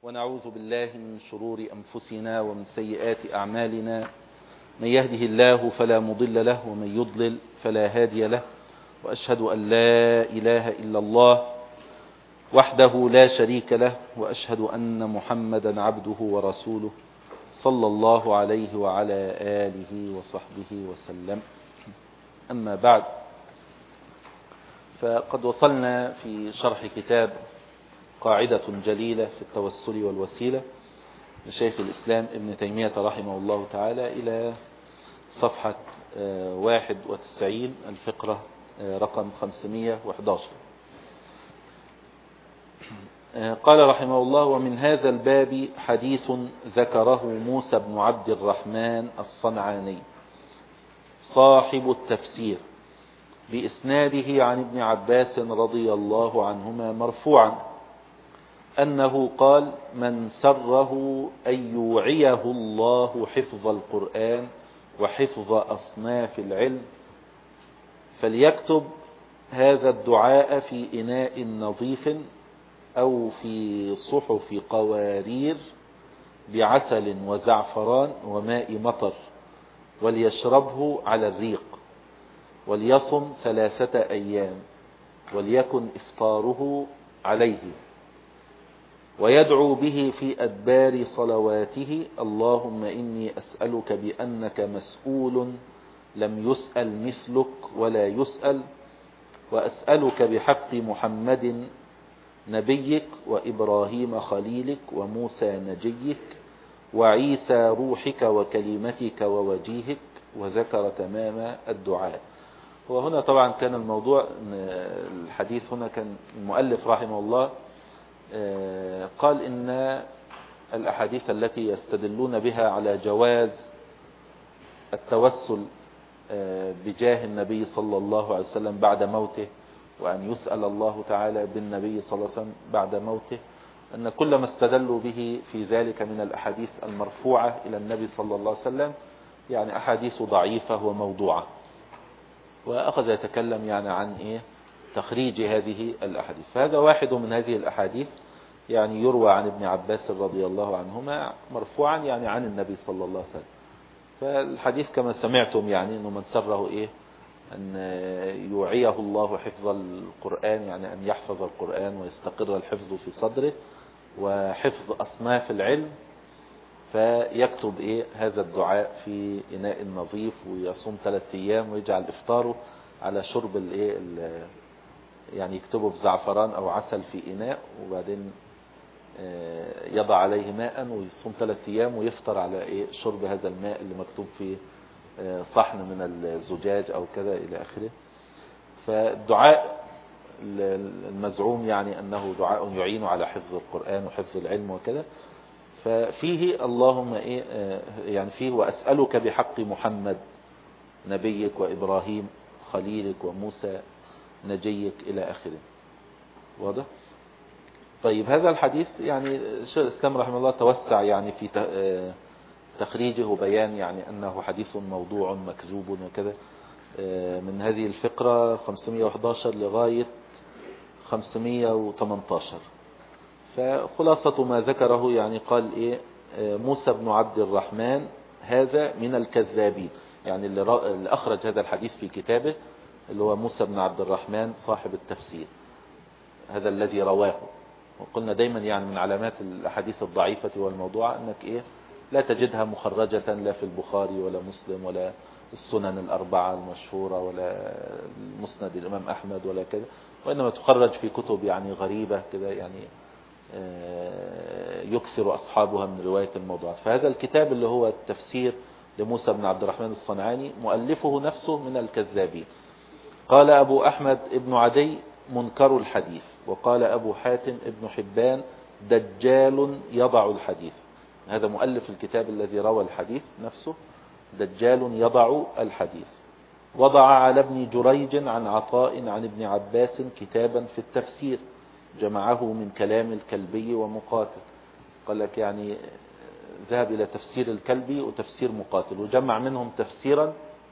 ونعوذ بالله من شرور أنفسنا ومن سيئات أعمالنا. من يهده الله فلا مضل له ومن يضلل فلا هادي له، وأشهد أن لا إله إلا الله وحده لا شريك له، وأشهد أن محمدا عبده ورسوله صلى الله عليه وعلى آله وصحبه وسلم. أما بعد، فقد وصلنا في شرح كتاب قاعدة جليلة في التوسل والوسيلة لشيخ الإسلام ابن تيمية رحمه الله تعالى إلى صفحة 91 الفقرة رقم 511. قال رحمه الله: ومن هذا الباب حديث ذكره موسى بن عبد الرحمن الصنعاني صاحب التفسير بإسناده عن ابن عباس رضي الله عنهما مرفوعا أنه قال: من سره أن يوعيه الله حفظ القرآن وحفظ أصناف العلم فليكتب هذا الدعاء في إناء نظيف أو في صحف قوارير بعسل وزعفران وماء مطر، وليشربه على الريق، وليصم 3 أيام، وليكن إفطاره عليه، ويدعو به في أدبار صلواته: اللهم إني أسألك بأنك مسؤول لم يسأل مثلك ولا يسأل، وأسألك بحق محمد نبيك وإبراهيم خليلك وموسى نجيك وعيسى روحك وكلمتك ووجيهك، وذكر تمام الدعاء. وهنا طبعا كان الموضوع الحديث هنا كان المؤلف رحمه الله قال إن الأحاديث التي يستدلون بها على جواز التوسل بجاه النبي صلى الله عليه وسلم بعد موته، وأن يسأل الله تعالى بالنبي صلى الله عليه وسلم بعد موته، أن كل ما استدلوا به في ذلك من الأحاديث المرفوعة إلى النبي صلى الله عليه وسلم يعني أحاديث ضعيفة وموضوعة. وأخذ يتكلم يعني عن تخريج هذه الأحاديث. فهذا واحد من هذه الأحاديث يعني يروى عن ابن عباس رضي الله عنهما مرفوعا يعني عن النبي صلى الله عليه وسلم. فالحديث كما سمعتم يعني أنه من سره أن يوعيه الله حفظ القرآن، يعني أن يحفظ القرآن ويستقر الحفظ في صدره، وحفظ أصناف العلم، فيكتب هذا الدعاء في إناء نظيف، ويصوم 3 أيام، ويجعل إفطاره على شرب يعني يكتبه في زعفران أو عسل في إناء، وبعدين يضع عليه ماء ويصوم 3 أيام ويفطر على شرب هذا الماء اللي مكتوب في صحن من الزجاج أو كذا إلى آخره. فالدعاء المزعوم يعني أنه دعاء يعين على حفظ القرآن وحفظ العلم وكذا. ففيه اللهم يعني فيه: وأسألك بحق محمد نبيك وإبراهيم خليلك وموسى نجيك إلى آخره. واضح؟ طيب، هذا الحديث يعني شيخ الإسلام رحمه الله توسع يعني في تخريجه وبيان يعني أنه حديث موضوع مكذوب وكذا، من هذه الفقرة 511 لغاية 518. فخلاصة ما ذكره يعني قال موسى بن عبد الرحمن هذا من الكذابين، يعني اللي أخرج هذا الحديث في كتابه اللي هو موسى بن عبد الرحمن صاحب التفسير، هذا الذي رواه. وقلنا دايما يعني من علامات الأحاديث الضعيفة والموضوعة أنك لا تجدها مخرجة لا في البخاري ولا مسلم ولا السنن الأربعة المشهورة ولا المسند الإمام أحمد ولا كذا، وإنما تخرج في كتب يعني غريبة كذا، يعني يكثر أصحابها من رواية الموضوعات. فهذا الكتاب اللي هو التفسير لموسى بن عبد الرحمن الصنعاني مؤلفه نفسه من الكذابين. قال أبو أحمد ابن عدي: منكر الحديث. وقال أبو حاتم ابن حبان: دجال يضع الحديث. هذا مؤلف الكتاب الذي روى الحديث نفسه: دجال يضع الحديث. وضع على ابن جريج عن عطاء عن ابن عباس كتابا في التفسير جمعه من كلام الكلبي ومقاتل. قال لك يعني ذهب إلى تفسير الكلبي وتفسير مقاتل وجمع منهم تفسيرا،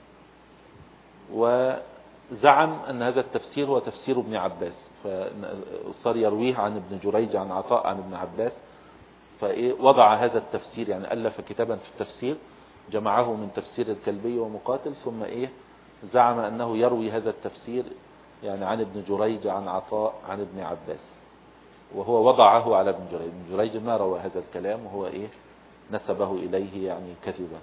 وزعم أن هذا التفسير هو تفسير ابن عباس، فصار يرويه عن ابن جريج عن عطاء عن ابن عباس وضع هذا التفسير، يعني ألف كتابا في التفسير جمعه من تفسير الكلبي ومقاتل، ثم زعم أنه يروي هذا التفسير يعني عن ابن جريج عن عطاء عن ابن عباس، وهو وضعه على ابن جريج. ابن جريج ما روى هذا الكلام، وهو نسبه إليه يعني كذبا.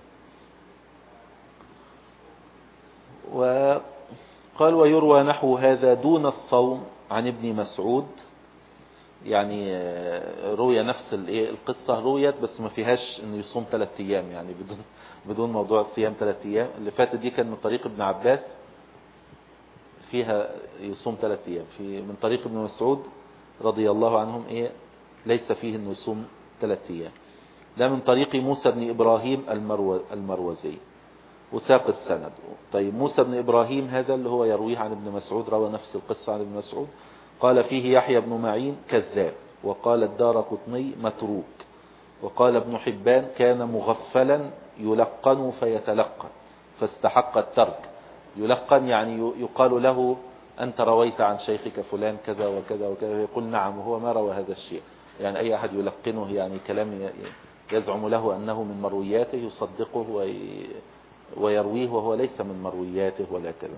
وقال ويروى نحو هذا دون الصوم عن ابن مسعود، يعني روية نفس القصة رويت بس ما فيهاش انه يصوم 3 ايام، يعني بدون موضوع صيام 3 ايام. اللي فاتت دي كان من طريق ابن عباس فيها يصوم 3 ايام، من طريق ابن مسعود رضي الله عنهم ليس فيه انه يصوم 3 ايام. ده من طريق موسى بن ابراهيم المروزي وساق السند. طيب موسى بن إبراهيم هذا اللي هو يرويه عن ابن مسعود، روى نفس القصة عن ابن مسعود. قال فيه يحيى بن معين كذاب، وقال الدارقطني متروك، وقال ابن حبان كان مغفلا يلقن فيتلقن فاستحق الترك. يلقن يعني يقال له أنت رويت عن شيخك فلان كذا وكذا وكذا، يقول نعم، وهو ما روى هذا الشيء. يعني أي أحد يلقنه يعني كلام يزعم له أنه من مروياته يصدقه ويرويه وهو ليس من مروياته ولا كذا.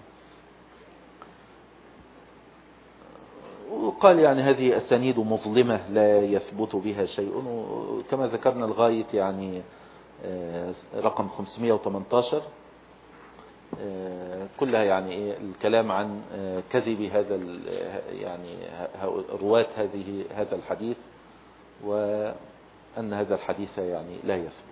وقال يعني هذه أسانيد مظلمة لا يثبت بها شيء، وكما ذكرنا الغاية يعني رقم 518 كلها يعني الكلام عن كذب هذا يعني رواة هذا الحديث، وأن هذا الحديث يعني لا يثبت.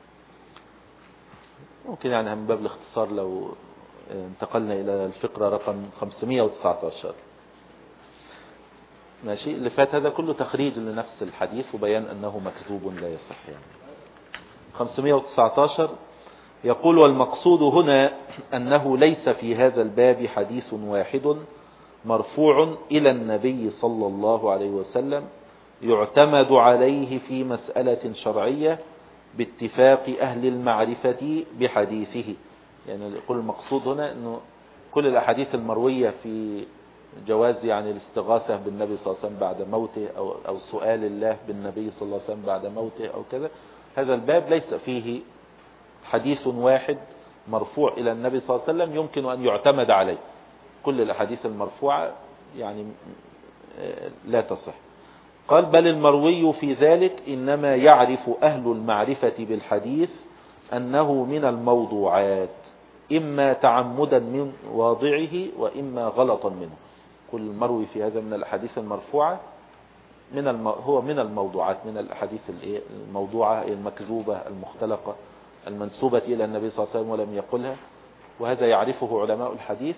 ممكن يعني من باب الاختصار لو انتقلنا إلى الفقرة رقم 519 ماشي. اللي فات هذا كله تخريج لنفس الحديث وبيان أنه مكذوب لا يصح. يعني 519 يقول والمقصود هنا أنه ليس في هذا الباب حديث واحد مرفوع إلى النبي صلى الله عليه وسلم يعتمد عليه في مسألة شرعية باتفاق أهل المعرفة بحديثه. يعني يقول المقصود هنا أنه كل الأحاديث المروية في جواز يعني الاستغاثة بالنبي صلى الله عليه وسلم بعد موته أو سؤال الله بالنبي صلى الله عليه وسلم بعد موته أو كذا، هذا الباب ليس فيه حديث واحد مرفوع إلى النبي صلى الله عليه وسلم يمكن أن يعتمد عليه. كل الأحاديث المرفوعة يعني لا تصح. قال بل المروي في ذلك إنما يعرف أهل المعرفة بالحديث أنه من الموضوعات، إما تعمدا من واضعه وإما غلطا منه. كل المروي في هذا من الأحاديث المرفوعة هو من الموضوعات، من الأحاديث الموضوعة المكذوبة المختلقة المنسوبة إلى النبي صلى الله عليه وسلم ولم يقلها. وهذا يعرفه علماء الحديث.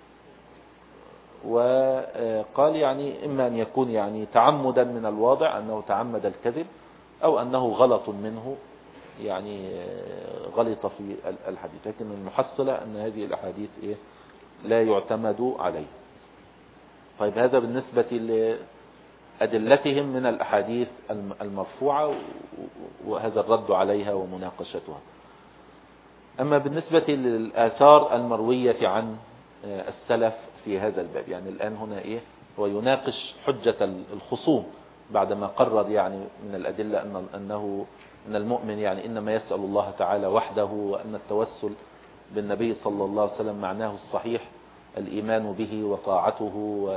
وقال يعني إما أن يكون يعني تعمدا من الواضع أنه تعمد الكذب، أو أنه غلط منه يعني غلط في الحديث. لكن المحصلة أن هذه الأحاديث لا يعتمد عليه. طيب هذا بالنسبة لأدلتهم من الأحاديث المرفوعة، وهذا الرد عليها ومناقشتها. أما بالنسبة للآثار المروية عن السلف في هذا الباب، يعني الآن هنا هو يناقش حجة الخصوم بعدما قرر يعني من الأدلة أن المؤمن يعني إنما يسأل الله تعالى وحده، وأن التوسل بالنبي صلى الله عليه وسلم معناه الصحيح الإيمان به وطاعته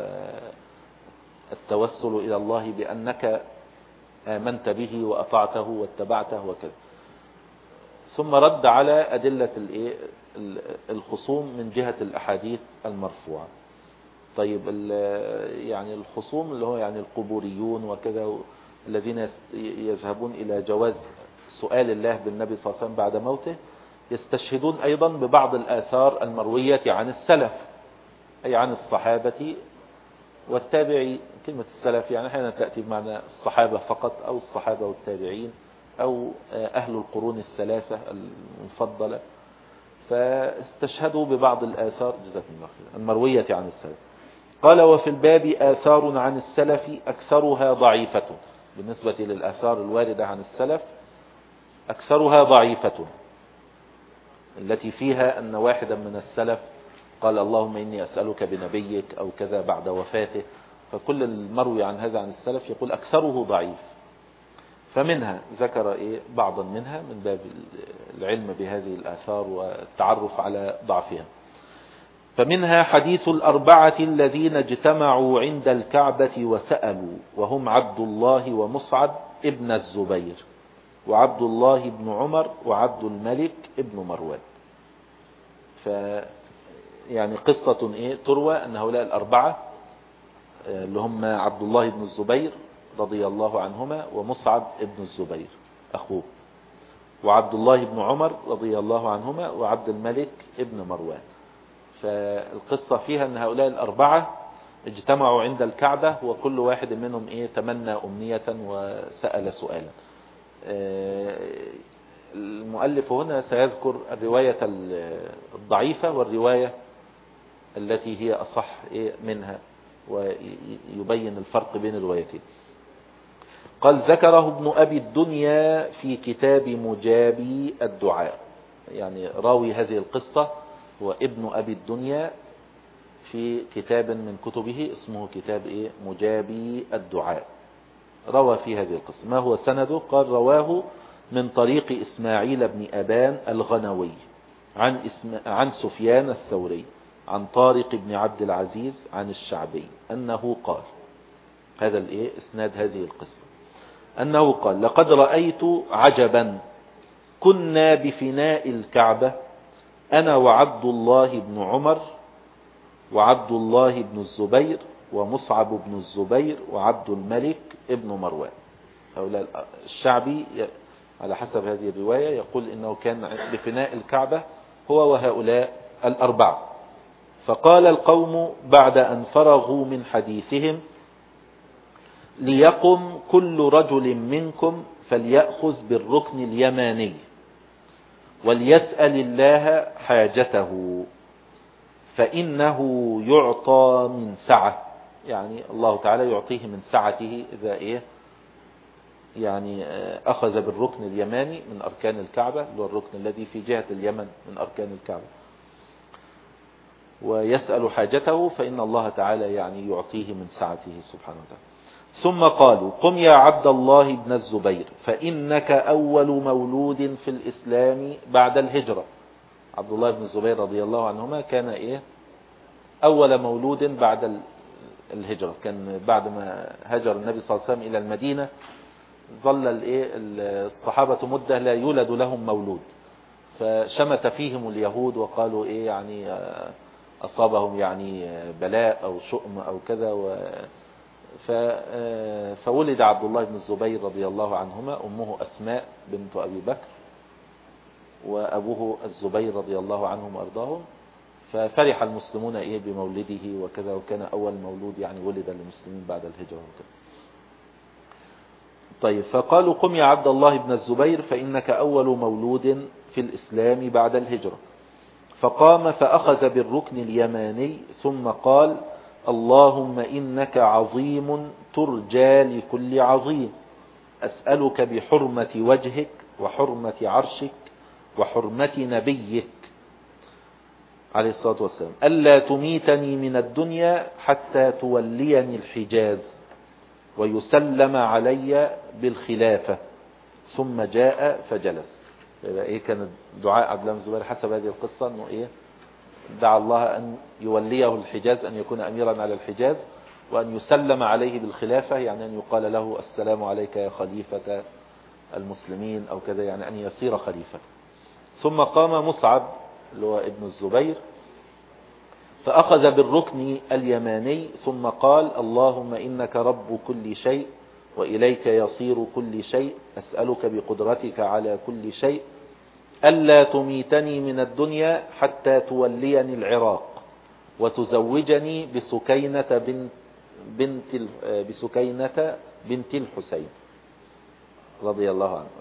والتوسل إلى الله بأنك آمنت به وأطعته واتبعته وكذا. ثم رد على أدلة الخصوم من جهة الأحاديث المرفوعة. طيب يعني الخصوم اللي هو يعني القبوريون وكذا الذين يذهبون إلى جواز سؤال الله بالنبي صلى الله عليه وسلم بعد موته، يستشهدون أيضا ببعض الآثار المروية عن السلف، أي عن الصحابة والتابعين. كلمة السلف يعني أحيانا تأتي بمعنى الصحابة فقط، أو الصحابة والتابعين، أو أهل القرون الثلاثة المفضلة. فاستشهدوا ببعض الآثار جزاكم الله خير المروية عن السلف. قال وفي الباب آثار عن السلف أكثرها ضعيفة. بالنسبة للآثار الواردة عن السلف أكثرها ضعيفة، التي فيها أن واحدا من السلف قال اللهم إني أسألك بنبيك أو كذا بعد وفاته. فكل المروي عن هذا عن السلف يقول أكثره ضعيف. فمنها ذكر بعضا منها من باب العلم بهذه الآثار والتعرف على ضعفها. فمنها حديث الأربعة الذين اجتمعوا عند الكعبة وسألوا، وهم عبد الله ومصعب ابن الزبير وعبد الله بن عمر وعبد الملك ابن مروان. يعني قصة تروى أن هؤلاء الأربعة اللي هم عبد الله بن الزبير رضي الله عنهما، ومصعب ابن الزبير أخوه، وعبد الله بن عمر رضي الله عنهما، وعبد الملك ابن مروان. فالقصة فيها أن هؤلاء الأربعة اجتمعوا عند الكعبة، وكل واحد منهم تمنى أمنية وسأل سؤالا. المؤلف هنا سيذكر الرواية الضعيفة والرواية التي هي أصح منها، ويبين الفرق بين الروايتين. قال ذكره ابن أبي الدنيا في كتاب مجابي الدعاء. يعني راوي هذه القصة هو ابن أبي الدنيا في كتاب من كتبه اسمه كتاب مجابي الدعاء، روى في هذه القصة. ما هو سنده؟ قال رواه من طريق إسماعيل بن أبان الغنوي عن سفيان الثوري عن طارق بن عبد العزيز عن الشعبي أنه قال، هذا إسناد هذه القصة، أنه قال: لقد رأيت عجبا، كنا بفناء الكعبة أنا وعبد الله بن عمر وعبد الله بن الزبير ومصعب بن الزبير وعبد الملك ابن مروان. هؤلاء الشعبي على حسب هذه الرواية يقول إنه كان بفناء الكعبة هو وهؤلاء الأربعة. فقال القوم بعد أن فرغوا من حديثهم: ليقم كل رجل منكم فليأخذ بالركن اليماني وليسأل الله حاجته فإنه يعطى من سعة. يعني الله تعالى يعطيه من سعته إذا يعني أخذ بالركن اليماني من أركان الكعبة، اللي هو الركن الذي في جهة اليمن من أركان الكعبة، ويسأل حاجته فإن الله تعالى يعني يعطيه من سعته سبحانه وتعالى. ثم قالوا: قم يا عبد الله بن الزبير فإنك أول مولود في الإسلام بعد الهجرة. عبد الله بن الزبير رضي الله عنهما كان أول مولود بعد الهجرة. كان بعد ما هجر النبي صلى الله عليه وسلم إلى المدينة ظل الصحابة مدة لا يولد لهم مولود، فشمت فيهم اليهود وقالوا يعني أصابهم يعني بلاء أو شؤم أو كذا، فولد عبد الله بن الزبير رضي الله عنهما، أمه أسماء بنت أبي بكر وأبوه الزبير رضي الله عنهم وأرضاهم. ففرح المسلمون بمولده وكذا، وكان أول مولود يعني ولد للمسلمين بعد الهجرة وكذا. طيب، فقالوا: قم يا عبد الله بن الزبير فإنك أول مولود في الإسلام بعد الهجرة. فقام فأخذ بالركن اليماني ثم قال: اللهم إنك عظيم ترجى لكل عظيم، أسألك بحرمة وجهك وحرمة عرشك وحرمة نبيك عليه الصلاة والسلام ألا تميتني من الدنيا حتى توليني الحجاز ويسلم علي بالخلافة. ثم جاء فجلس. كان دعاء عبد الله بن الزبير حسب هذه القصة أنه دعا الله أن يوليه الحجاز، أن يكون أميرا على الحجاز، وأن يسلم عليه بالخلافة، يعني أن يقال له: السلام عليك يا خليفة المسلمين أو كذا، يعني أن يصير خليفة. ثم قام مصعب اللي هو ابن الزبير فأخذ بالركن اليماني ثم قال: اللهم إنك رب كل شيء وإليك يصير كل شيء، أسألك بقدرتك على كل شيء ألا تميتني من الدنيا حتى توليني العراق وتزوجني بسكينة بنت الحسين رضي الله عنه.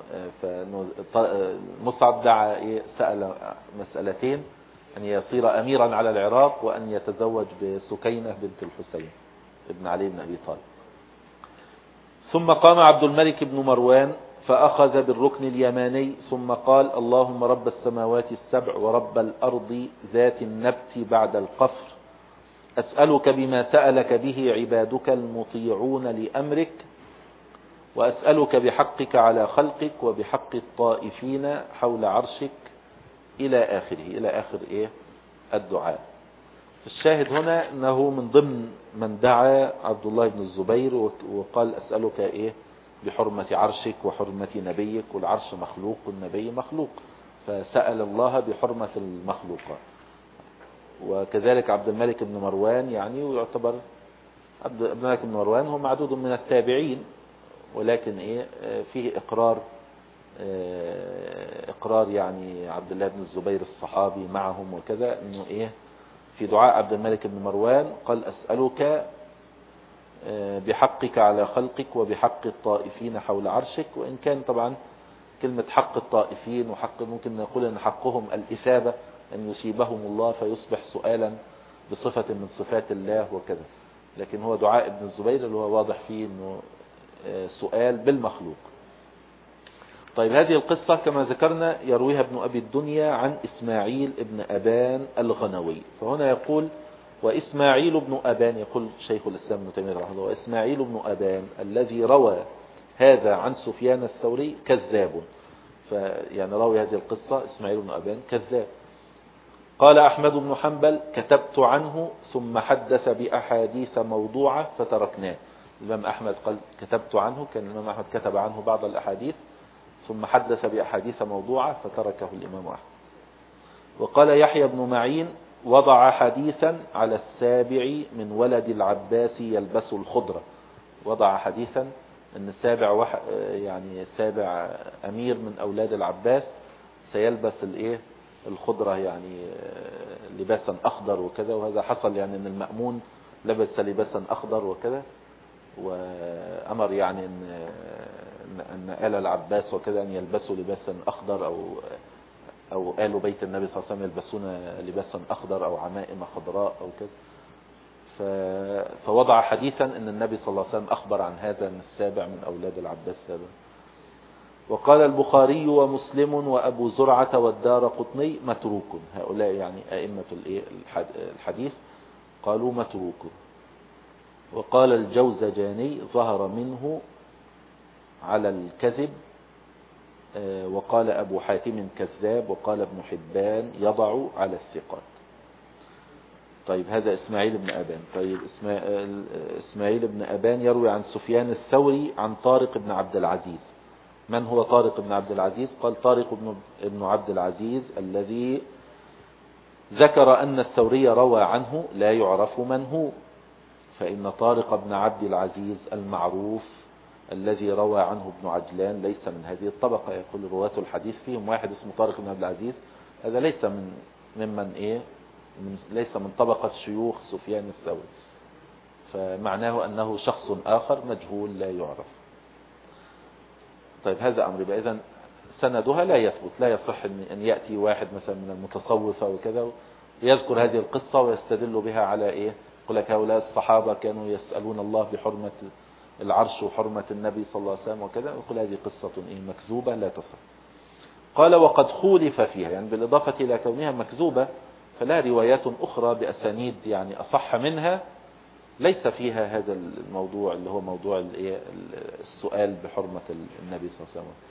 فمصعب دعا سأل مسألتين: أن يصير أميرا على العراق، وأن يتزوج بسكينة بنت الحسين ابن علي بن أبي طالب. ثم قام عبد الملك بن مروان فأخذ بالركن اليماني ثم قال: اللهم رب السماوات السبع ورب الأرض ذات النبت بعد القفر، أسألك بما سألك به عبادك المطيعون لأمرك وأسألك بحقك على خلقك وبحق الطائفين حول عرشك إلى آخره، إلى آخر إيه الدعاء. الشاهد هنا أنه من ضمن من دعا عبد الله بن الزبير وقال أسألك إيه بحرمة عرشك وحرمة نبيك، والعرش مخلوق والنبي مخلوق، فسأل الله بحرمة المخلوقات. وكذلك عبد الملك بن مروان، يعني ويعتبر عبد الملك بن مروان هو معدود من التابعين، ولكن إيه فيه إقرار يعني عبد الله بن الزبير الصحابي معهم وكذا، إنه إيه في دعاء عبد الملك بن مروان قال أسألك بحقك على خلقك وبحق الطائفين حول عرشك. وإن كان طبعا كلمة حق الطائفين وحق ممكن نقول أن حقهم الإثابة، أن يصيبهم الله فيصبح سؤالا بصفة من صفات الله وكذا، لكن هو دعاء ابن الزبير اللي هو واضح فيه أنه سؤال بالمخلوق. طيب هذه القصة كما ذكرنا يرويها ابن أبي الدنيا عن إسماعيل ابن أبان الغنوي. فهنا يقول وإسماعيل بن أبان، يقول شيخ الإسلام ابن تيمية رحمه الله، وإسماعيل بن أبان الذي روى هذا عن سفيان الثوري كذاب. فيعني راوي هذه القصة إسماعيل بن أبان كذاب. قال أحمد بن حنبل كتبت عنه ثم حدث بأحاديث موضوعة فتركناه. الإمام أحمد قال كتبت عنه، كان الإمام أحمد كتب عنه بعض الأحاديث ثم حدث بأحاديث موضوعة فتركه الإمام أحمد. وقال يحيى بن معين وضع حديثا على السابع من ولد العباس يلبس الخضرة. وضع حديثا أن السابع يعني سابع أمير من أولاد العباس سيلبس الإيه الخضرة، يعني لباسا أخضر وكذا. وهذا حصل يعني أن المأمون لبس لباسا أخضر وكذا، وأمر يعني أن آل العباس وكذا أن يلبسوا لباسا أخضر، أو آل بيت النبي صلى الله عليه وسلم يلبسون لباسا أخضر أو عمائم خضراء أو كذا. فوضع حديثا أن النبي صلى الله عليه وسلم أخبر عن هذا من السابع من أولاد العباس سابع. وقال البخاري ومسلم وأبو زرعة والدار قطني متروك. هؤلاء يعني أئمة الحديث قالوا متروك. وقال الجوزجاني ظهر منه على الكذب. وقال أبو حاتم كذاب. وقال ابن حبان يضع على الثقات. طيب هذا إسماعيل بن أبان. طيب إسماعيل بن أبان يروي عن سفيان الثوري عن طارق بن عبد العزيز. من هو طارق بن عبد العزيز؟ قال طارق بن عبد العزيز الذي ذكر أن الثوري روى عنه لا يعرف من هو، فإن طارق بن عبد العزيز المعروف الذي روى عنه ابن عجلان ليس من هذه الطبقة. يقول رواة الحديث فيهم واحد اسمه طارق بن عبد العزيز، هذا ليس ليس من طبقة شيوخ سفيان الثوري، فمعناه أنه شخص آخر مجهول لا يعرف. طيب هذا أمر بقى. إذن سندها لا يثبت، لا يصح أن يأتي واحد مثلا من المتصوفة وكذا يذكر هذه القصة ويستدل بها على إيه؟ يقول لك هؤلاء الصحابة كانوا يسألون الله بحرمة العرش وحرمة النبي صلى الله عليه وسلم وكذا، يقول هذه قصة مكذوبة لا تصح. قال وقد خولف فيها، يعني بالإضافة إلى كونها مكذوبة فلا روايات أخرى بأسانيد يعني أصح منها ليس فيها هذا الموضوع اللي هو موضوع السؤال بحرمة النبي صلى الله عليه وسلم.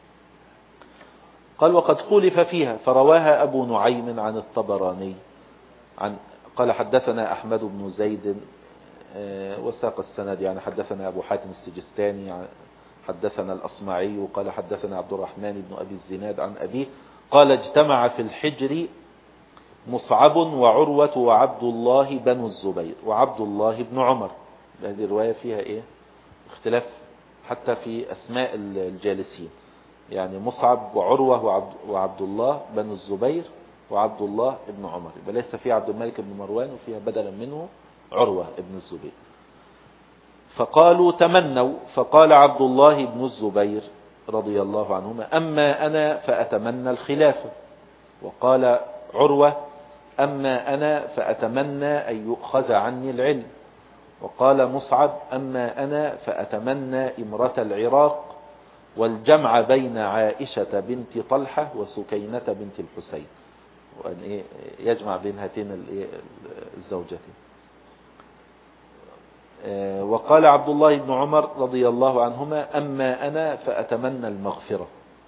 قال وقد خولف فيها فرواها أبو نعيم عن الطبراني قال حدثنا أحمد بن زيد وساق السند، يعني حدثنا أبو حاتم السجستاني حدثنا الأصمعي قال حدثنا عبد الرحمن بن أبي الزناد عن أبيه قال اجتمع في الحجر مصعب وعروة وعبد الله بن الزبير وعبد الله بن عمر. هذه الرواية فيها اختلاف حتى في أسماء الجالسين، يعني مصعب وعروة وعبد الله بن الزبير وعبد الله بن عمر، يبقى ليس فيها عبد الملك بن مروان وفيها بدلا منه عروة بن الزبير. فقالوا تمنوا، فقال عبد الله بن الزبير رضي الله عنهما أما أنا فأتمنى الخلافة. وقال عروة أما أنا فأتمنى أن يؤخذ عني العلم. وقال مصعب أما أنا فأتمنى إمرة العراق والجمع بين عائشة بنت طلحة وسكينة بنت الحسين، وأن يجمع بين هاتين الزوجتين. وقال عبد الله بن عمر رضي الله عنهما: أما أنا فأتمنى المغفرة.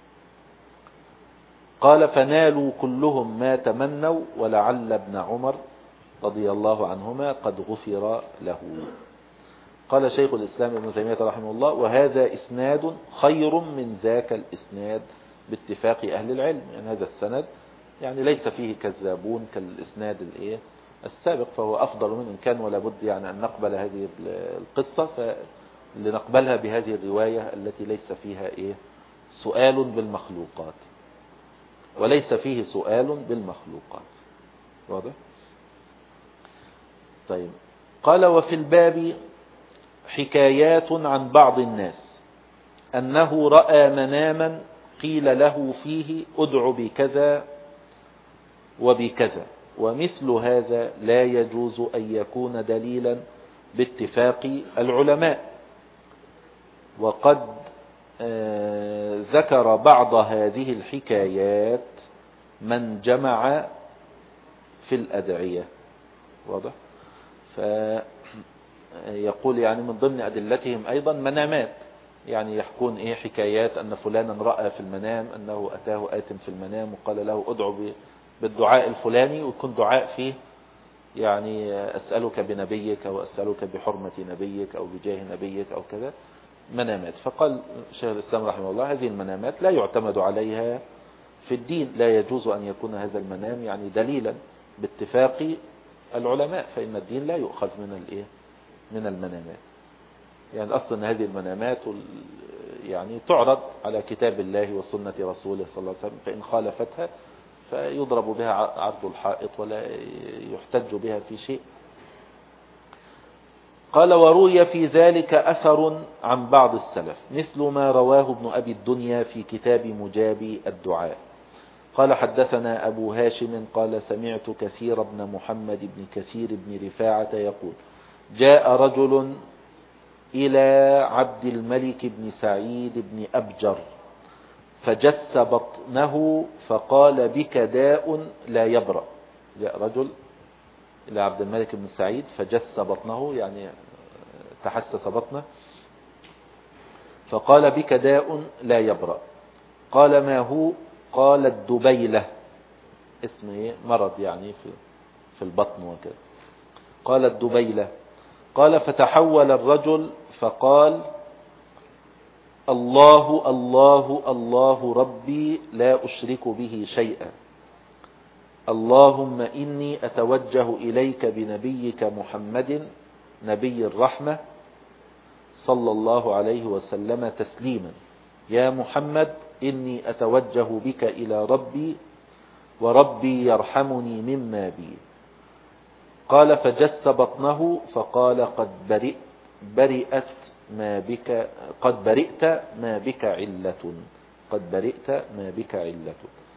قال: فنالوا كلهم ما تمنوا، ولعل ابن عمر رضي الله عنهما قد غفر له. قال شيخ الإسلام ابن تيمية رحمه الله: وهذا إسناد خير من ذاك الإسناد باتفاق أهل العلم. يعني هذا السند يعني ليس فيه كذابون كالإسناد السابق، فهو أفضل من إن كان، ولا بد يعني أن نقبل هذه القصة، فلنقبلها بهذه الرواية التي ليس فيها سؤال بالمخلوقات، وليس فيه سؤال بالمخلوقات. واضح؟ طيب. قال: وفي الباب حكايات عن بعض الناس أنه رأى مناما قيل له فيه ادع بكذا وبكذا، ومثل هذا لا يجوز أن يكون دليلا باتفاق العلماء. وقد ذكر بعض هذه الحكايات من جمع في الأدعية. واضح؟ فيقول يعني من ضمن أدلتهم أيضا منامات، يعني يحكون حكايات أن فلانا رأى في المنام أنه أتاه آت في المنام وقال له ادعو بالدعاء الفلاني، ويكون دعاء فيه يعني أسألك بنبيك أو أسألك بحرمة نبيك أو بجاه نبيك أو كذا، منامات. فقال شيخ الإسلام رحمه الله: هذه المنامات لا يعتمد عليها في الدين، لا يجوز أن يكون هذا المنام يعني دليلا باتفاق العلماء، فإن الدين لا يؤخذ من المنامات. يعني الأصل أن هذه المنامات يعني تعرض على كتاب الله وسنة رسوله صلى الله عليه وسلم، فإن خالفتها فيضرب بها عرض الحائط ولا يحتج بها في شيء. قال: وروي في ذلك أثر عن بعض السلف مثل ما رواه ابن أبي الدنيا في كتاب مجاب الدعاء. قال: حدثنا أبو هاشم قال: سمعت كثير بن محمد بن كثير بن رفاعة يقول: جاء رجل إلى عبد الملك بن سعيد بن أبجر فجس بطنه فقال: بك داء لا يبرأ. جاء رجل إلى عبد الملك بن سعيد فجس بطنه، يعني تحسس بطنه، فقال: بك داء لا يبرأ. قال: ما هو؟ قال: الدبيلة، اسم مرض يعني في البطن وكذا. قال: الدبيلة. قال: فتحول الرجل فقال: الله الله الله ربي لا أشرك به شيئا، اللهم إني أتوجه إليك بنبيك محمد نبي الرحمة صلى الله عليه وسلم تسليما، يا محمد إني أتوجه بك إلى ربي وربي يرحمني مما بي. قال: فجس بطنه فقال: برئت ما بك، قد برئت ما بك علة، قد برئت ما بك علة.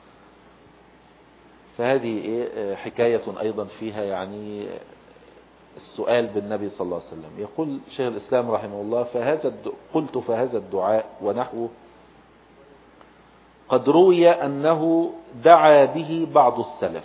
فهذه حكاية أيضا فيها يعني السؤال بالنبي صلى الله عليه وسلم. يقول شيخ الإسلام رحمه الله: قلت فهذا الدعاء ونحوه قد روي أنه دعا به بعض السلف،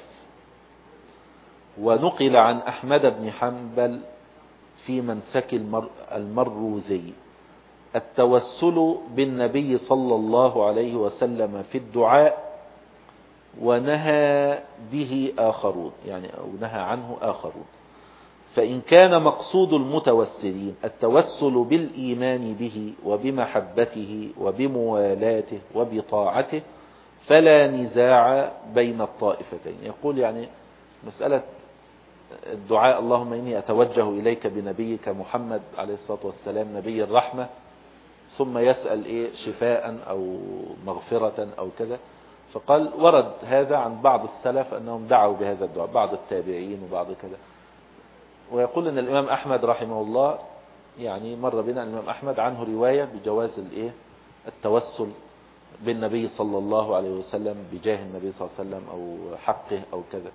ونقل عن أحمد بن حنبل في منسك المروزي التوسل بالنبي صلى الله عليه وسلم في الدعاء، ونهى به آخرون، يعني أو نهى عنه آخرون. فإن كان مقصود المتوسلين التوسل بالإيمان به وبمحبته وبموالاته وبطاعته فلا نزاع بين الطائفتين. يقول يعني مسألة الدعاء اللهم إني أتوجه إليك بنبيك محمد عليه الصلاة والسلام نبي الرحمة، ثم يسأل شفاء أو مغفرة أو كذا، فقال ورد هذا عن بعض السلف أنهم دعوا بهذا الدعاء، بعض التابعين وبعض كذا. ويقول أن الإمام أحمد رحمه الله يعني مر بنا الإمام أحمد عنه رواية بجواز التوسل بالنبي صلى الله عليه وسلم بجاه النبي صلى الله عليه وسلم أو حقه أو كذا.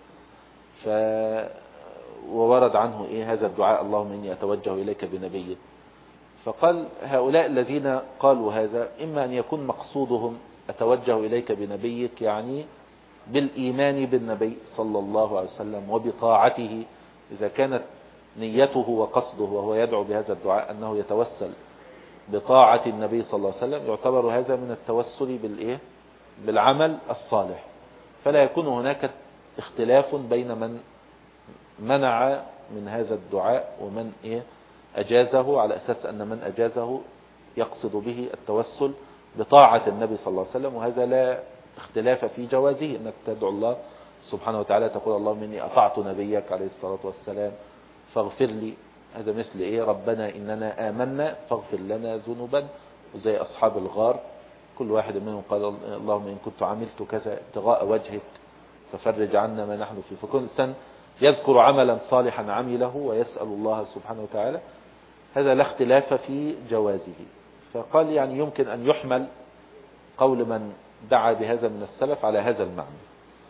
وورد عنه هذا الدعاء اللهم إني أتوجه إليك بنبيك. فقال هؤلاء الذين قالوا هذا إما أن يكون مقصودهم أتوجه إليك بنبيك يعني بالإيمان بالنبي صلى الله عليه وسلم وبطاعته، إذا كانت نيته وقصده وهو يدعو بهذا الدعاء أنه يتوسل بطاعة النبي صلى الله عليه وسلم، يعتبر هذا من التوسل بالعمل الصالح. فلا يكون هناك اختلاف بين من منع من هذا الدعاء ومن أجازه، على أساس أن من أجازه يقصد به التوسل بطاعة النبي صلى الله عليه وسلم، وهذا لا اختلاف في جوازه، أنك تدعو الله سبحانه وتعالى تقول اللهم إني أطعت نبيك عليه الصلاة والسلام فاغفر لي. هذا مثل ربنا إننا آمنا فاغفر لنا ذنوبا، وزي أصحاب الغار كل واحد منهم قال اللهم إن كنت عملت كذا ابتغاء وجهك ففرج عنا ما نحن فيه. فكل إنسان يذكر عملا صالحا عمله ويسأل الله سبحانه وتعالى، هذا لا اختلاف في جوازه. فقال يعني يمكن أن يحمل قول من دعا بهذا من السلف على هذا المعنى.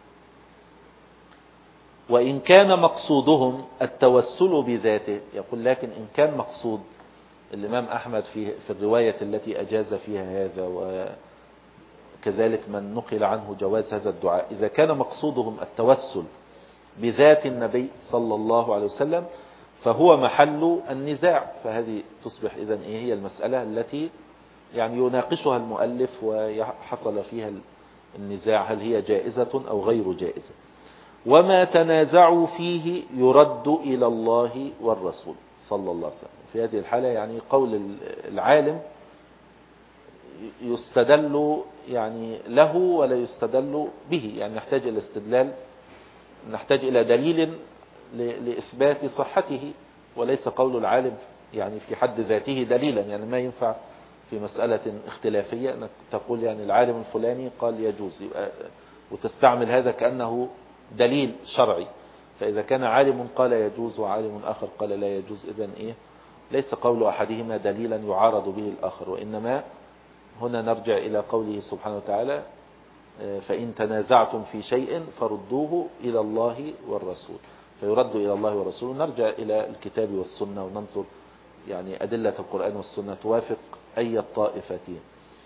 وإن كان مقصودهم التوسل بذاته، يقول لكن إن كان مقصود الإمام أحمد في الرواية التي أجاز فيها هذا، وكذلك من نقل عنه جواز هذا الدعاء، إذا كان مقصودهم التوسل بذات النبي صلى الله عليه وسلم فهو محل النزاع. فهذه تصبح إذن هي المسألة التي يعني يناقشها المؤلف وحصل فيها النزاع، هل هي جائزة أو غير جائزة. وما تنازعوا فيه يرد إلى الله والرسول صلى الله عليه وسلم. في هذه الحالة يعني قول العالم يستدل يعني له ولا يستدل به، يعني نحتاج إلى استدلال، نحتاج إلى دليل لإثبات صحته، وليس قول العالم يعني في حد ذاته دليلا. يعني ما ينفع في مسألة اختلافية أنك تقول يعني العالم الفلاني قال يجوز وتستعمل هذا كأنه دليل شرعي. فإذا كان عالم قال يجوز وعالم آخر قال لا يجوز، إذن ليس قول أحدهما دليلا يعارض به الآخر، وإنما هنا نرجع إلى قوله سبحانه وتعالى فإن تنازعتم في شيء فردوه إلى الله والرسول، فيرد إلى الله والرسول. نرجع إلى الكتاب والسنة وننظر يعني أدلة القرآن والسنة توافق أي الطائفتين.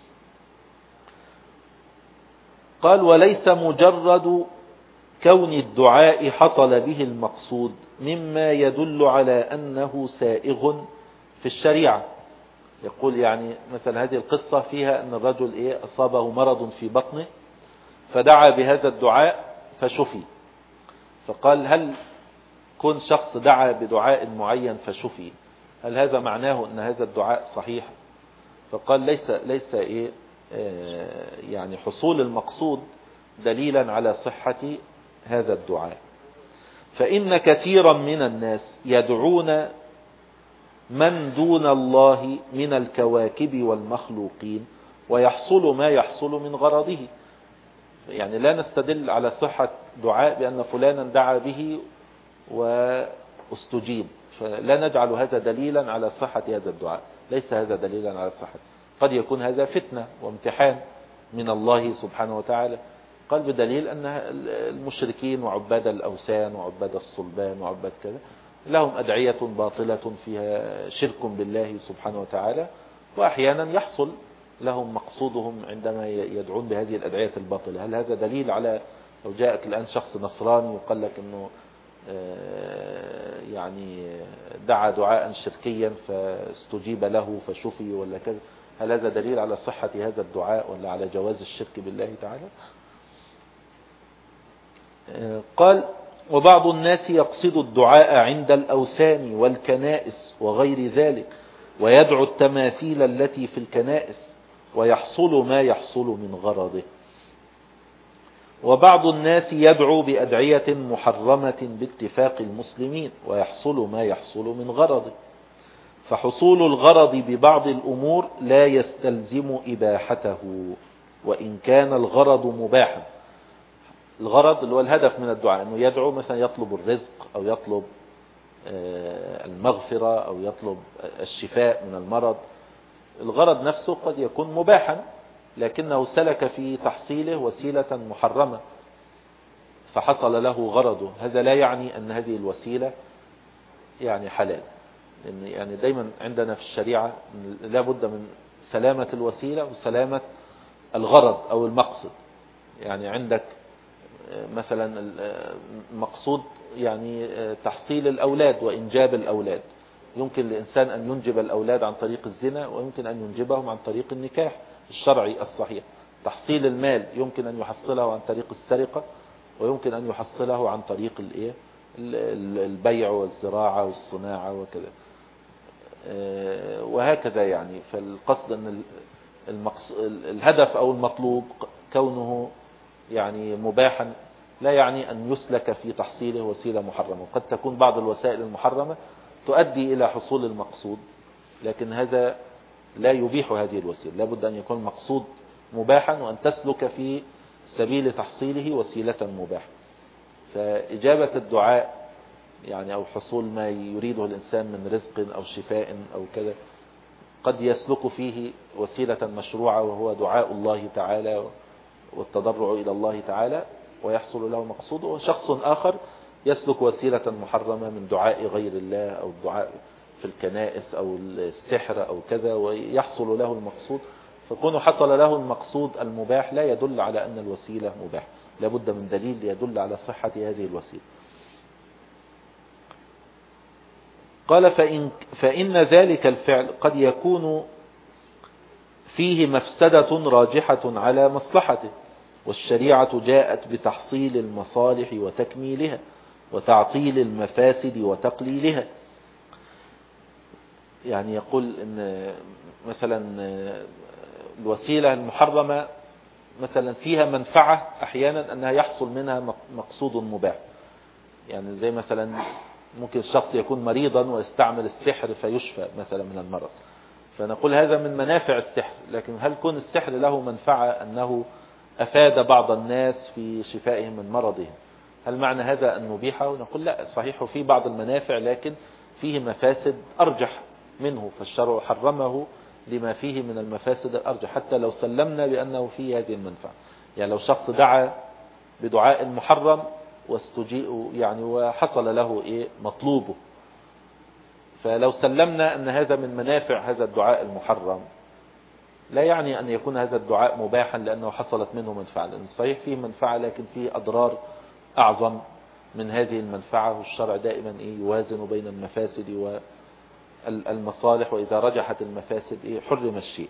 قال وليس مجرد كون الدعاء حصل به المقصود مما يدل على أنه سائغ في الشريعة. يقول يعني مثلا هذه القصة فيها أن الرجل أصابه مرض في بطنه فدعا بهذا الدعاء فشفي. فقال هل كون شخص دعا بدعاء معين فشفي هل هذا معناه أن هذا الدعاء صحيح؟ فقال ليس يعني حصول المقصود دليلا على صحة هذا الدعاء. فإن كثيرا من الناس يدعون من دون الله من الكواكب والمخلوقين ويحصل ما يحصل من غرضه. يعني لا نستدل على صحة دعاء بأن فلانا دعا به واستجيب، فلا نجعل هذا دليلا على صحة هذا الدعاء، ليس هذا دليلا على صحة. قد يكون هذا فتنة وامتحان من الله سبحانه وتعالى. قال بدليل أن المشركين وعباد الأوثان وعباد الصلبان وعباد كذا لهم أدعية باطلة فيها شرك بالله سبحانه وتعالى، وأحيانا يحصل لهم مقصودهم عندما يدعون بهذه الأدعية الباطلة. هل هذا دليل على لو جاءك الآن شخص نصراني وقال لك أنه يعني دعا دعاء شركيا فاستجيب له فشفي ولا كذا، هل هذا دليل على صحة هذا الدعاء ولا على جواز الشرك بالله تعالى؟ قال وبعض الناس يقصد الدعاء عند الأوثان والكنائس وغير ذلك ويدعو التماثيل التي في الكنائس ويحصل ما يحصل من غرضه. وبعض الناس يدعو بأدعية محرمة باتفاق المسلمين ويحصل ما يحصل من غرضه. فحصول الغرض ببعض الأمور لا يستلزم إباحته وإن كان الغرض مباحا. الغرض اللي هو الهدف من الدعاء أنه يدعو مثلا يطلب الرزق أو يطلب المغفرة أو يطلب الشفاء من المرض. الغرض نفسه قد يكون مباحا لكنه سلك في تحصيله وسيلة محرمة فحصل له غرضه. هذا لا يعني أن هذه الوسيلة يعني حلال، يعني دايما عندنا في الشريعة لا بد من سلامة الوسيلة وسلامة الغرض أو المقصد. يعني عندك مثلا المقصود يعني تحصيل الأولاد وإنجاب الأولاد. يمكن لإنسان أن ينجب الأولاد عن طريق الزنا، ويمكن أن ينجبهم عن طريق النكاح الشرعي الصحيح. تحصيل المال يمكن أن يحصله عن طريق السرقة، ويمكن أن يحصله عن طريق البيع والزراعة والصناعة وكذا، وهكذا يعني. فالقصد أن الهدف أو المطلوب كونه يعني مباحا لا يعني أن يسلك في تحصيله وسيلة محرمة. قد تكون بعض الوسائل المحرمة تؤدي إلى حصول المقصود، لكن هذا لا يبيح هذه الوسيلة. لابد أن يكون المقصود مباحا، وأن تسلك في سبيل تحصيله وسيلة مباحة. فإجابة الدعاء يعني أو حصول ما يريده الإنسان من رزق أو شفاء أو كذا قد يسلك فيه وسيلة مشروعة، وهو دعاء الله تعالى والتضرع إلى الله تعالى، ويحصل له مقصوده. وشخص آخر يسلك وسيلة محرمة من دعاء غير الله أو الدعاء في الكنائس أو السحر أو كذا، ويحصل له المقصود. فكونه حصل له المقصود المباح لا يدل على أن الوسيلة مباح، لابد من دليل يدل على صحة هذه الوسيلة. قال فإن ذلك الفعل قد يكون فيه مفسدة راجحة على مصلحته، والشريعة جاءت بتحصيل المصالح وتكميلها، وتعطيل المفاسد وتقليلها. يعني يقول إن مثلا الوسيلة المحرمة مثلا فيها منفعة أحيانا أنها يحصل منها مقصود مباح. يعني زي مثلا ممكن الشخص يكون مريضا ويستعمل السحر فيشفى مثلا من المرض، فنقول هذا من منافع السحر. لكن هل كون السحر له منفعة أنه أفاد بعض الناس في شفائهم من مرضهم، هل معنى هذا أن نبيحه؟ نقول لا، صحيح في بعض المنافع لكن فيه مفاسد أرجح منه، فالشرع حرمه لما فيه من المفاسد الأرجح، حتى لو سلمنا بأنه فيه هذه المنفعة. يعني لو شخص دعا بدعاء محرم واستجيء يعني وحصل له مطلوبه، فلو سلمنا أن هذا من منافع هذا الدعاء المحرم، لا يعني أن يكون هذا الدعاء مباحا لأنه حصلت منه منفعة، لأن صحيح فيه منفعة لكن فيه أضرار أعظم من هذه المنفعة. والشرع دائما يوازن بين المفاسد والمصالح، وإذا رجحت المفاسد حرم الشيء.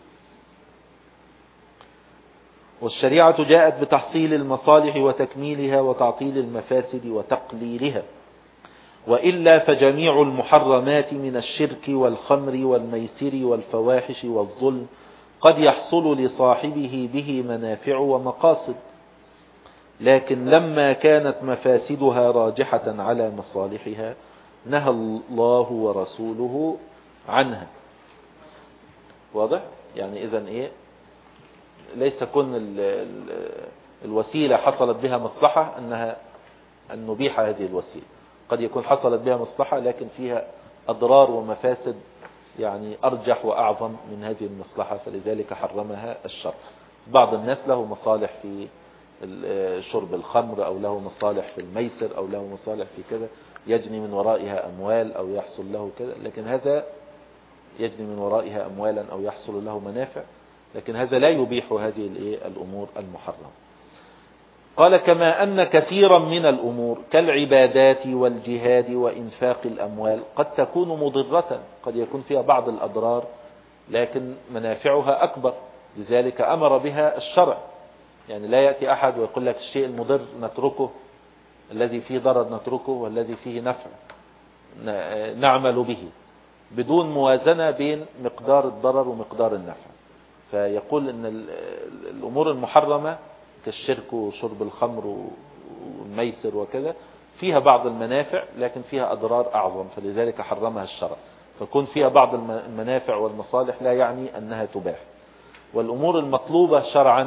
والشريعة جاءت بتحصيل المصالح وتكميلها وتعطيل المفاسد وتقليلها، وإلا فجميع المحرمات من الشرك والخمر والميسر والفواحش والظلم قد يحصل لصاحبه به منافع ومقاصد، لكن لما كانت مفاسدها راجحة على مصالحها نهى الله ورسوله عنها. واضح؟ يعني إذن ليس كن الوسيلة حصلت بها مصلحة أن نبيح هذه الوسيلة. قد يكون حصلت بها مصلحة لكن فيها أضرار ومفاسد يعني أرجح وأعظم من هذه المصلحة، فلذلك حرمها الشرع. بعض الناس له مصالح في شرب الخمر، أو له مصالح في الميسر، أو له مصالح في كذا يجني من ورائها أموال أو يحصل له كذا، لكن هذا يجني من ورائها أموالا أو يحصل له منافع، لكن هذا لا يبيح هذه الأمور المحرمة. قال كما أن كثيرا من الأمور كالعبادات والجهاد وإنفاق الأموال قد تكون مضرة، قد يكون فيها بعض الأضرار لكن منافعها أكبر، لذلك أمر بها الشرع. يعني لا يأتي أحد ويقول لك الشيء المضر نتركه، الذي فيه ضرر نتركه، والذي فيه نفع نعمل به، بدون موازنة بين مقدار الضرر ومقدار النفع. فيقول أن الأمور المحرمة كالشرك وشرب الخمر والميسر وكذا فيها بعض المنافع لكن فيها أضرار أعظم، فلذلك حرمها الشرع. فكون فيها بعض المنافع والمصالح لا يعني أنها تباح. والأمور المطلوبة شرعا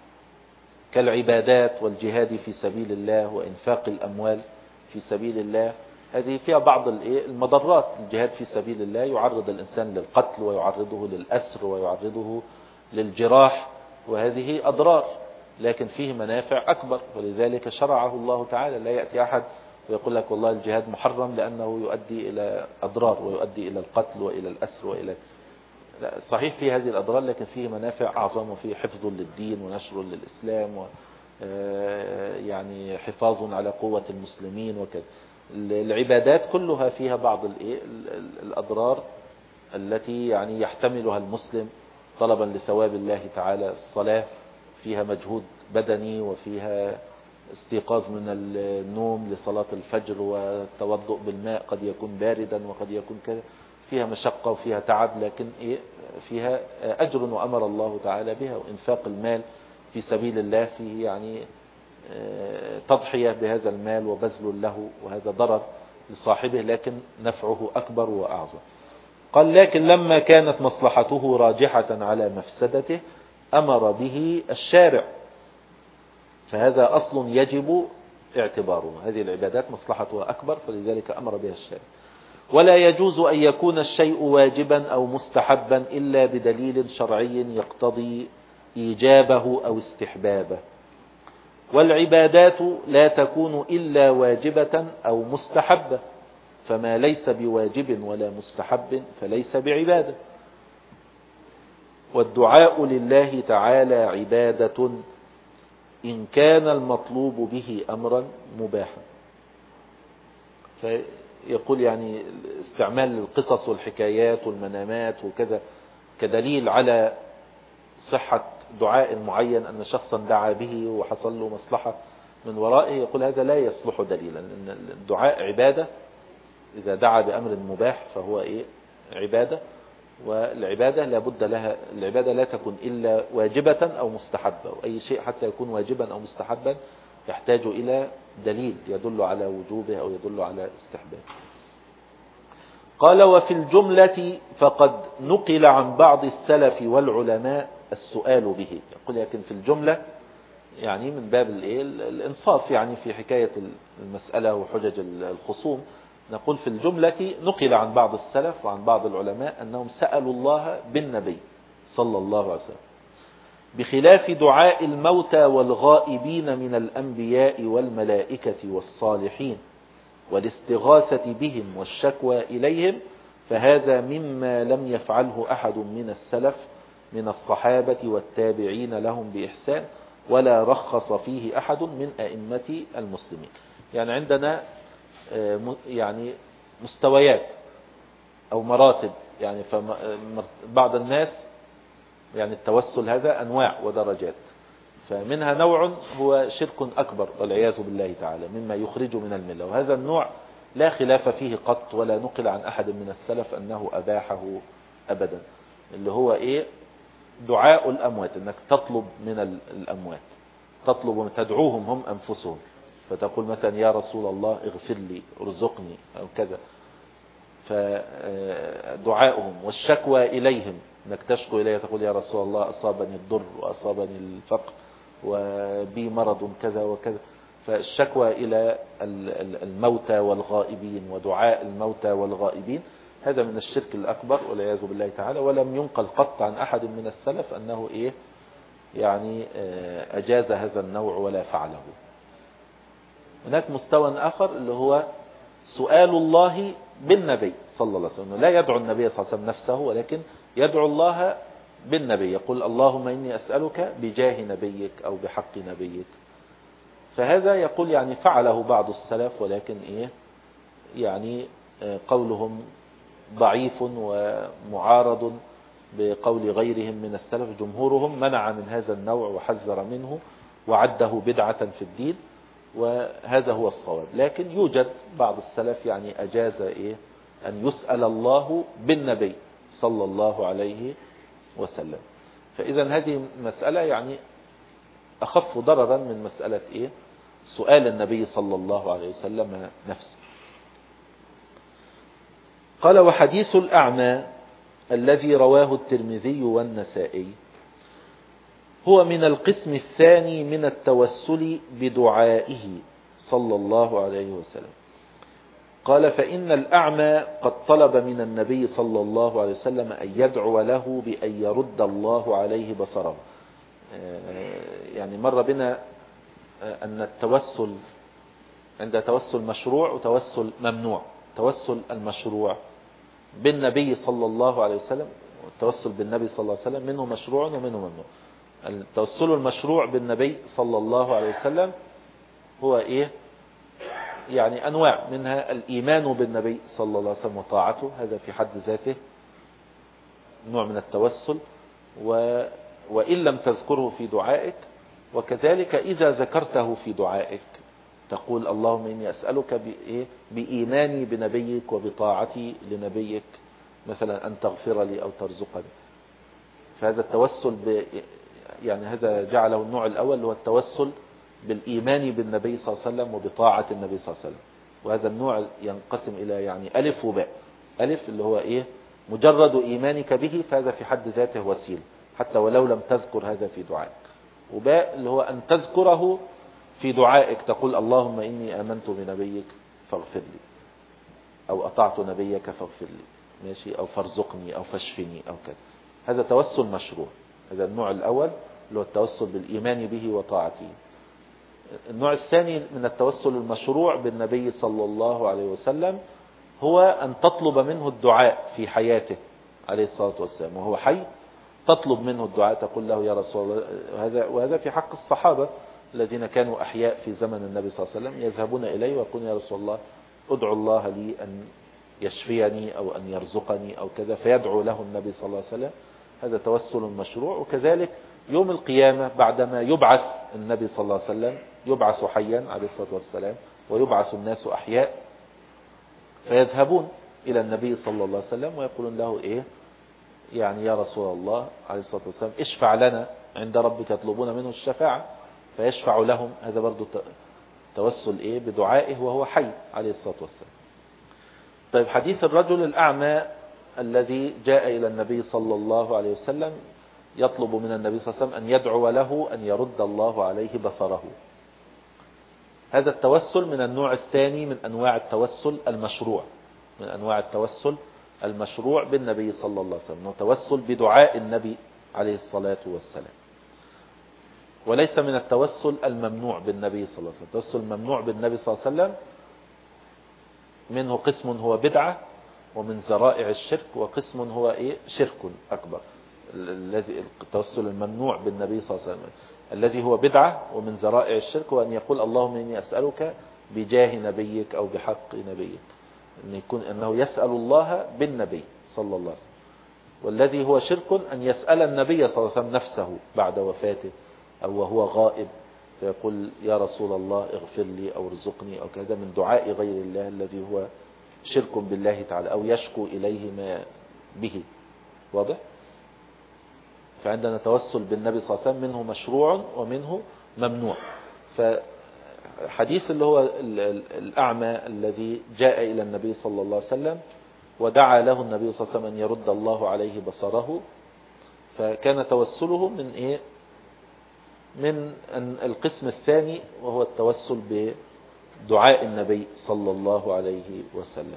كالعبادات والجهاد في سبيل الله وإنفاق الأموال في سبيل الله، هذه فيها بعض المضرات. الجهاد في سبيل الله يعرض الإنسان للقتل ويعرضه للأسر ويعرضه للجراح، وهذه أضرار لكن فيه منافع أكبر، ولذلك شرعه الله تعالى. لا يأتي أحد ويقول لك والله الجهاد محرم لأنه يؤدي إلى أضرار ويؤدي إلى القتل وإلى الأسر وإلى لا، صحيح في هذه الأضرار لكن فيه منافع أعظم، وفيه حفظ للدين ونشر للإسلام يعني حفاظ على قوة المسلمين وكذا. العبادات كلها فيها بعض الأضرار التي يعني يحتملها المسلم طلبا لثواب الله تعالى. الصلاة فيها مجهود بدني، وفيها استيقاظ من النوم لصلاة الفجر، والتوضؤ بالماء قد يكون باردا وقد يكون كذا، فيها مشقة وفيها تعب، لكن فيها أجر وأمر الله تعالى بها. وإنفاق المال في سبيل الله فيه يعني تضحية بهذا المال وبذل له، وهذا ضرر لصاحبه لكن نفعه أكبر وأعظم. قال لكن لما كانت مصلحته راجحة على مفسدته أمر به الشارع، فهذا أصل يجب اعتباره. هذه العبادات مصلحتها أكبر، فلذلك أمر بها الشارع. ولا يجوز أن يكون الشيء واجبا أو مستحبا إلا بدليل شرعي يقتضي إيجابه أو استحبابه. والعبادات لا تكون إلا واجبة أو مستحبة، فما ليس بواجب ولا مستحب فليس بعبادة. والدعاء لله تعالى عبادة إن كان المطلوب به أمرا مباحا. فيقول يعني استعمال القصص والحكايات والمنامات وكذا كدليل على صحة دعاء معين، أن شخصا دعا به وحصل له مصلحة من ورائه، يقول هذا لا يصلح دليلا، لأن الدعاء عبادة. إذا دعا بأمر مباح فهو عبادة، والعبادة لا بد لها، العبادة لا تكون إلا واجبة أو مستحبة، وأي شيء حتى يكون واجبا أو مستحبا يحتاج إلى دليل يدل على وجوبه أو يدل على استحبابه. قال وفي الجملة فقد نقل عن بعض السلف والعلماء السؤال به. يقول لكن في الجملة يعني من باب الإنصاف يعني في حكاية المسألة وحجج الخصوم، نقول في الجملة نقل عن بعض السلف وعن بعض العلماء أنهم سألوا الله بالنبي صلى الله عليه وسلم، بخلاف دعاء الموتى والغائبين من الأنبياء والملائكة والصالحين والاستغاثة بهم والشكوى إليهم، فهذا مما لم يفعله أحد من السلف من الصحابة والتابعين لهم بإحسان، ولا رخص فيه أحد من أئمة المسلمين. يعني عندنا يعني مستويات أو مراتب، يعني بعض الناس يعني التوسل هذا أنواع ودرجات، فمنها نوع هو شرك أكبر والعياذ بالله تعالى مما يخرج من الملة، وهذا النوع لا خلاف فيه قط ولا نقل عن أحد من السلف أنه أباحه أبدا، اللي هو دعاء الأموات، أنك تطلب من الأموات، تطلب تدعوهم هم أنفسهم، فتقول مثلا يا رسول الله اغفر لي ارزقني أو كذا، فدعاؤهم. والشكوى إليهم، أنك تشكو إليه تقول يا رسول الله أصابني الضر وأصابني الفقر وبي مرض كذا وكذا، فالشكوى إلى الموتى والغائبين ودعاء الموتى والغائبين هذا من الشرك الأكبر والعياذ بالله تعالى، ولم ينقل قط عن أحد من السلف أنه يعني أجاز هذا النوع ولا فعله. هناك مستوى آخر اللي هو سؤال الله بالنبي صلى الله عليه وسلم، لا يدعو النبي صلى الله عليه وسلم نفسه، ولكن يدعو الله بالنبي، يقول اللهم إني أسألك بجاه نبيك أو بحق نبيك. فهذا يقول يعني فعله بعض السلف، ولكن يعني قولهم ضعيف ومعارض بقول غيرهم من السلف. جمهورهم منع من هذا النوع وحذر منه وعده بدعة في الدين، وهذا هو الصواب. لكن يوجد بعض السلف يعني أجاز أن يسأل الله بالنبي صلى الله عليه وسلم. فإذا هذه مسألة يعني أخف ضررا من مسألة سؤال النبي صلى الله عليه وسلم نفسه. قال وحديث الأعمى الذي رواه الترمذي والنسائي هو من القسم الثاني من التوسل بدعائه صلى الله عليه وسلم. قال فإن الأعمى قد طلب من النبي صلى الله عليه وسلم أن يدعو له بأن يرد الله عليه بصره. يعني مر بنا أن التوسل عند توسل مشروع وتوسل ممنوع. توسل المشروع بالنبي صلى الله عليه وسلم والتوسل بالنبي صلى الله عليه وسلم منه مشروع ومنه ممنوع. التوسل المشروع بالنبي صلى الله عليه وسلم هو إيه؟ يعني أنواع منها الإيمان بالنبي صلى الله عليه وسلم وطاعته، هذا في حد ذاته نوع من التوسل، وإن لم تذكره في دعائك. وكذلك إذا ذكرته في دعائك تقول اللهم إني أسألك بإيماني بنبيك وبطاعتي لنبيك، مثلا أن تغفر لي أو ترزقني. فهذا التوسل يعني هذا جعله النوع الأول اللي هو التوسل بالإيمان بالنبي صلى الله عليه وسلم وبطاعة النبي صلى الله عليه وسلم. وهذا النوع ينقسم إلى يعني ألف وباء. ألف اللي هو إيه؟ مجرد إيمانك به، فهذا في حد ذاته وسيلة حتى ولو لم تذكر هذا في دعائك. وباء اللي هو أن تذكره في دعائك، تقول اللهم إني آمنت بنبيك فاغفر لي، أو أطعت نبيك فاغفر لي، ماشي، أو فارزقني أو فاشفني أو كذا. هذا توسل مشروع. هذا النوع الأول اللي هو التوسل بالإيمان به وطاعته. النوع الثاني من التوسل المشروع بالنبي صلى الله عليه وسلم هو أن تطلب منه الدعاء في حياته عليه الصلاة والسلام وهو حي، تطلب منه الدعاء، تقول له يا رسول الله. وهذا في حق الصحابة الذين كانوا أحياء في زمن النبي صلى الله عليه وسلم، يذهبون إليه ويقولون يا رسول الله ادعو الله لي أن يشفيني أو أن يرزقني أو كذا، فيدعو له النبي صلى الله عليه وسلم. هذا توسل مشروع. وكذلك يوم القيامة بعدما يبعث النبي صلى الله عليه وسلم، يبعث حيا عليه الصلاة والسلام ويبعث الناس أحياء، فيذهبون إلى النبي صلى الله عليه وسلم ويقولون له إيه؟ يعني يا رسول الله عليه الصلاة والسلام اشفع لنا عند ربك، يطلبون منه الشفاعة فيشفع لهم. هذا برضو توسل إيه؟ بدعائه وهو حي عليه الصلاة والسلام. طيب، حديث الرجل الأعمى الذي جاء إلى النبي صلى الله عليه وسلم يطلب من النبي صلى الله عليه وسلم أن يدعو له أن يرد الله عليه بصره. هذا التوسل من النوع الثاني من أنواع التوسل المشروع، من أنواع التوسل المشروع بالنبي صلى الله عليه وسلم، توسل بدعاء النبي عليه الصلاة والسلام، وليس من التوسل الممنوع بالنبي صلى الله عليه وسلم. التوسل الممنوع بالنبي صلى الله عليه وسلم منه قسم هو بدعة ومن ذرائع الشرك، وقسم هو إيه؟ شرك أكبر. الذي التوسل الممنوع بالنبي صلى الله عليه وسلم الذي هو بدعة ومن ذرائع الشرك، وأن يقول اللهم إني أسألك بجاه نبيك أو بحق نبيك، أن يكون أنه يسأل الله بالنبي صلى الله عليه وسلم. والذي هو شرك أن يسأل النبي صلى الله عليه وسلم نفسه بعد وفاته أو وهو غائب، فيقول يا رسول الله اغفر لي أو ارزقني أو كذا، من دعاء غير الله الذي هو شرك بالله تعالى، أو يشكو إليه ما به. واضح؟ فعندنا توسل بالنبي صلى الله عليه وسلم منه مشروع ومنه ممنوع. فحديث اللي هو الأعمى الذي جاء إلى النبي صلى الله عليه وسلم ودعا له النبي صلى الله عليه وسلم أن يرد الله عليه بصره، فكان توسله من إيه؟ من القسم الثاني، وهو التوسل بدعاء النبي صلى الله عليه وسلم.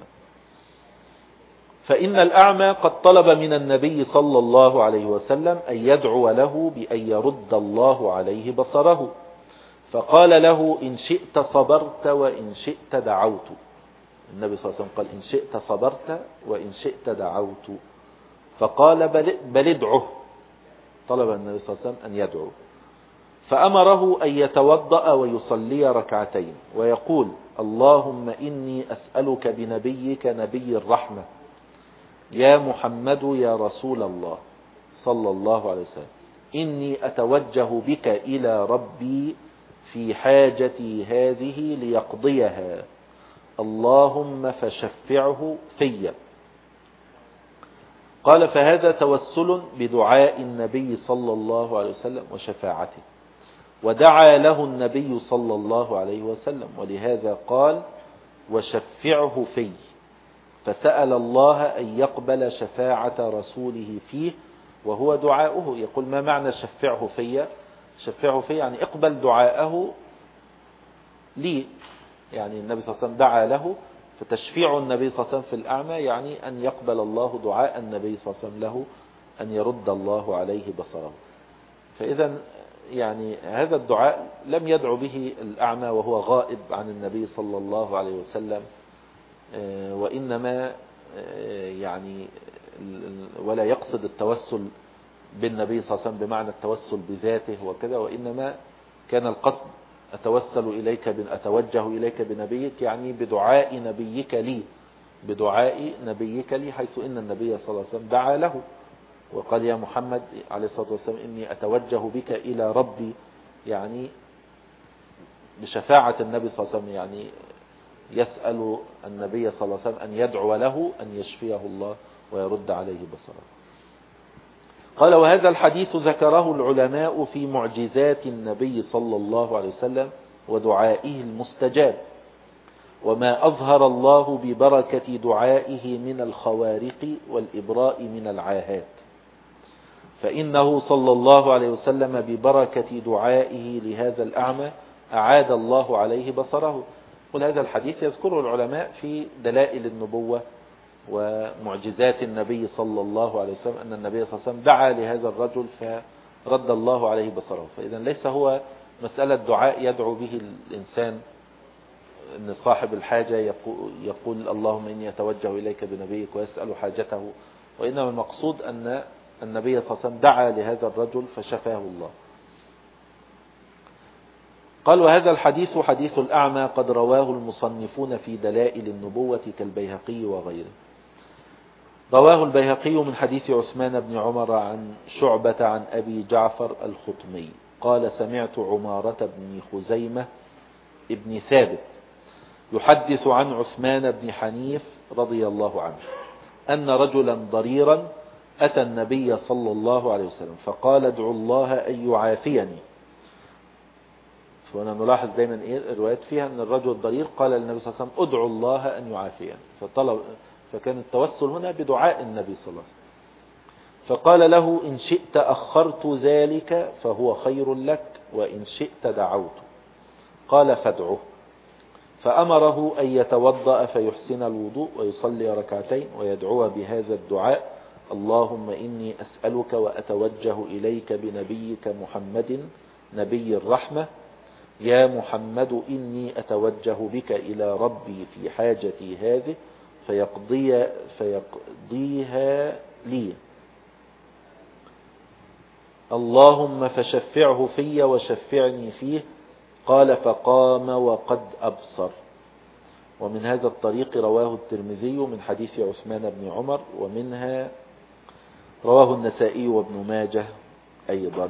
فإن الأعمى قد طلب من النبي صلى الله عليه وسلم أن يدعو له بأن يرد الله عليه بصره، فقال له إن شئت صبرت وإن شئت دعوت. النبي صلى الله عليه وسلم قال إن شئت صبرت وإن شئت دعوت، فقال بل ادعه. طلب النبي صلى الله عليه وسلم أن يدعو، فأمره أن يتوضأ ويصلي ركعتين ويقول اللهم إني أسألك بنبيك نبي الرحمة يا محمد يا رسول الله صلى الله عليه وسلم، إني أتوجه بك إلى ربي في حاجتي هذه ليقضيها، اللهم فشفعه في. قال فهذا توسل بدعاء النبي صلى الله عليه وسلم وشفاعته، ودعا له النبي صلى الله عليه وسلم، ولهذا قال وشفعه في، فسأل الله أن يقبل شفاعة رسوله فيه وهو دعاؤه. يقول ما معنى شفعه في؟ شفعه في يعني اقبل دعاءه لي، يعني النبي صلى الله عليه وسلم دعا له، فتشفيع النبي صلى الله عليه وسلم في الأعمى يعني أن يقبل الله دعاء النبي صلى الله عليه وسلم له أن يرد الله عليه بصره. فإذا يعني هذا الدعاء لم يدعو به الأعمى وهو غائب عن النبي صلى الله عليه وسلم، وإنما يعني ولا يقصد التوسل بالنبي صلى الله عليه وسلم بمعنى التوسل بذاته وكذا، وإنما كان القصد أتوجه إليك بنبيك، يعني بدعاء نبيك لي، بدعاء نبيك لي، حيث إن النبي صلى الله عليه وسلم دعا له وقال يا محمد عليه الصلاة والسلام إني أتوجه بك إلى ربي، يعني بشفاعة النبي صلى الله عليه وسلم، يعني يسأل النبي صلى الله عليه وسلم أن يدعو له أن يشفيه الله ويرد عليه بصره. قال وهذا الحديث ذكره العلماء في معجزات النبي صلى الله عليه وسلم ودعائه المستجاب، وما أظهر الله ببركة دعائه من الخوارق والإبراء من العاهات، فإنه صلى الله عليه وسلم ببركة دعائه لهذا الأعمى أعاد الله عليه بصره. وهذا الحديث يذكره العلماء في دلائل النبوة ومعجزات النبي صلى الله عليه وسلم، أن النبي صلى الله عليه وسلم دعا لهذا الرجل فرد الله عليه بصره. فإذا ليس هو مسألة دعاء يدعو به الإنسان أن صاحب الحاجة يقول اللهم إني أتوجه إليك بنبيك ويسأل حاجته، وإنما المقصود أن النبي صلى الله عليه وسلم دعا لهذا الرجل فشفاه الله. قال وهذا الحديث حديث الأعمى قد رواه المصنفون في دلائل النبوة كالبيهقي وغيره. رواه البيهقي من حديث عثمان بن عمر عن شعبة عن أبي جعفر الخطمي قال سمعت عمارة بن خزيمة ابن ثابت يحدث عن عثمان بن حنيف رضي الله عنه أن رجلا ضريرا أتى النبي صلى الله عليه وسلم فقال ادعو الله أن يعافيني. فأنا نلاحظ دائما الروايات فيها أن الرجل الضرير قال للنبي صلى الله عليه وسلم ادعو الله أن يعافيني، فكان التوسل هنا بدعاء النبي صلى الله عليه وسلم. فقال له إن شئت أخرت ذلك فهو خير لك وإن شئت دعوت. قال فادعه. فأمره أن يتوضأ فيحسن الوضوء ويصلي ركعتين ويدعو بهذا الدعاء اللهم إني أسألك وأتوجه إليك بنبيك محمد نبي الرحمة يا محمد إني أتوجه بك إلى ربي في حاجتي هذه فيقضيها لي اللهم فشفعه في وشفعني فيه. قال فقام وقد أبصر. ومن هذا الطريق رواه الترمذي من حديث عثمان بن عمر، ومنها رواه النسائي وابن ماجه أيضا.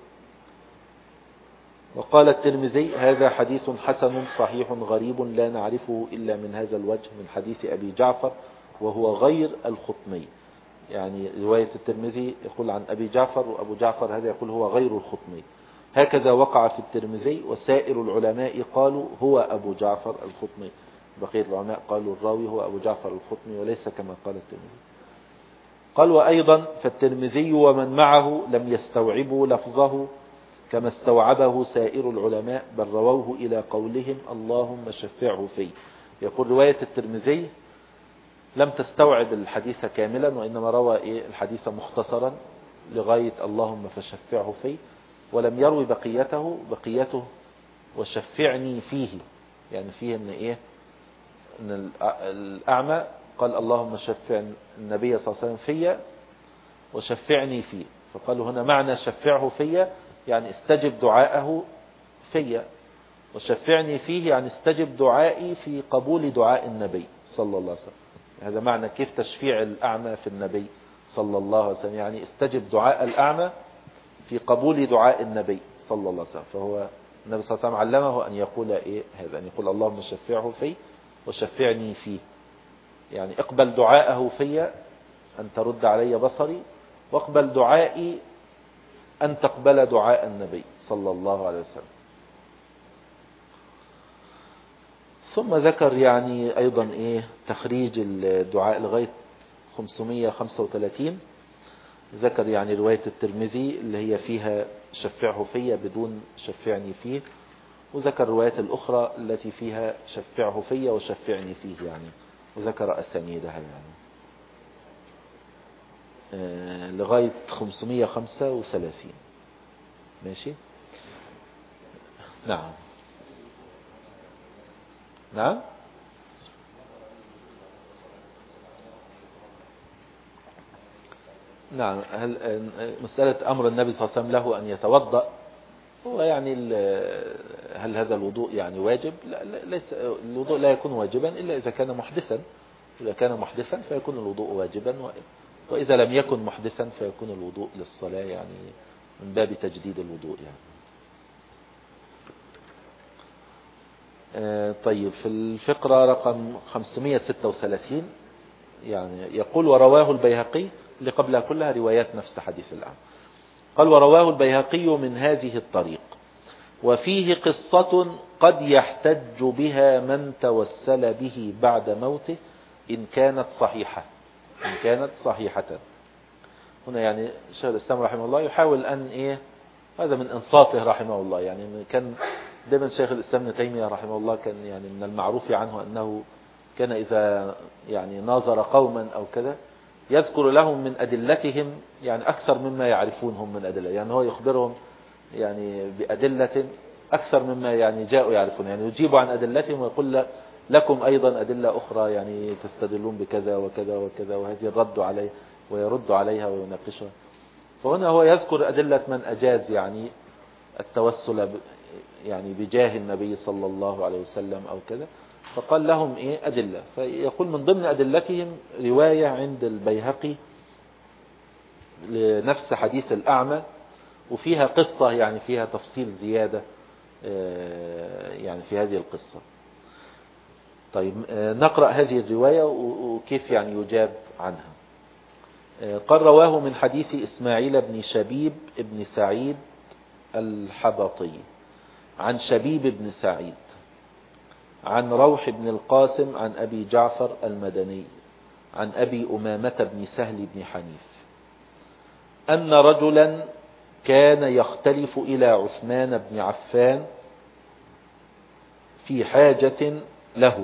وقال الترمذي هذا حديث حسن صحيح غريب لا نعرفه إلا من هذا الوجه من حديث أبي جعفر وهو غير الخطمي. يعني رواية الترمذي يقول عن أبي جعفر وأبو جعفر هذا يقول هو غير الخطمي. هكذا وقع في الترمذي، وسائر العلماء قالوا هو أبو جعفر الخطمي. بقية العلماء قالوا الراوي هو أبو جعفر الخطمي وليس كما قال الترمذي. قال وأيضا فالترمذي ومن معه لم يستوعبوا لفظه كما استوعبه سائر العلماء، بل رووه إلى قولهم اللهم شفعه في. يقول رواية الترمذي لم تستوعب الحديث كاملا، وإنما روى الحديث مختصرا لغاية اللهم فشفعه في، ولم يروي بقيته وشفعني فيه. يعني فيه ان الأعمى قال اللهم شفع النبي صلى الله عليه وسلم في وشفعني فيه، فقالوا هنا معنى شفعه في يعني استجب دعاءه في، وشفعني فيه يعني استجب دعائي في قبول دعاء النبي صلى الله عليه وسلم. هذا معنى كيف تشفيع الأعمى في النبي صلى الله عليه وسلم، يعني استجب دعاء الأعمى في قبول دعاء النبي صلى الله عليه وسلم. فهو النبي صلى الله عليه وسلم علمه أن يقول هذا، أن يقول اللهم شفعه في وشفعني فيه، يعني اقبل دعاءه في أن ترد علي بصري، واقبل دعائي أن تقبل دعاء النبي صلى الله عليه وسلم. ثم ذكر يعني أيضا تخريج الدعاء لغاية 535. ذكر يعني رواية الترمذي اللي هي فيها شفعه في بدون شفعني فيه، وذكر الروايات الأخرى التي فيها شفعه في وشفعني فيه يعني، وذكر أسانيدها يعني لغاية 535. ماشي. نعم نعم. نعم. مسألة أمر النبي صلى الله عليه وسلم له أن يتوضأ، هو يعني هل هذا الوضوء يعني واجب؟ لا، ليس الوضوء لا يكون واجبا إلا إذا كان محدثا. إذا كان محدثا فيكون الوضوء واجبا، وإذا لم يكن محدثا فيكون الوضوء للصلاة، يعني من باب تجديد الوضوء يعني. طيب، في الفقرة رقم 536 يعني يقول: ورواه البيهقي، اللي قبلها كلها روايات نفس حديث الأعمى. قال: ورواه البيهقي من هذه الطريق، وفيه قصة قد يحتج بها من توسل به بعد موته إن كانت صحيحة. إن كانت صحيحة. هنا يعني شيخ الإسلام رحمه الله يحاول أن هذا من إنصافه رحمه الله. يعني كان دائما شيخ الإسلام ابن تيمية رحمه الله كان يعني من المعروف عنه أنه كان إذا يعني ناظر قوما أو كذا يذكر لهم من أدلتهم يعني أكثر مما يعرفونهم من أدلة. يعني هو يخبرهم يعني بأدلة أكثر مما يعني جاءوا يعرفون، يعني يجيب عن أدلتهم ويقول لكم أيضا أدلة أخرى يعني تستدلون بكذا وكذا وكذا، وهذه الرد عليه ويرد عليها ويناقشها. فهنا هو يذكر أدلة من أجاز يعني التوسل يعني بجاه النبي صلى الله عليه وسلم أو كذا، فقال لهم أدلة. فيقول من ضمن أدلتهم رواية عند البيهقي لنفس حديث الأعمى، وفيها قصة يعني فيها تفصيل زيادة يعني في هذه القصة. طيب، نقرأ هذه الرواية وكيف يعني يجاب عنها. قال: رواه من حديث إسماعيل بن شبيب بن سعيد الحبطي عن شبيب بن سعيد عن روح بن القاسم عن أبي جعفر المدني عن أبي أمامة بن سهل بن حنيف أن رجلا كان يختلف إلى عثمان بن عفان في حاجة له.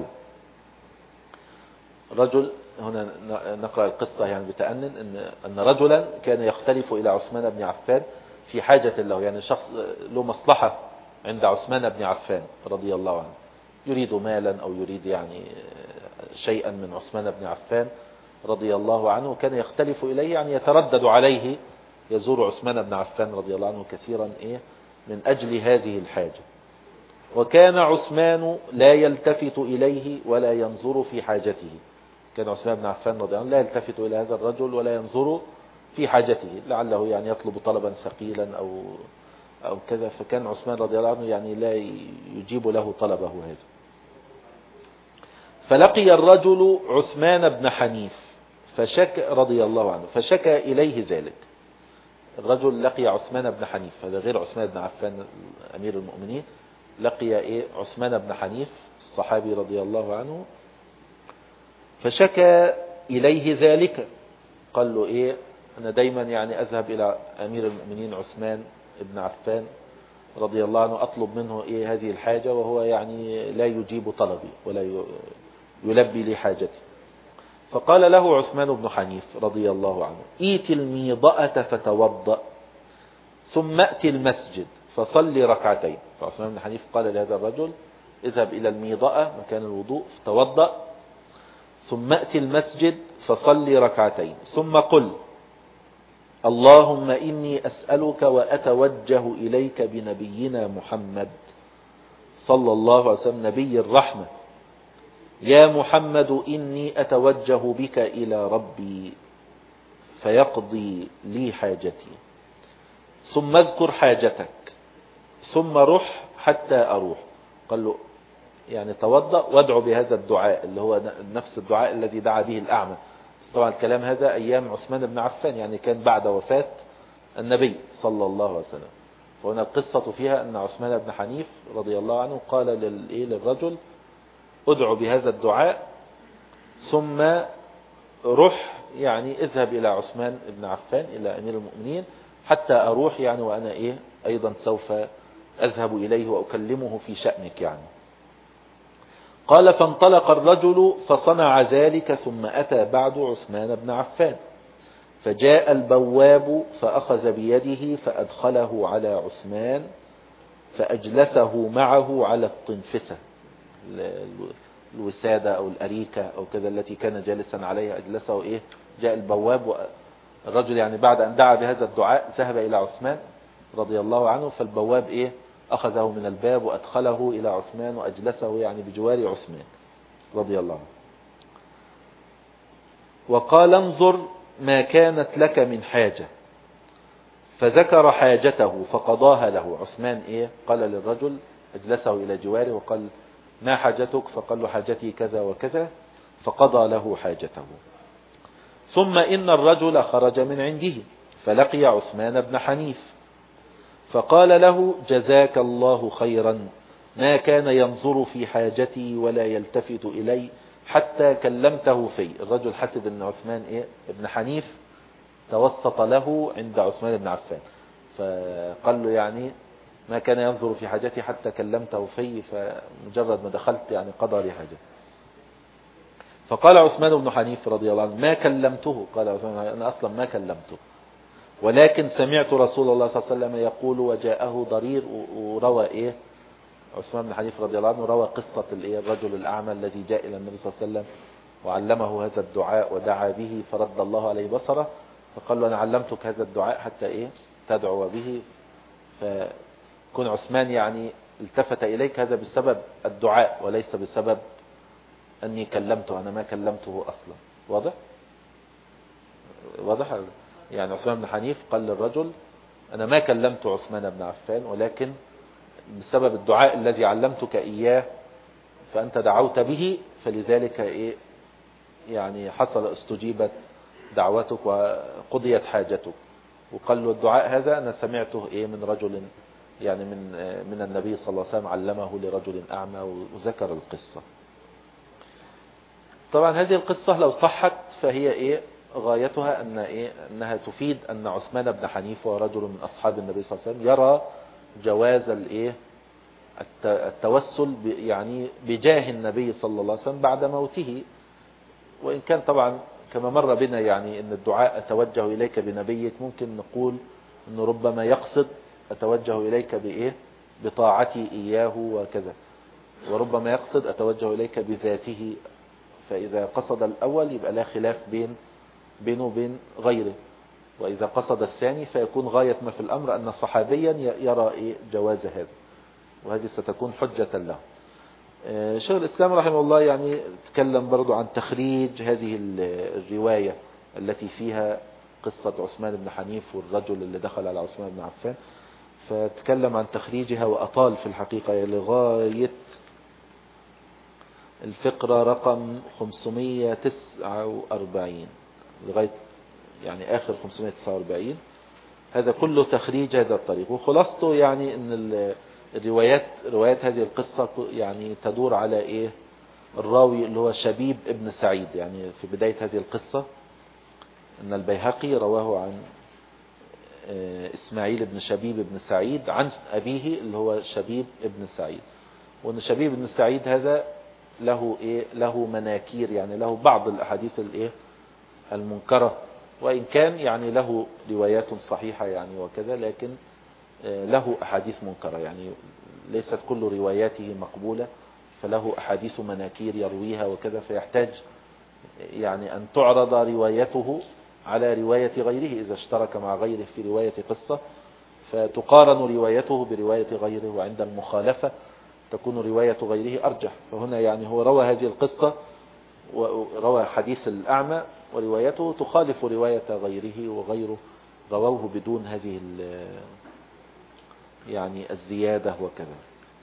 رجل، هنا نقرأ القصة يعني بتأنن، أن رجلا كان يختلف إلى عثمان بن عفان في حاجة له، يعني شخص له مصلحة عند عثمان بن عفان رضي الله عنه، يريد مالا أو يريد يعني شيئا من عثمان بن عفان رضي الله عنه، كان يختلف إليه يعني يتردد عليه، يزور عثمان بن عفان رضي الله عنه كثيرا من أجل هذه الحاجة. وكان عثمان لا يلتفت إليه ولا ينظر في حاجته. كان عثمان بن عفان رضي الله عنه لا يلتفت إلى هذا الرجل ولا ينظر في حاجته، لعله يعني يطلب طلبا ثقيلا أو كذا، فكان عثمان رضي الله عنه يعني لا يجيب له طلبه هذا. فلقي الرجل عثمان بن حنيف فشكى رضي الله عنه، فشكى إليه ذلك. الرجل لقي عثمان بن حنيف، هذا غير عثمان بن عفان أمير المؤمنين، لقي عثمان بن حنيف الصحابي رضي الله عنه، فشكى إليه ذلك. قال له أنا دايما يعني أذهب إلى أمير المؤمنين عثمان بن عفان رضي الله عنه أطلب منه هذه الحاجة، وهو يعني لا يجيب طلبي ولا يلبي لي حاجتي. فقال له عثمان بن حنيف رضي الله عنه: ائت الميضأة فتوضأ ثم ائت المسجد فصلي ركعتين. فعثمان بن حنيف قال لهذا الرجل: اذهب إلى الميضأة مكان الوضوء فتوضأ، ثم ائت المسجد فصلي ركعتين، ثم قل: اللهم إني أسألك وأتوجه إليك بنبينا محمد صلى الله عليه وسلم نبي الرحمة، يا محمد إني أتوجه بك إلى ربي فيقضي لي حاجتي، ثم اذكر حاجتك، ثم رح حتى أروح. قال له يعني توضأ وادعو بهذا الدعاء اللي هو نفس الدعاء الذي دعا به الأعمى. طبعا الكلام هذا أيام عثمان بن عفان، يعني كان بعد وفاة النبي صلى الله عليه وسلم. فهنا القصة فيها أن عثمان بن حنيف رضي الله عنه قال للرجل: ادعو بهذا الدعاء ثم روح، يعني اذهب إلى عثمان بن عفان إلى أمير المؤمنين حتى أروح يعني وأنا أيضا سوف أذهب إليه وأكلمه في شأنك يعني. قال: فانطلق الرجل فصنع ذلك، ثم أتى بعد عثمان بن عفان، فجاء البواب فأخذ بيده فأدخله على عثمان فأجلسه معه على الطنفسة، الوسادة أو الأريكة أو كذا التي كان جالسا عليها، أجلسه جاء البواب الرجل يعني بعد أن دعا بهذا الدعاء ذهب إلى عثمان رضي الله عنه، فالبواب أخذه من الباب وأدخله إلى عثمان وأجلسه يعني بجوار عثمان رضي الله عنه، وقال انظر ما كانت لك من حاجة، فذكر حاجته فقضاها له. عثمان قال للرجل أجلسه إلى جواره وقال ما حاجتك؟ فقال له حاجتي كذا وكذا، فقضى له حاجته. ثم إن الرجل خرج من عنده فلقي عثمان بن حنيف فقال له جزاك الله خيرا، ما كان ينظر في حاجتي ولا يلتفت إلي حتى كلمته في. الرجل حسب أن عثمان ابن حنيف توسط له عند عثمان بن عفان، فقال له يعني ما كان ينظر في حاجتي حتى كلمته في، فمجرد ما دخلت يعني قضى لي حاجتي. فقال عثمان بن حنيف رضي الله عنه ما كلمته. قال عثمان أنا أصلا ما كلمته، ولكن سمعت رسول الله صلى الله عليه وسلم يقول وجاءه ضرير. وروى عثمان بن حنيف رضي الله عنه روى قصة الرجل الأعمى الذي جاء إلى النبي صلى الله عليه وسلم وعلمه هذا الدعاء ودعا به فرد الله عليه بصره، فقال له أنا علمتك هذا الدعاء حتى تدعو به. فكون عثمان يعني التفت إليك هذا بسبب الدعاء وليس بسبب أني كلمته، أنا ما كلمته أصلا. واضح؟ واضح يعني عثمان بن حنيف قال للرجل أنا ما كلمت عثمان بن عفان، ولكن بسبب الدعاء الذي علمتك إياه فأنت دعوت به، فلذلك يعني حصل استجيبت دعوتك وقضيت حاجتك. وقال له الدعاء هذا أنا سمعته من رجل يعني من النبي صلى الله عليه وسلم علمه لرجل أعمى، وذكر القصة. طبعا هذه القصة لو صحت فهي غايتها أنها تفيد أن عثمان بن حنيف ورجل من أصحاب النبي صلى الله عليه وسلم يرى جواز التوسل يعني بجاه النبي صلى الله عليه وسلم بعد موته. وإن كان طبعا كما مر بنا يعني أن الدعاء أتوجه إليك بنبيك، ممكن نقول أنه ربما يقصد أتوجه إليك بطاعتي إياه وكذا، وربما يقصد أتوجه إليك بذاته. فإذا قصد الأول يبقى لا خلاف بينه وبين غيره، وإذا قصد الثاني فيكون غاية ما في الأمر أن صحابيا يرى جواز هذا، وهذه ستكون حجة له. شيخ الإسلام رحمه الله يعني تكلم برضو عن تخريج هذه الرواية التي فيها قصة عثمان بن حنيف والرجل اللي دخل على عثمان بن عفان، فتكلم عن تخريجها وأطال في الحقيقة لغاية الفقرة رقم 549 لغاية يعني آخر 549. هذا كله تخريج هذا الطريق، وخلاصته يعني أن روايات هذه القصة يعني تدور على الراوي اللي هو شبيب ابن سعيد. يعني في بداية هذه القصة أن البيهقي رواه عن إسماعيل بن شبيب بن سعيد عن أبيه اللي هو شبيب ابن سعيد، وأن شبيب بن سعيد هذا له مناكير، يعني له بعض الأحاديث المنكرة، وإن كان يعني له روايات صحيحة يعني وكذا، لكن له أحاديث منكرة، يعني ليست كل رواياته مقبولة، فله أحاديث مناكير يرويها وكذا، فيحتاج يعني أن تعرض روايته على رواية غيره إذا اشترك مع غيره في رواية قصة، فتقارن روايته برواية غيره، وعند المخالفة تكون رواية غيره أرجح. فهنا يعني هو روى هذه القصة وروى حديث الأعمى وروايته تخالف رواية غيره، وغيره رووه بدون هذه يعني الزيادة وكذا.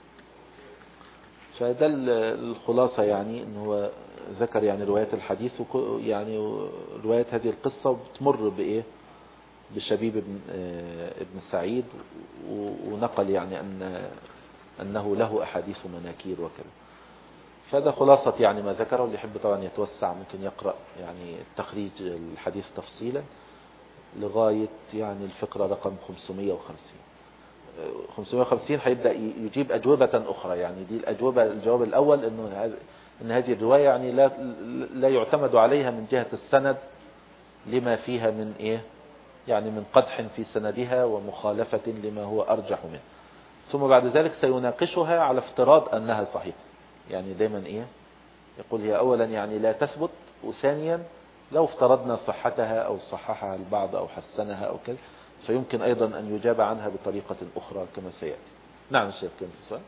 فده الخلاصة، يعني إن هو ذكر يعني روايات الحديث يعني رواية هذه القصة بتمر بشبيب ابن سعيد، ونقل يعني أنه له أحاديث مناكير وكذا. فهذا خلاصة يعني ما ذكره. اللي يحب طبعا يتوسع ممكن يقرأ يعني تخريج الحديث تفصيلا لغاية يعني الفقرة رقم 550 هيبدأ يجيب أجوبة أخرى. يعني دي الجواب الأول إن هذه الرواية يعني لا يعتمد عليها من جهة السند لما فيها من يعني من قدح في سندها ومخالفة لما هو أرجح منه. ثم بعد ذلك سيناقشها على افتراض أنها صحيحة. يعني دايما يقول هي أولا يعني لا تثبت، وثانيا لو افترضنا صحتها أو صححها البعض أو حسنها أو كذا، فيمكن أيضا أن يجاب عنها بطريقة أخرى كما سيأتي. نعم الشيخ كم في السؤال؟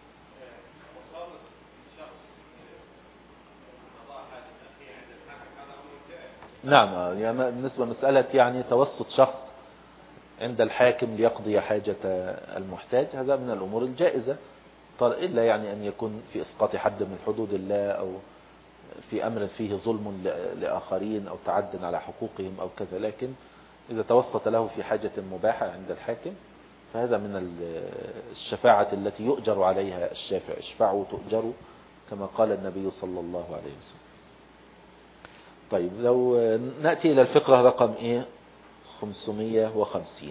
نعم، يعني بالنسبة لمسألة يعني توسط شخص عند الحاكم ليقضي حاجة المحتاج، هذا من الأمور الجائزة، إلا يعني أن يكون في إسقاط حد من حدود الله أو في أمر فيه ظلم لآخرين أو تعد على حقوقهم أو كذا. لكن إذا توسط له في حاجة مباحة عند الحاكم فهذا من الشفاعة التي يؤجر عليها الشافع، اشفعوا تؤجروا كما قال النبي صلى الله عليه وسلم. طيب لو نأتي إلى الفقرة رقم 550.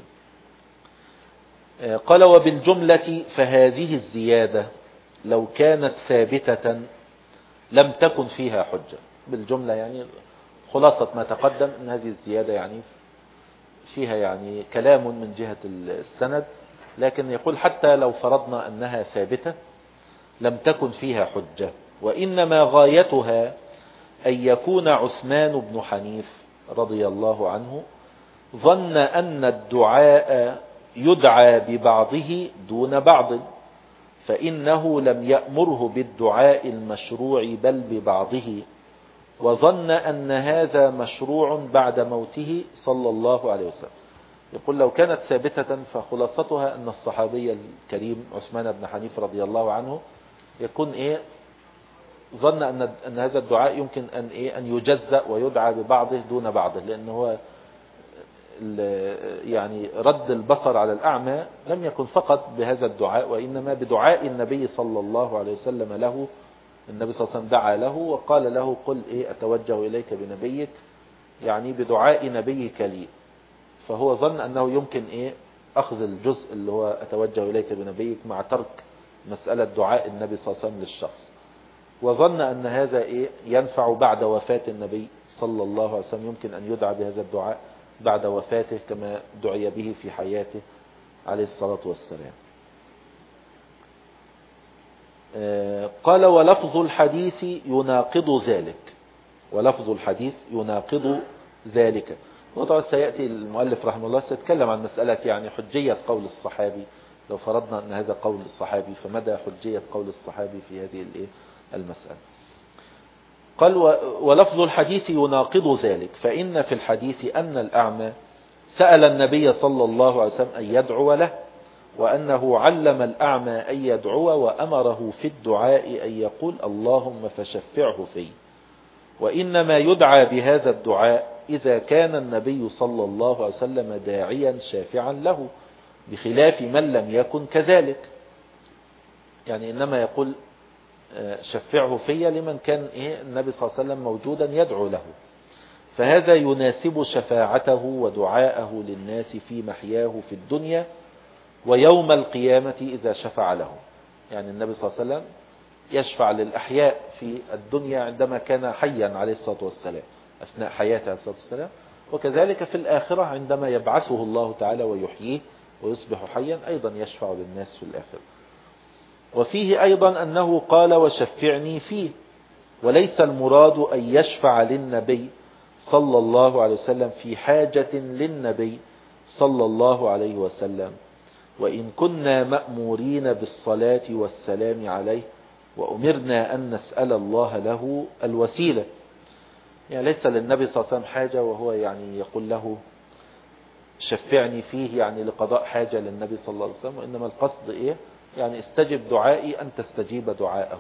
قال وبالجملة فهذه الزيادة لو كانت ثابتة لم تكن فيها حجة. بالجملة يعني خلاصة ما تقدم أن هذه الزيادة يعني فيها يعني كلام من جهة السند، لكن يقول حتى لو فرضنا أنها ثابتة لم تكن فيها حجة، وإنما غايتها أن يكون عثمان بن حنيف رضي الله عنه ظن أن الدعاء يدعى ببعضه دون بعض، فإنه لم يأمره بالدعاء المشروع بل ببعضه، وظن أن هذا مشروع بعد موته صلى الله عليه وسلم. يقول لو كانت ثابتة فخلاصتها أن الصحابي الكريم عثمان بن حنيف رضي الله عنه يكون ظن أن هذا الدعاء يمكن أن يجزأ ويدعى ببعضه دون بعضه، لأنه هو يعني رد البصر على الأعمى لم يكن فقط بهذا الدعاء، وإنما بدعاء النبي صلى الله عليه وسلم له. النبي صلى الله عليه وسلم دعا له وقال له قل أتوجه إليك بنبيك، يعني بدعاء نبيك لي. فهو ظن أنه يمكن أخذ الجزء اللي هو أتوجه إليك بنبيك مع ترك مسألة دعاء النبي صلى الله عليه وسلم للشخص، وظن أن هذا ينفع بعد وفاة النبي صلى الله عليه وسلم، يمكن أن يدعى بهذا الدعاء بعد وفاته كما دعي به في حياته عليه الصلاة والسلام. قال ولفظ الحديث يناقض ذلك، ولفظ الحديث يناقض ذلك. وطبعا سيأتي المؤلف رحمه الله سيتكلم عن مسألة يعني حجية قول الصحابي. لو فرضنا أن هذا قول الصحابي فمدى حجية قول الصحابي في هذه المسألة. قال ولفظ الحديث يناقض ذلك، فإن في الحديث أن الأعمى سأل النبي صلى الله عليه وسلم أن يدعو له، وأنه علم الأعمى أن يدعو وأمره في الدعاء أن يقول اللهم فشفعه في، وإنما يدعى بهذا الدعاء إذا كان النبي صلى الله عليه وسلم داعيا شافعا له، بخلاف من لم يكن كذلك. يعني إنما يقول شفعه في لمن كان النبي صلى الله عليه وسلم موجودا يدعو له، فهذا يناسب شفاعته ودعاءه للناس في محياه في الدنيا ويوم القيامة إذا شفع له. يعني النبي صلى الله عليه وسلم يشفع للأحياء في الدنيا عندما كان حيا عليه الصلاة والسلام أثناء حياته عليه الصلاة والسلام، وكذلك في الآخرة عندما يبعثه الله تعالى ويحييه ويصبح حيا أيضا يشفع للناس في الآخرة. وفيه أيضا أنه قال وشفعني فيه، وليس المراد أن يشفع للنبي صلى الله عليه وسلم في حاجة للنبي صلى الله عليه وسلم، وإن كنا مأمورين بالصلاة والسلام عليه وأمرنا أن نسأل الله له الوسيلة. يعني ليس للنبي صلى الله عليه وسلم حاجة وهو يعني يقول له شفعني فيه يعني لقضاء حاجة للنبي صلى الله عليه وسلم، وإنما القصد يعني استجب دعائي أن تستجيب دعاءه.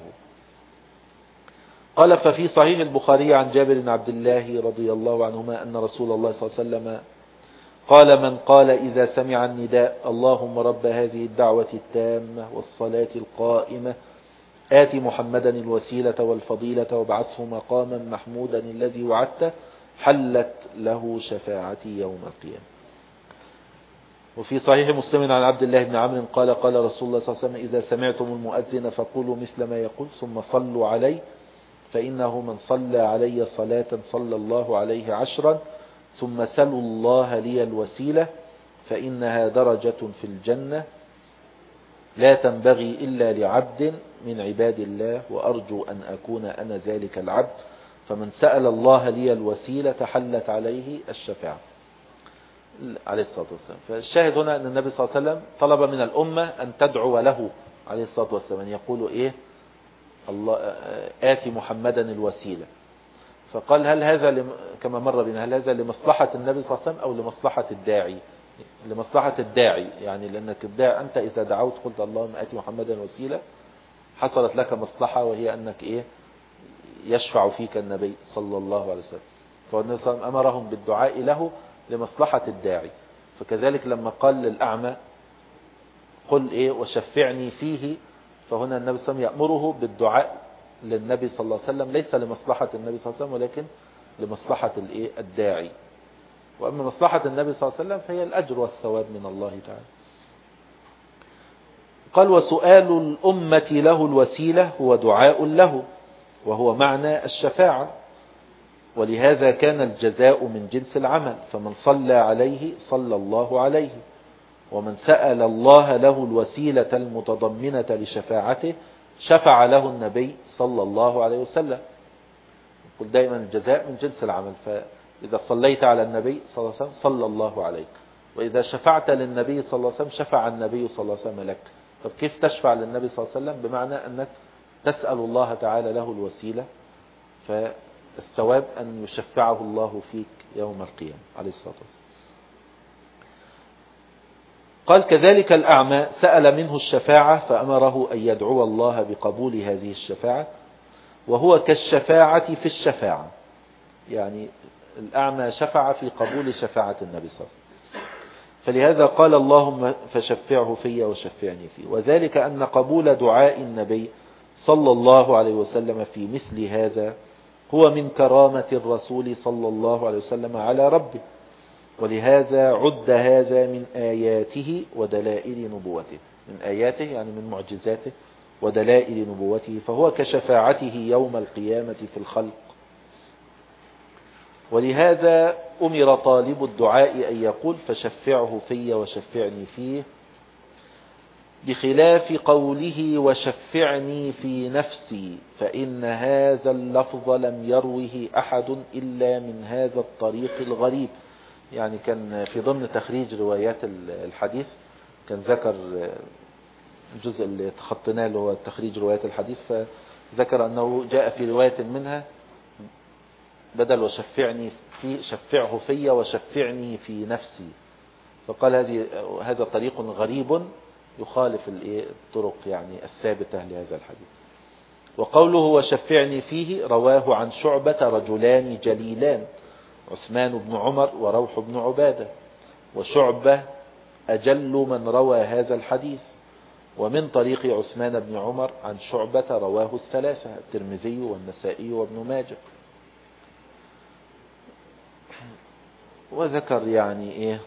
قال ففي صحيح البخاري عن جابر بن عبد الله رضي الله عنهما أن رسول الله صلى الله عليه وسلم قال من قال إذا سمع النداء اللهم رب هذه الدعوة التامة والصلاة القائمة آت محمدا الوسيلة والفضيلة وابعثه مقاما محمودا الذي وعدته حلت له شفاعتي يوم القيامة. وفي صحيح مسلم عن عبد الله بن عمرو قال قال رسول الله صلى الله عليه وسلم إذا سمعتم المؤذن فقولوا مثل ما يقول ثم صلوا عليه، فإنه من صلى علي صلاة صلى الله عليه 10 ثم سلوا الله لي الوسيلة فإنها درجة في الجنة لا تنبغي إلا لعبد من عباد الله، وأرجو أن أكون أنا ذلك العبد. فمن سأل الله لي الوسيلة حلت عليه الشفاعة عليه الصلاة والسلام. فالشاهد هنا أن النبي صلى الله عليه وسلم طلب من الأمة أن تدعو له عليه الصلاة والسلام، أن يقولوا إيه الله آتي محمدا الوسيلة. فقال هل هذا كما مر بنا هل هذا لمصلحة النبي صلى الله عليه وسلم أو لمصلحة الداعي؟ لمصلحة الداعي، يعني لأنك الداعي أنت إذا دعوت قلت اللهم آتي محمدا الوسيلة حصلت لك مصلحة، وهي أنك إيه يشفع فيك النبي صلى الله عليه وسلم. فالنبي صلى الله عليه وسلم أمرهم بالدعاء له لمصلحة الداعي. فكذلك لما قال للأعمى قل إيه وشفعني فيه، فهنا النبي صلى الله عليه وسلم يأمره بالدعاء للنبي صلى الله عليه وسلم ليس لمصلحة النبي صلى الله عليه وسلم ولكن لمصلحة الإيه الداعي. وأما مصلحة النبي صلى الله عليه وسلم فهي الأجر والثواب من الله تعالى. قال وسؤال الأمة له الوسيلة هو دعاء له، وهو معنى الشفاعة، ولهذا كان الجزاء من جنس العمل، فمن صلى عليه صلى الله عليه، ومن سأل الله له الوسيلة المتضمنة لشفاعته شفع له النبي صلى الله عليه وسلم. قل دائما الجزاء من جنس العمل، فإذا صليت على النبي صلى الله عليه وسلم صلى الله عليك، وإذا شفعت للنبي صلى الله عليه وسلم شفع النبي صلى الله عليه وسلم لك. طب كيف تشفع للنبي صلى الله عليه وسلم؟ بمعنى أنك تسأل الله تعالى له الوسيلة، فالثواب أن يشفعه الله فيك يوم القيامة عليه الصلاة والسلام. قال كذلك الأعمى سأل منه الشفاعة فأمره أن يدعو الله بقبول هذه الشفاعة، وهو كالشفاعة في الشفاعة، يعني الأعمى شفع في قبول شفاعة النبي صلى الله عليه وسلم. فلهذا قال اللهم فشفعه في وشفعني فيه، وذلك أن قبول دعاء النبي صلى الله عليه وسلم في مثل هذا هو من كرامة الرسول صلى الله عليه وسلم على ربه، ولهذا عد هذا من آياته ودلائل نبوته، من آياته يعني من معجزاته ودلائل نبوته، فهو كشفاعته يوم القيامة في الخلق. ولهذا أمر طالب الدعاء أن يقول فشفعه في وشفعني فيه، بخلاف قوله وشفعني في نفسي، فإن هذا اللفظ لم يروه أحد إلا من هذا الطريق الغريب. يعني كان في ضمن تخريج روايات الحديث كان ذكر الجزء اللي تخطيناه اللي هو تخريج روايات الحديث، فذكر أنه جاء في رواية منها بدل وشفعني في شفعه في وشفعني في نفسي، فقال هذا طريق غريب يخالف الطرق يعني الثابتة لهذا الحديث. وقوله وشفعني فيه رواه عن شعبة رجلان جليلان، عثمان بن عمر وروح بن عبادة، وشعبة أجل من روى هذا الحديث. ومن طريق عثمان بن عمر عن شعبة رواه الثلاثة الترمذي والنسائي وابن ماجه. وذكر يعني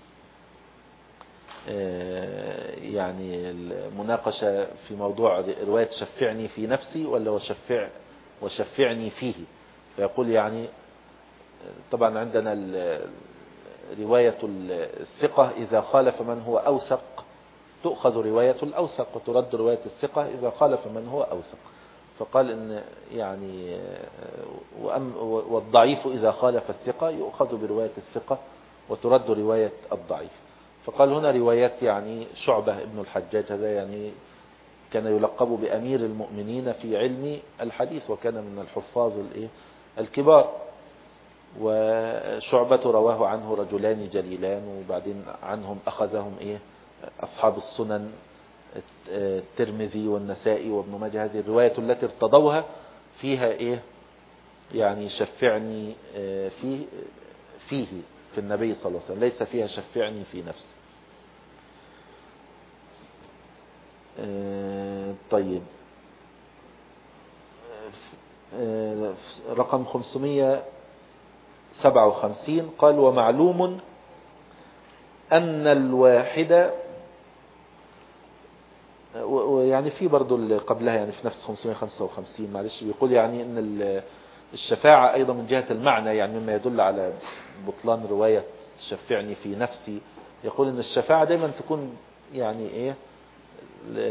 يعني المناقشة في موضوع رواية شفعني في نفسي ولا وشفعني فيه. فيقول يعني طبعا عندنا رواية الثقة إذا خالف من هو أوثق تؤخذ رواية الأوثق، وترد رواية الثقة إذا خالف من هو أوثق. فقال إن يعني والضعيف إذا خالف الثقة يؤخذ برواية الثقة وترد رواية الضعيف. فقال هنا روايات يعني شعبة ابن الحجاج، هذا يعني كان يلقب بأمير المؤمنين في علم الحديث، وكان من الحفاظ الكبار. وشعبة رواه عنه رجلان جليلان، وبعدين عنهم أخذهم أصحاب السنن الترمذي والنسائي وابن ماجه. هذه الرواية التي ارتضوها فيها يعني شفعني فيه في النبي صلى الله عليه وسلم، ليس فيها شفعني في نفسي. طيب رقم 557 قال ومعلوم أن الواحد، ويعني في برضو اللي قبلها يعني في نفس 555 معلش بيقول يعني أن الشفاعة أيضا من جهة المعنى يعني مما يدل على بطلان رواية شفعني في نفسي. يقول أن الشفاعة دائما تكون يعني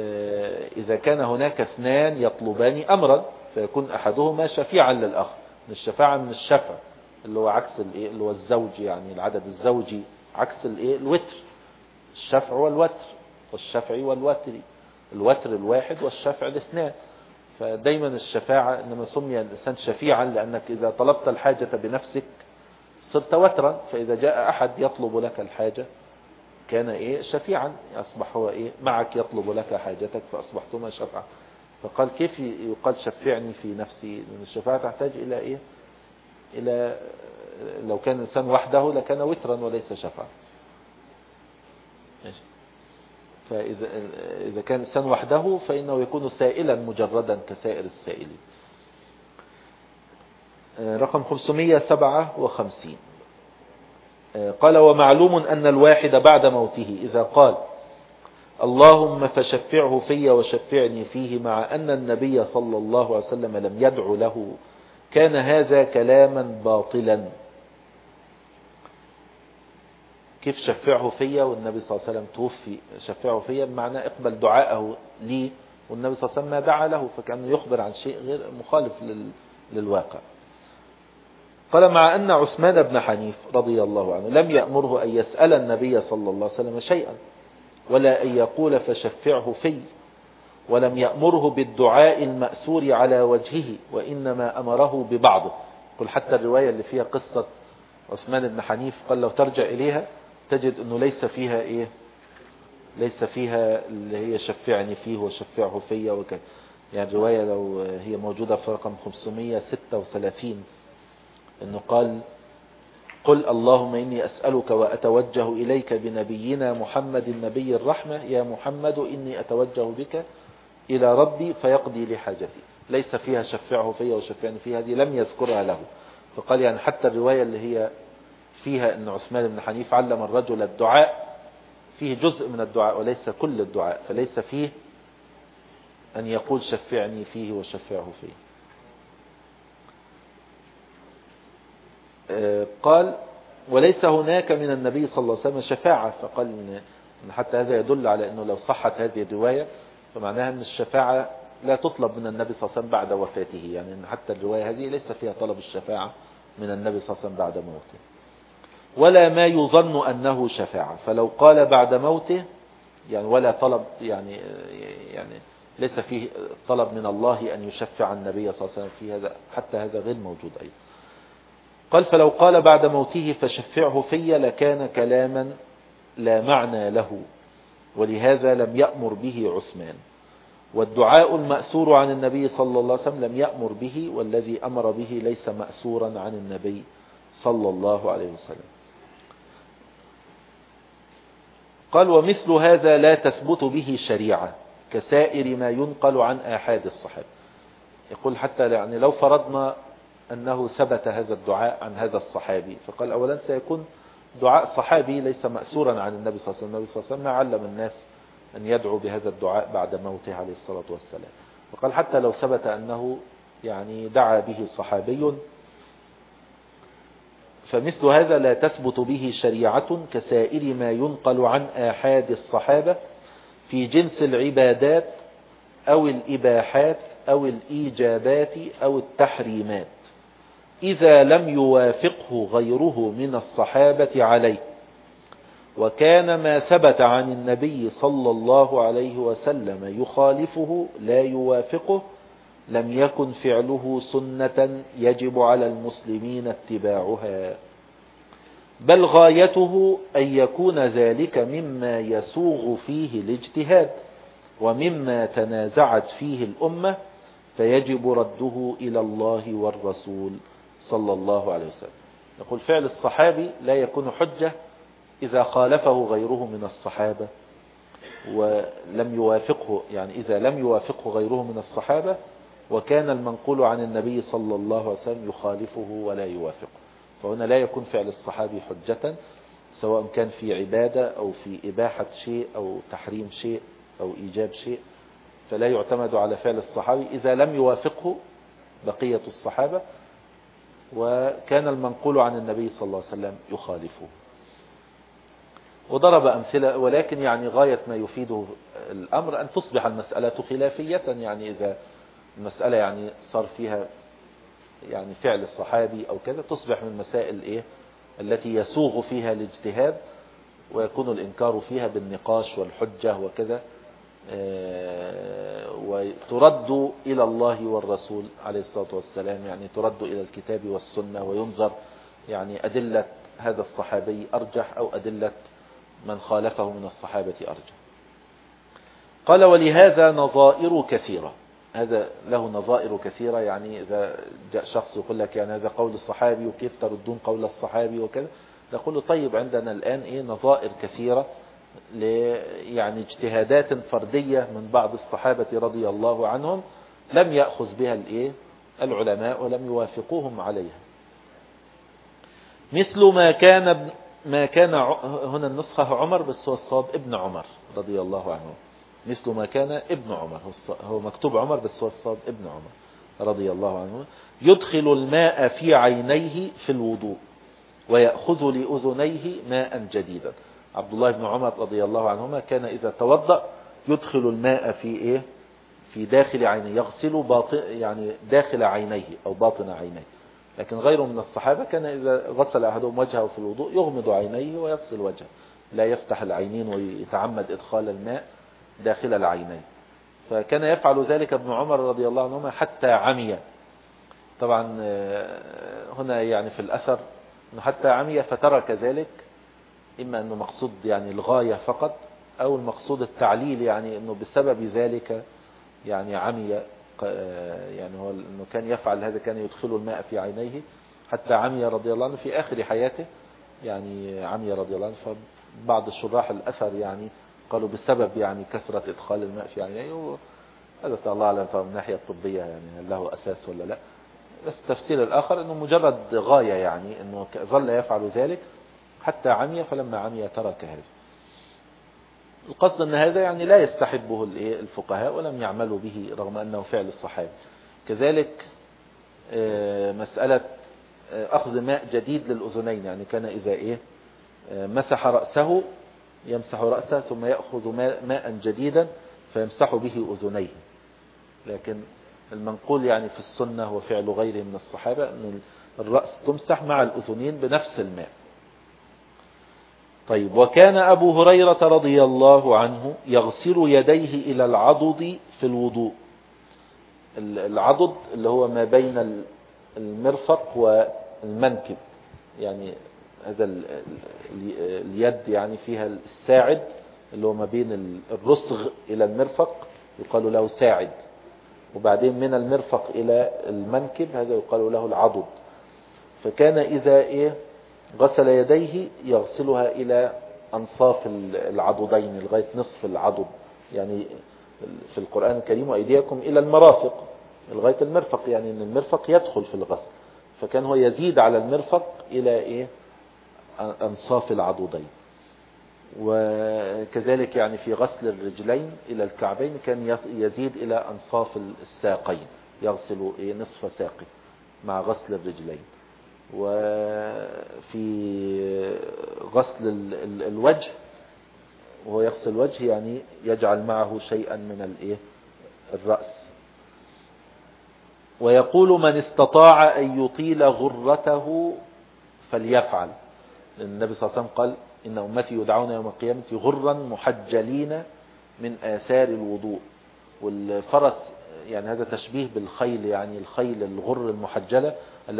إذا كان هناك اثنان يطلبان أمرا فيكون أحدهما شفيعا للآخر. الشفاعة من الشفع اللي هو عكس الايه، اللي هو الزوج، يعني العدد الزوجي عكس الايه الوتر. الشفع والوتر، والشفع والوتر، الوتر الواحد والشفع الاثنان. فدايما الشفاعة انما سمي الانسان شفيعا لانك اذا طلبت الحاجة بنفسك صرت وترا، فاذا جاء احد يطلب لك الحاجة كان ايه شفيعا، اصبح هو ايه معك يطلب لك حاجتك فاصبحتما شفعا. فقال كيف يقال شفعني في نفسي؟ لأن الشفاعة تحتاج الى ايه، الى لو كان الانسان وحده لكان وترا وليس شفعا. فإذا كان الإنسان وحده فإنه يكون سائلا مجردا كسائر السائلين. رقم 557 قال ومعلوم أن الواحد بعد موته إذا قال اللهم فشفعه في وشفعني فيه مع أن النبي صلى الله عليه وسلم لم يدع له كان هذا كلاما باطلا. كيف شفعه فيا والنبي صلى الله عليه وسلم توفي؟ شفعه فيا بمعنى اقبل دعاءه لي والنبي صلى الله عليه وسلم ما دعا له، فكأنه يخبر عن شيء غير مخالف للواقع. قال مع أن عثمان بن حنيف رضي الله عنه لم يأمره أن يسأل النبي صلى الله عليه وسلم شيئا ولا أن يقول فشفعه في، ولم يأمره بالدعاء المأثور على وجهه وإنما أمره ببعضه. قل حتى الرواية اللي فيها قصة عثمان بن حنيف قال لو ترجع إليها تجد أنه ليس فيها إيه، ليس فيها اللي هي شفعني فيه وشفعه فيا وكذا. يعني الرواية لو هي موجودة في رقم 536 أنه قال قل اللهم إني أسألك وأتوجه إليك بنبينا محمد النبي الرحمة يا محمد إني أتوجه بك إلى ربي فيقضي لي حاجتي. ليس فيها شفعه فيا وشفعني فيه، هذه لم يذكرها له. فقال يعني حتى الرواية اللي هي فيها أن عثمان بن حنيف علم الرجل الدعاء فيه جزء من الدعاء وليس كل الدعاء، فليس فيه أن يقول شفعني فيه وشفعه فيه. قال وليس هناك من النبي صلى الله عليه وسلم شفاعة. فقال إن حتى هذا يدل على أنه لو صحت هذه الرواية فمعناها أن الشفاعة لا تطلب من النبي صلى الله عليه وسلم بعد وفاته، يعني أن حتى الرواية هذه ليس فيها طلب الشفاعة من النبي صلى الله عليه وسلم بعد موته، ولا ما يظن أنه شفاعة. فلو قال بعد موته يعني ولا طلب، يعني ليس فيه طلب من الله أن يشفع النبي صلى الله عليه وسلم في هذا، حتى هذا غير موجود أيضا. قال فلو قال بعد موته فشفعه في لكان كلاما لا معنى له، ولهذا لم يأمر به عثمان. والدعاء المأثور عن النبي صلى الله عليه وسلم لم يأمر به، والذي أمر به ليس مأثورا عن النبي صلى الله عليه وسلم. قال ومثل هذا لا تثبت به شريعة كسائر ما ينقل عن آحاد الصحابة. يقول حتى يعني لو فرضنا أنه ثبت هذا الدعاء عن هذا الصحابي، فقال أولا سيكون دعاء صحابي ليس مأثورا عن النبي صلى الله عليه وسلم. النبي صلى الله عليه وسلم ما علم الناس أن يدعو بهذا الدعاء بعد موته عليه الصلاة والسلام. وقال حتى لو ثبت أنه يعني دعا به صحابي فمثل هذا لا تثبت به شريعة كسائر ما ينقل عن آحاد الصحابة في جنس العبادات أو الإباحات أو الإيجابات أو التحريمات إذا لم يوافقه غيره من الصحابة عليه. وكان ما ثبت عن النبي صلى الله عليه وسلم يخالفه لا يوافقه لم يكن فعله سنة يجب على المسلمين اتباعها، بل غايته أن يكون ذلك مما يسوغ فيه الاجتهاد ومما تنازعت فيه الأمة فيجب رده إلى الله والرسول صلى الله عليه وسلم. يقول فعل الصحابي لا يكون حجة إذا خالفه غيره من الصحابة ولم يوافقه، يعني إذا لم يوافقه غيره من الصحابة وكان المنقول عن النبي صلى الله عليه وسلم يخالفه ولا يوافقه، فهنا لا يكون فعل الصحابي حجة سواء كان في عبادة أو في إباحة شيء أو تحريم شيء أو إيجاب شيء، فلا يعتمد على فعل الصحابي إذا لم يوافقه بقية الصحابة وكان المنقول عن النبي صلى الله عليه وسلم يخالفه. وضرب أمثلة، ولكن يعني غاية ما يفيده الأمر أن تصبح المسألة خلافية. يعني إذا المسألة يعني صار فيها يعني فعل الصحابي أو كذا تصبح من المسائل إيه التي يسوغ فيها الاجتهاد، ويكون الإنكار فيها بالنقاش والحجة وكذا، وترد إلى الله والرسول عليه الصلاة والسلام، يعني ترد إلى الكتاب والسنة، وينظر يعني أدلة هذا الصحابي أرجح أو أدلة من خالفه من الصحابة أرجح. قال ولهذا نظائر كثيرة، هذا له نظائر كثيرة. يعني إذا جاء شخص يقول لك يعني هذا قول الصحابي وكيف تردون قول الصحابي وكذا، نقول له طيب عندنا الآن نظائر كثيرة يعني اجتهادات فردية من بعض الصحابة رضي الله عنهم لم يأخذ بها العلماء ولم يوافقوهم عليها. مثل ما كان هنا النسخة عمر بس هو الصواب ابن عمر رضي الله عنه، مثل ما كان ابن عمر، هو مكتوب عمر بس هو الصواب ابن عمر رضي الله عنه، يدخل الماء في عينيه في الوضوء ويأخذ لأذنيه ماء جديدا. عبد الله بن عمر رضي الله عنهما كان إذا توضأ يدخل الماء في داخل عينيه، يغسل يعني داخل عينيه أو باطن عينيه. لكن غيره من الصحابة كان إذا غسل أحدهم وجهه في الوضوء يغمض عينيه ويغسل وجهه، لا يفتح العينين ويتعمد إدخال الماء داخل العينين. فكان يفعل ذلك ابن عمر رضي الله عنهما حتى عمي. طبعا هنا يعني في الأثر أنه حتى عمي فترك ذلك، إما أنه مقصود يعني الغاية فقط، أو المقصود التعليل، يعني أنه بسبب ذلك يعني عمي، يعني هو أنه كان يفعل هذا، كان يدخل الماء في عينيه حتى عمي رضي الله عنه في آخر حياته، يعني عمي رضي الله عنه. فبعض الشراح الأثر يعني قالوا بسبب يعني كثرة إدخال الماء في عينيه، هذا الله أعلم من الناحية الطبية يعني هل له أساس ولا لا. بس التفسير الآخر أنه مجرد غاية، يعني أنه ظل يفعل ذلك حتى عمي، فلما عمي ترك هذا. القصد أن هذا يعني لا يستحبه الفقهاء ولم يعملوا به رغم أنه فعل الصحابة. كذلك مسألة أخذ ماء جديد للأذنين، يعني كان إذا مسح رأسه يمسح رأسه ثم يأخذ ماء جديدا فيمسح به أذنيه. لكن المنقول يعني في السنة هو فعل غيره من الصحابة أن الرأس تمسح مع الأذنين بنفس الماء. طيب، وكان أبو هريرة رضي الله عنه يغسل يديه إلى العضد في الوضوء. العضد اللي هو ما بين المرفق والمنكب، يعني هذا اليد يعني فيها الساعد اللي هو ما بين الرسغ إلى المرفق يقال له ساعد، وبعدين من المرفق إلى المنكب هذا يقال له العضد. فكان إذا غسل يديه يغسلها إلى أنصاف العضدين لغاية نصف العضد، يعني في القرآن الكريم وأيديكم إلى المرافق لغاية المرفق، يعني أن المرفق يدخل في الغسل، فكان هو يزيد على المرفق إلى أنصاف العضدين. وكذلك يعني في غسل الرجلين إلى الكعبين كان يزيد إلى أنصاف الساقين، يغسل نصف ساقه مع غسل الرجلين. وفي غسل الوجه وهو يغسل الوجه يعني يجعل معه شيئا من الرأس. ويقول من استطاع أن يطيل غرته فليفعل، لأن النبي صلى الله عليه وسلم قال إن أمتي يدعون يوم القيامة غرا محجلين من آثار الوضوء. والفرس يعني هذا تشبيه بالخيل، يعني الخيل الغر المحجلة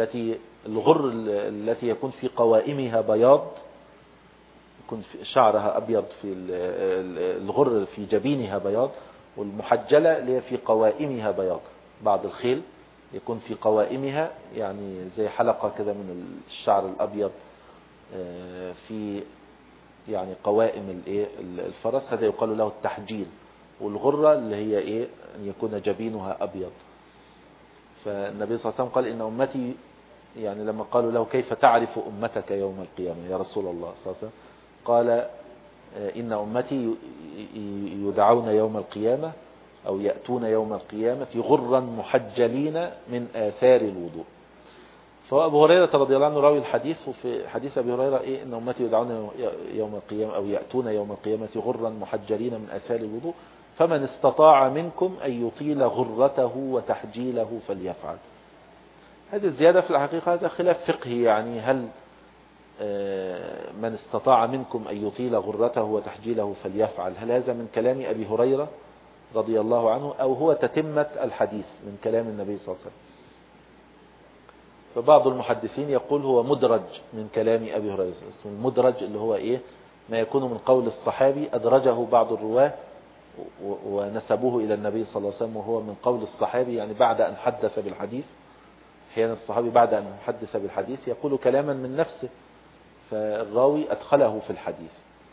التي يكون في قوائمها بياض، يكون في شعرها أبيض، في الغر في جبينها بياض، والمحجلة اللي هي في قوائمها بياض. بعض الخيل يكون في قوائمها يعني زي حلقة كذا من الشعر الأبيض في يعني قوائم الفرس، هذا يقال له التحجيل. والغرة اللي هي أن يكون جبينها أبيض. فالنبي صلى الله عليه وسلم قال إن أمتي، يعني لما قالوا له كيف تعرف أمتك يوم القيامة يا رسول الله صلى الله عليه وسلم، قال إن أمتي يدعون يوم القيامة أو يأتون يوم القيامة غرا محجلين من آثار الوضوء. فأبو هريرة رضي الله عنه راوي الحديث، وفي حديث أبي هريرة إن أمتي يدعون يوم القيامة أو يأتون يوم القيامة غرا محجلين من آثار الوضوء فمن استطاع منكم أن يطيل غرته وتحجيله فليفعل. هذه الزيادة في الحقيقة هذا خلاف فقهي، يعني هل من استطاع منكم أن يطيل غرته وتحجيله فليفعل، هل هذا من كلام أبي هريرة رضي الله عنه أو هو تتمة الحديث من كلام النبي صلى الله عليه وسلم؟ فبعض المحدثين يقول هو مدرج من كلام أبي هريرة. اسمه المدرج اللي هو إيه؟ ما يكون من قول الصحابي أدرجه بعض الرواه ونسبوه إلى النبي صلى الله عليه وسلم، وهو من قول الصحابي يعني بعد أن حدث بالحديث. أحيانا الصحابي بعد أن حدث بالحديث يقول كلاما من نفسه فالراوي أدخله في الحديث.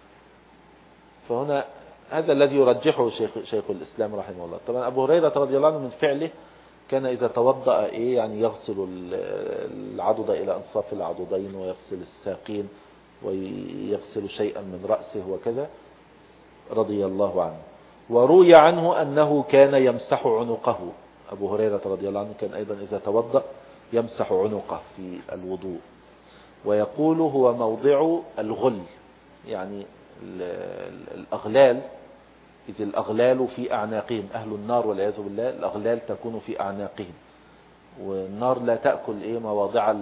فهنا هذا الذي يرجحه شيخ الإسلام رحمه الله. طبعا أبو هريرة رضي الله عنه من فعله كان إذا توضأ يعني يغسل العضد إلى أنصاف العضدين ويغسل الساقين ويغسل شيئا من رأسه وكذا رضي الله عنه. وروي عنه أنه كان يمسح عنقه. أبو هريرة رضي الله عنه كان أيضا إذا توضأ يمسح عنقه في الوضوء، ويقول هو موضع الغل، يعني الأغلال، إذ الأغلال في أعناقهم، أهل النار والعياذ بالله الأغلال تكون في أعناقهم، والنار لا تأكل مواضع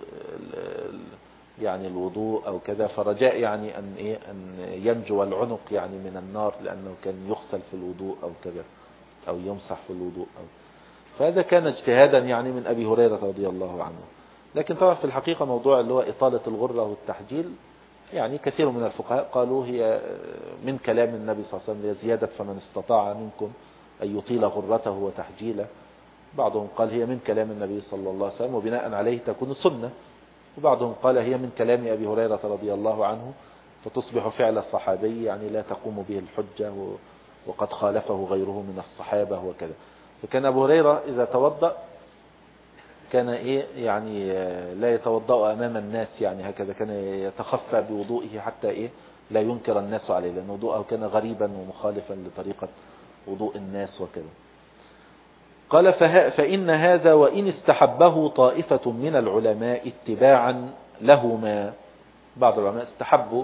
يعني الوضوء أو كذا، فرجاء يعني أن ينجو العنق يعني من النار، لأنه كان يغسل في الوضوء أو كذا أو يمسح في الوضوء فهذا كان اجتهادا يعني من أبي هريرة رضي الله عنه. لكن طبعا في الحقيقة موضوع اللي هو إطالة الغرة والتحجيل يعني كثير من الفقهاء قالوا هي من كلام النبي صلى الله عليه وسلم، هي زيادة فمن استطاع منكم أن يطيل غرته وتحجيله. بعضهم قال هي من كلام النبي صلى الله عليه وسلم وبناء عليه تكون سنة، وبعضهم قال هي من كلام أبي هريرة رضي الله عنه فتصبح فعل الصحابي يعني لا تقوم به الحجة وقد خالفه غيره من الصحابة وكذا. فكان أبو هريرة إذا توضأ كان يعني لا يتوضأ أمام الناس، يعني هكذا كان يتخفى بوضوئه حتى لا ينكر الناس عليه، لأن وضوءه كان غريبا ومخالفا لطريقة وضوء الناس وكذا. قال فإن هذا وإن استحبه طائفة من العلماء اتباعا لهما. بعض العلماء استحبوا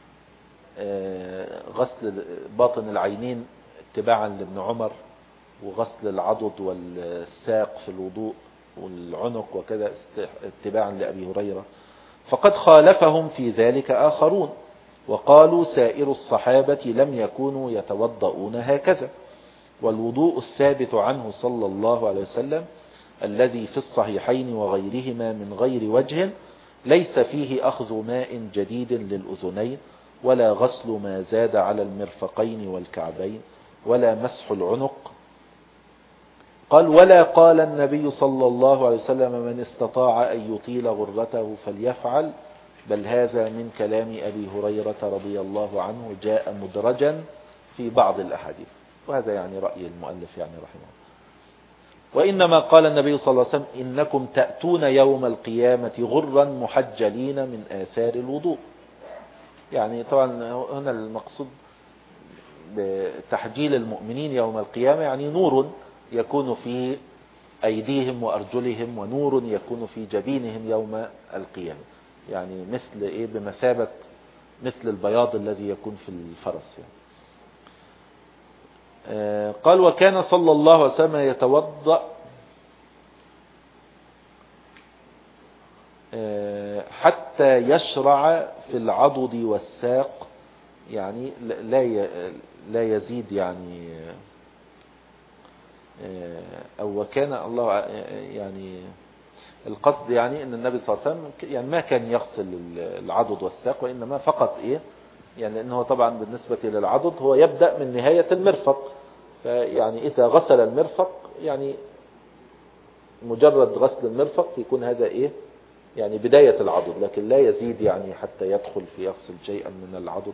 غسل باطن العينين اتباعا لابن عمر، وغسل العضد والساق في الوضوء والعنق وكذا اتباعا لأبي هريرة. فقد خالفهم في ذلك آخرون وقالوا سائر الصحابة لم يكونوا يتوضؤون هكذا، والوضوء الثابت عنه صلى الله عليه وسلم الذي في الصحيحين وغيرهما من غير وجه ليس فيه أخذ ماء جديد للأذنين ولا غسل ما زاد على المرفقين والكعبين ولا مسح العنق. قال ولا قال النبي صلى الله عليه وسلم من استطاع أن يطيل غرته فليفعل، بل هذا من كلام أبي هريرة رضي الله عنه جاء مدرجا في بعض الأحاديث. وهذا يعني رأي المؤلف يعني رحمه الله. وإنما قال النبي صلى الله عليه وسلم إنكم تأتون يوم القيامة غرا محجلين من آثار الوضوء. يعني طبعا هنا المقصود بتحجيل المؤمنين يوم القيامة يعني نور يكون في أيديهم وأرجلهم ونور يكون في جبينهم يوم القيامة، يعني مثل بمثابة مثل البياض الذي يكون في الفرس يعني. قال وكان صلى الله عليه وسلم يتوضأ حتى يشرع في العضد والساق، يعني لا يزيد يعني أو وكان الله يعني القصد يعني أن النبي صلى الله عليه وسلم يعني ما كان يغسل العضد والساق، وإنما فقط يعني لأنه طبعا بالنسبة للعضد هو يبدأ من نهاية المرفق، فيعني إذا غسل المرفق يعني مجرد غسل المرفق يكون هذا يعني بداية العضد، لكن لا يزيد يعني حتى يدخل في يغسل شيئا من العضد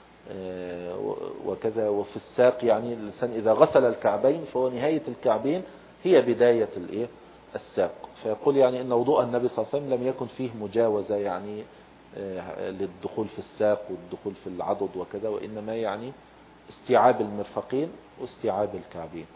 وكذا. وفي الساق يعني الإنسان إذا غسل الكعبين فهو نهاية الكعبين هي بداية الساق. فيقول يعني إن وضوء النبي صلى الله عليه وسلم لم يكن فيه مجاوزة يعني للدخول في الساق والدخول في العضد وكذا، وإنما يعني استيعاب المرفقين واستيعاب الكعبين.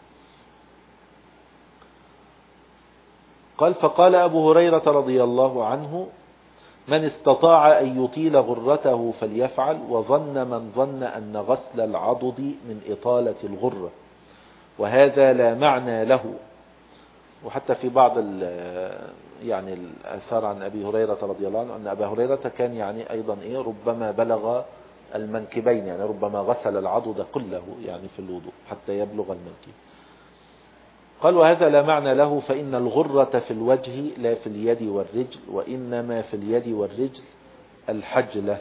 قال فقال أبو هريرة رضي الله عنه من استطاع أن يطيل غرته فليفعل، وظن من ظن أن غسل العضد من إطالة الغرة، وهذا لا معنى له، وحتى في بعض يعني الآثار عن أبي هريرة رضي الله عنه أن أبا هريرة كان يعني أيضا ربما بلغ المنكبين، يعني ربما غسل العضد كله يعني في الوضوء حتى يبلغ المنكب. قال وهذا لا معنى له، فإن الغرة في الوجه لا في اليد والرجل، وإنما في اليد والرجل الحجلة.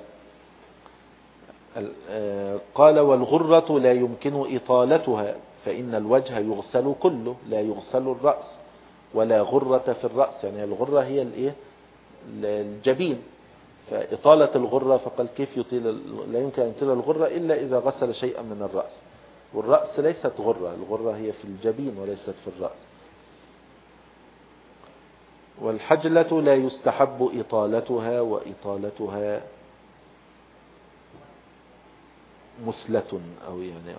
قال والغرة لا يمكن إطالتها، فإن الوجه يغسل كله لا يغسل الرأس، ولا غرة في الرأس، يعني الغرة هي الجبين، فإطالة الغرة فقال كيف يطيل، لا يمكن أن يطيل الغرة إلا إذا غسل شيئا من الرأس، والرأس ليست غرة، الغرة هي في الجبين وليست في الرأس. والحجلة لا يستحب إطالتها، وإطالتها مسلة أو يعني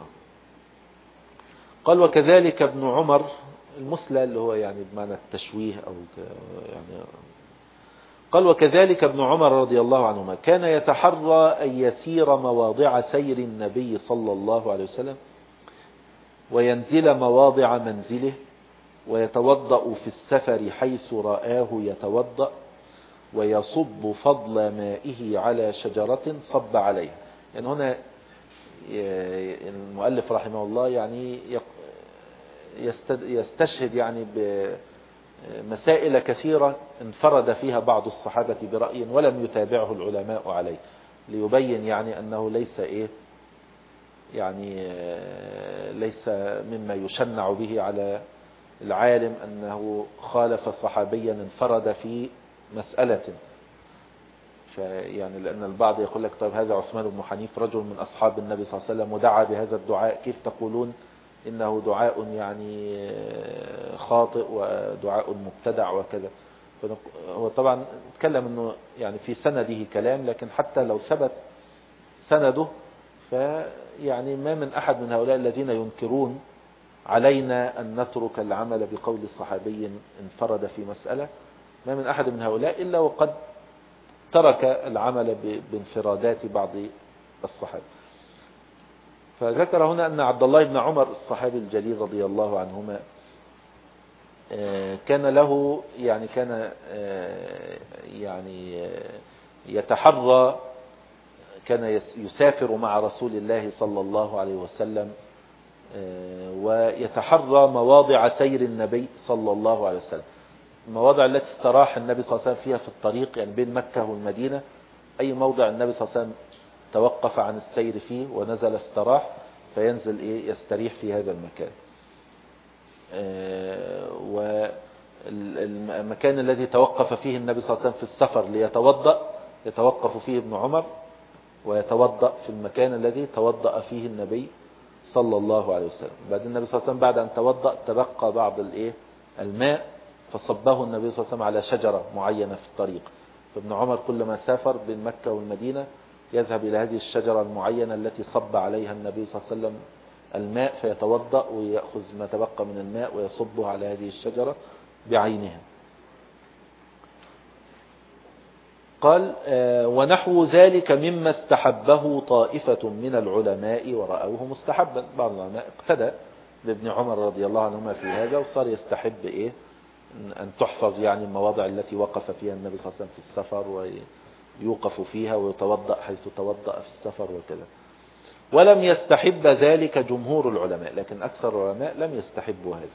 قال وكذلك ابن عمر، المسلة اللي هو يعني بمعنى التشويه أو يعني. قال وكذلك ابن عمر رضي الله عنهما كان يتحرى أن يسير مواضع سير النبي صلى الله عليه وسلم، وينزل مواضع منزله، ويتوضأ في السفر حيث رآه يتوضأ، ويصب فضل مائه على شجرة صب عليها. يعني هنا المؤلف رحمه الله يعني يستشهد يعني بمسائل كثيرة انفرد فيها بعض الصحابة برأي ولم يتابعه العلماء عليه، ليبين يعني أنه ليس يعني ليس مما يشنع به على العالم أنه خالف صحابيا انفرد في مسألة. فيعني لأن البعض يقول لك طيب هذا عثمان بن حنيف رجل من أصحاب النبي صلى الله عليه وسلم ودعا بهذا الدعاء، كيف تقولون إنه دعاء يعني خاطئ ودعاء مبتدع وكذا. هو طبعا نتكلم أنه يعني في سنده كلام، لكن حتى لو ثبت سنده فيعني ما من أحد من هؤلاء الذين ينكرون علينا أن نترك العمل بقول صحابي انفرد في مسألة، ما من أحد من هؤلاء إلا وقد ترك العمل بانفرادات بعض الصحابة. فذكر هنا أن عبد الله بن عمر الصحابي الجليل رضي الله عنهما كان له يعني كان يعني يتحرى، كان يسافر مع رسول الله صلى الله عليه وسلم ويتحرى مواضع سير النبي صلى الله عليه وسلم، المواضع التي استراح النبي صلى الله عليه وسلم فيها في الطريق، يعني بين مكة والمدينة أي موضع النبي صلى الله عليه وسلم توقف عن السير فيه ونزل استراح فينزل يستريح في هذا المكان. والمكان الذي توقف فيه النبي صلى الله عليه وسلم في السفر ليتوضأ يتوقف فيه ابن عمر ويتوضأ في المكان الذي توضأ فيه النبي صلى الله عليه وسلم. بعد النبي صلى الله عليه وسلم بعد أن توضأ تبقى بعض الماء فصبه النبي صلى الله عليه وسلم على شجرة معينة في الطريق، فابن عمر كلما سافر بين مكة والمدينة يذهب إلى هذه الشجرة المعينة التي صب عليها النبي صلى الله عليه وسلم الماء فيتوضأ ويأخذ ما تبقى من الماء ويصبه على هذه الشجرة بعينها. قال ونحو ذلك مما استحبه طائفة من العلماء ورأوه مستحبا. بعض العلماء اقتدى بابن عمر رضي الله عنهما في هذا وصار يستحب أن تحفظ يعني المواضع التي وقف فيها النبي صلى الله عليه وسلم في السفر ويوقف فيها ويتوضأ حيث توضأ في السفر وكذا. ولم يستحب ذلك جمهور العلماء، لكن أكثر العلماء لم يستحبوا هذا،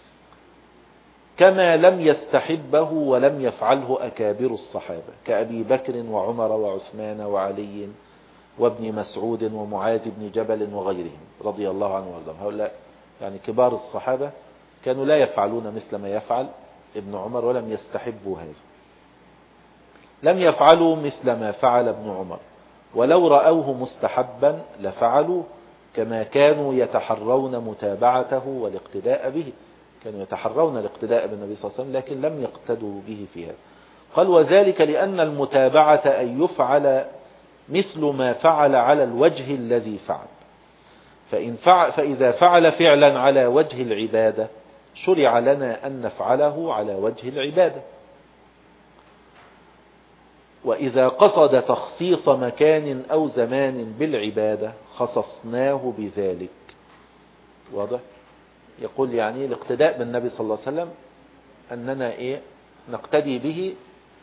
كما لم يستحبه ولم يفعله أكابر الصحابة كأبي بكر وعمر وعثمان وعلي وابن مسعود ومعاذ بن جبل وغيرهم رضي الله عنهم وارضاهم. هؤلاء يعني كبار الصحابة كانوا لا يفعلون مثل ما يفعل ابن عمر ولم يستحبوا هذا، لم يفعلوا مثل ما فعل ابن عمر، ولو رأوه مستحبا لفعلوا، كما كانوا يتحرون متابعته والاقتداء به، كانوا يتحرون الاقتداء بالنبي صلى الله عليه وسلم لكن لم يقتدوا به في هذا. قال وذلك لأن المتابعة أن يفعل مثل ما فعل على الوجه الذي فعل، فإذا فعل فعلا على وجه العبادة شرع لنا أن نفعله على وجه العبادة، وإذا قصد تخصيص مكان أو زمان بالعبادة خصصناه بذلك. واضح؟ يقول يعني الاقتداء بالنبي صلى الله عليه وسلم أننا نقتدي به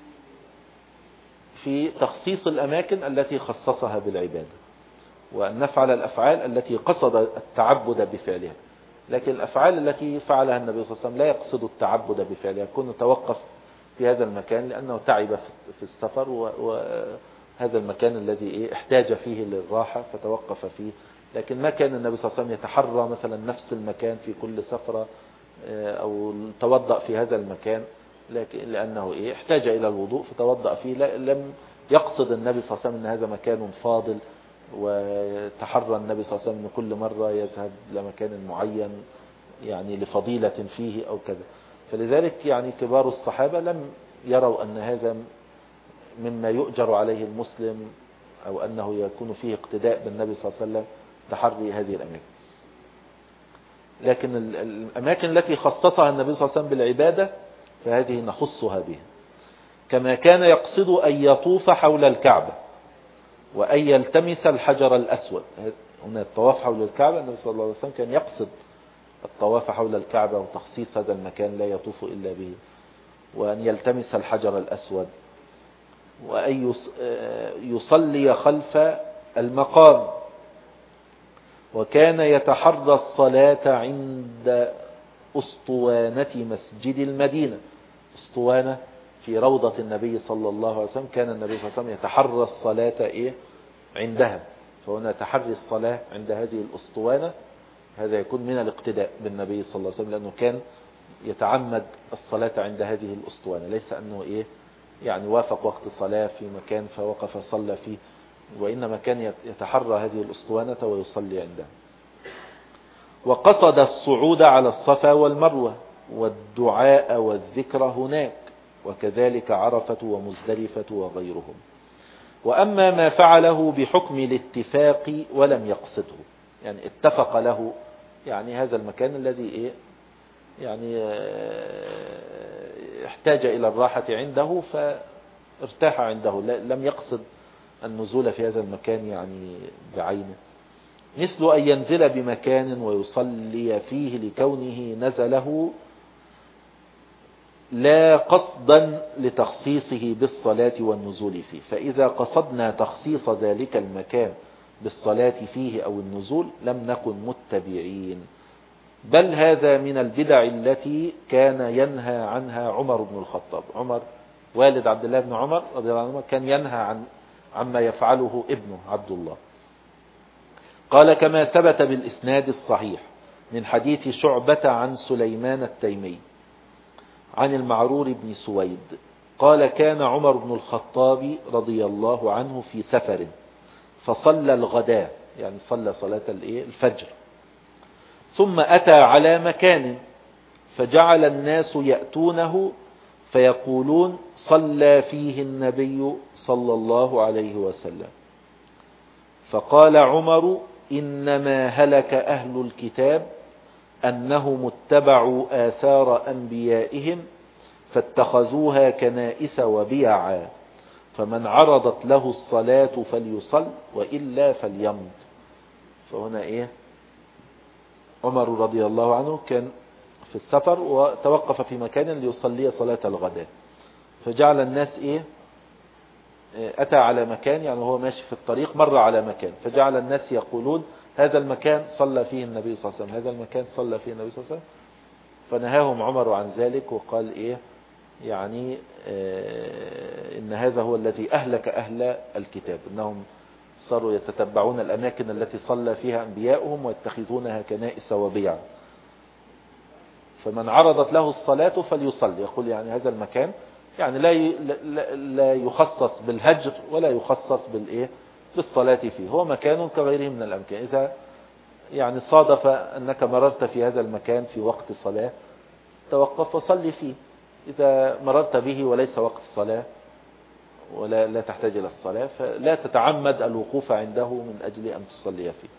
في تخصيص الأماكن التي خصصها بالعبادة، وأن نفعل الأفعال التي قصد التعبد بفعلها. لكن الأفعال التي فعلها النبي صلى الله عليه وسلم لا يقصد التعبد بفعلها، يكون توقف في هذا المكان لأنه تعب في السفر، وهذا المكان الذي احتاج فيه للراحة فتوقف فيه. لكن ما كان النبي صلى الله عليه وسلم يتحرى مثلا نفس المكان في كل سفرة أو توضأ في هذا المكان، لأنه احتاج إلى الوضوء فتوضأ فيه. لم يقصد النبي صلى الله عليه وسلم أن هذا مكان فاضل، وتحرى النبي صلى الله عليه وسلم أن كل مرة يذهب لمكان معين يعني لفضيلة فيه أو كذا. فلذلك كبار الصحابة لم يروا أن هذا مما يؤجر عليه المسلم أو أنه يكون فيه اقتداء بالنبي صلى الله عليه وسلم تحري هذه الأماكن. لكن الأماكن التي خصصها النبي صلى الله عليه وسلم بالعبادة فهذه نخصها بها، كما كان يقصد أن يطوف حول الكعبة وأن يلتمس الحجر الأسود. هنا الطواف حول الكعبة النبي صلى الله عليه وسلم كان يقصد الطواف حول الكعبة وتخصيص هذا المكان لا يطوف إلا به، وأن يلتمس الحجر الأسود، وأن يصلي خلف المقام. وكان يتحرى الصلاة عند أسطوانة مسجد المدينة. أسطوانة في روضة النبي صلى الله عليه وسلم، كان النبي صلى الله عليه وسلم يتحرى الصلاة عندها. فهنا تحري الصلاة عند هذه الأسطوانة هذا يكون من الاقتداء بالنبي صلى الله عليه وسلم، لأنه كان يتعمد الصلاة عند هذه الأسطوانة، ليس أنه وافق وقت صلاة في مكان فوقف صلى فيه، وإنما كان يتحرى هذه الأسطوانة ويصلي عندها. وقصد الصعود على الصفا والمروة والدعاء والذكر هناك، وكذلك عرفة ومزدلفة وغيرهم. وأما ما فعله بحكم الاتفاق ولم يقصده، اتفق له هذا المكان الذي احتاج إلى الراحة عنده فارتاح عنده، لم يقصد النزول في هذا المكان بعينه. مثل أن ينزل بمكان ويصلي فيه لكونه نزله لا قصدا لتخصيصه بالصلاة والنزول فيه. فإذا قصدنا تخصيص ذلك المكان بالصلاة فيه أو النزول لم نكن متبعين، بل هذا من البدع التي كان ينهى عنها عمر بن الخطاب. عمر والد عبد الله بن عمر رضي الله عنه كان ينهى عما يفعله ابنه عبد الله. قال كما ثبت بالإسناد الصحيح من حديث شعبة عن سليمان التيمي عن المعرور بن سويد قال كان عمر بن الخطاب رضي الله عنه في سفر فصلى الغداء، صلى صلاة الفجر، ثم أتى على مكان فجعل الناس يأتونه فيقولون صلى فيه النبي صلى الله عليه وسلم. فقال عمر إنما هلك أهل الكتاب أنهم اتبعوا آثار أنبيائهم فاتخذوها كنائس وبيعا، فمن عرضت له الصلاة فليصل وإلا فليمض. فهنا عمر رضي الله عنه كان في السفر وتوقف في مكان ليصلي صلاة الغداء، فجعل الناس أتى على مكان هو ماشي في الطريق مر على مكان، فجعل الناس يقولون هذا المكان صلى فيه النبي صلى الله عليه وسلم، هذا المكان صلى فيه النبي صلى الله عليه وسلم. فنهاهم عمر عن ذلك وقال إن هذا هو الذي أهلك أهل الكتاب، إنهم صاروا يتتبعون الأماكن التي صلى فيها أنبياؤهم ويتخذونها كنائس وبيعا، فمن عرضت له الصلاة فليصلي. يقول هذا المكان لا يخصص بالهجر ولا يخصص بالصلاة فيه، هو مكان كغيره من الأمكان. إذا صادف أنك مررت في هذا المكان في وقت صلاة توقف وصلي فيه، إذا مررت به وليس وقت الصلاة ولا لا تحتاج إلى الصلاة فلا تتعمد الوقوف عنده من أجل أن تصلي فيه.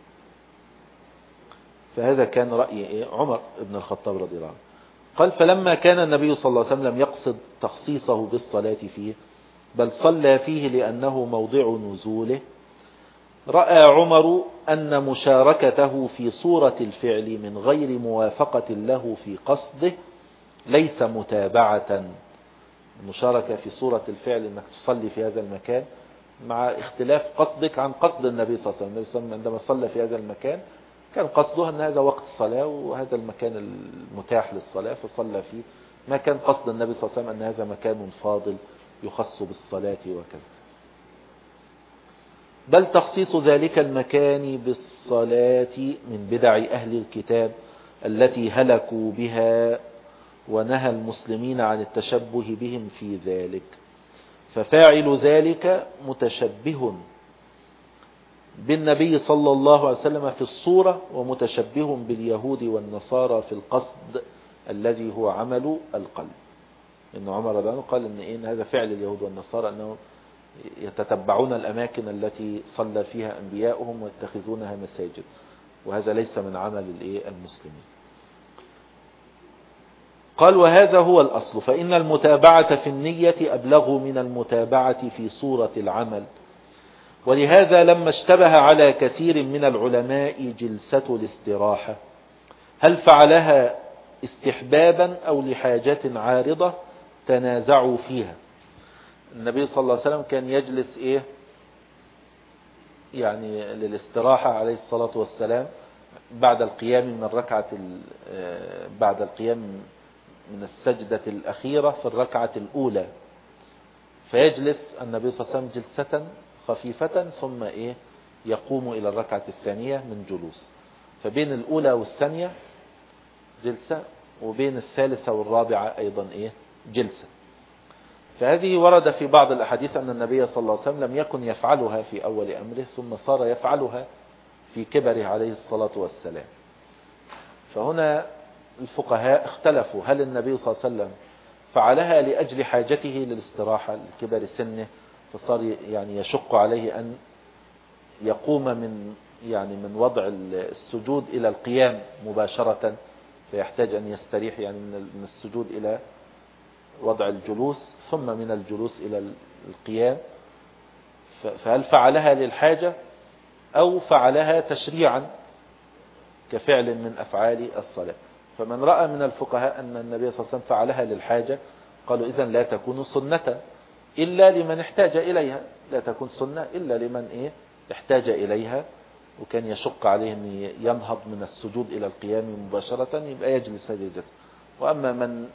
فهذا كان رأي عمر بن الخطاب رضي الله عنه. قال فلما كان النبي صلى الله عليه وسلم يقصد تخصيصه بالصلاة فيه بل صلى فيه لأنه موضع نزوله، رأى عمر أن مشاركته في صورة الفعل من غير موافقة له في قصده ليس متابعة. المشاركة في صورة الفعل انك تصلي في هذا المكان مع اختلاف قصدك عن قصد النبي صلى الله عليه وسلم. النبي صلى الله عليه وسلم عندما صلى في هذا المكان كان قصده ان هذا وقت الصلاة وهذا المكان المتاح للصلاة فصلى فيه، ما كان قصد النبي صلى الله عليه وسلم ان هذا مكان فاضل يخص بالصلاة وكذا. بل تخصيص ذلك المكان بالصلاة من بدع أهل الكتاب التي هلكوا بها، ونهى المسلمين عن التشبه بهم في ذلك. ففاعل ذلك متشبه بالنبي صلى الله عليه وسلم في الصورة، ومتشبه باليهود والنصارى في القصد الذي هو عمل القلب. إن عمر رضي الله عنه قال إن هذا فعل اليهود والنصارى، أنهم يتتبعون الأماكن التي صلى فيها أنبياؤهم ويتخذونها مساجد، وهذا ليس من عمل المسلمين. قال وهذا هو الأصل، فإن المتابعة في النية أبلغ من المتابعة في صورة العمل. ولهذا لما اشتبه على كثير من العلماء جلسة الاستراحة هل فعلها استحبابا أو لحاجة عارضة تنازعوا فيها. النبي صلى الله عليه وسلم كان يجلس يعني للاستراحة عليه الصلاة والسلام بعد القيام من بعد القيام من السجدة الأخيرة في الركعة الأولى، فيجلس النبي صلى الله عليه وسلم جلسة خفيفة ثم يقوم إلى الركعة الثانية من جلوس. فبين الأولى والثانية جلسة، وبين الثالثة والرابعة أيضا جلسة. فهذه ورد في بعض الأحاديث أن النبي صلى الله عليه وسلم لم يكن يفعلها في أول أمره، ثم صار يفعلها في كبره عليه الصلاة والسلام. فهنا الفقهاء اختلفوا هل النبي صلى الله عليه وسلم فعلها لأجل حاجته للاستراحة لكبر سنه، فصار يعني يشق عليه أن يقوم من وضع السجود إلى القيام مباشرة، فيحتاج أن يستريح من السجود إلى وضع الجلوس، ثم من الجلوس إلى القيام. فهل فعلها للحاجة أو فعلها تشريعا كفعل من أفعال الصلاة؟ فمن رأى من الفقهاء أن النبي صلى الله عليه وسلم فعلها للحاجة قالوا إذن لا تكون سنة إلا لمن احتاج إليها، لا تكون سنة إلا لمن احتاج إليها وكان يشق عليه أن ينهض من السجود إلى القيام مباشرة، يبقى يجلس هذه الجلسة. وأما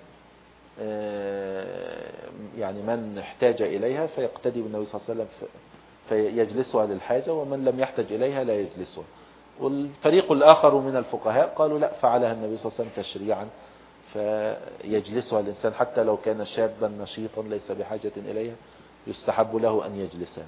من احتاج إليها فيقتدي بالنبي صلى الله عليه وسلم فيجلسها للحاجة، ومن لم يحتج إليها لا يجلسها. والفريق الآخر من الفقهاء قالوا لا، فعلها النبي صلى الله عليه وسلم تشريعا، فيجلسها الإنسان حتى لو كان شابا نشيطا ليس بحاجة إليها يستحب له أن يجلسها.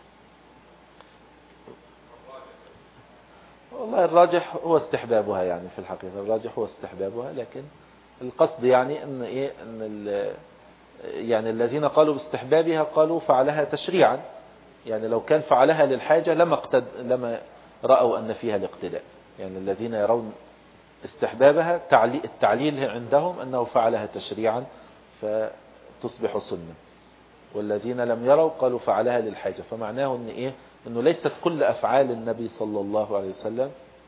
والله الراجح هو استحبابها، في الحقيقة الراجح هو استحبابها، لكن القصد أن الذين قالوا باستحبابها قالوا فعلها تشريعا، لو كان فعلها للحاجة لما رأوا أن فيها الاقتداء. الذين يرون استحبابها التعليل عندهم أنه فعلها تشريعا فتصبح سنة، والذين لم يروا قالوا فعلها للحاجة. فمعناه أنه ليست كل أفعال النبي صلى الله عليه وسلم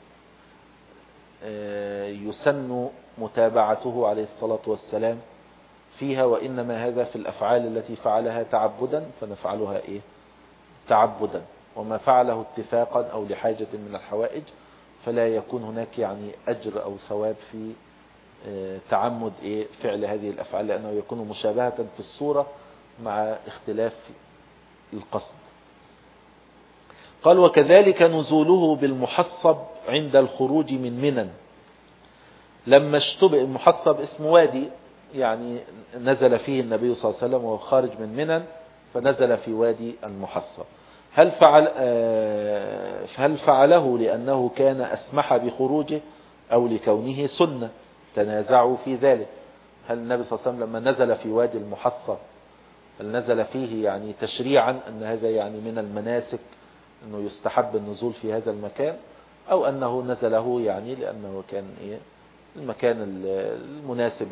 يسن متابعته عليه الصلاة والسلام فيها، وإنما هذا في الأفعال التي فعلها تعبدا فنفعلها تعبدا، وما فعله اتفاقا أو لحاجة من الحوائج فلا يكون هناك أجر أو ثواب في تعمد فعل هذه الأفعال، لأنه يكون مشابهة في الصورة مع اختلاف القصد. قال وكذلك نزوله بالمحصب عند الخروج من منى، لما اشتبه. المحصب اسم وادي نزل فيه النبي صلى الله عليه وسلم وهو خارج من منى، فنزل في وادي المحصب. هل فعله لأنه كان أسمح بخروجه أو لكونه سنة؟ تنازعوا في ذلك. هل النبي صلى الله عليه وسلم لما نزل في وادي المحصب هل نزل فيه تشريعا أن هذا من المناسك أنه يستحب النزول في هذا المكان، أو أنه نزله لأنه كان المكان المناسب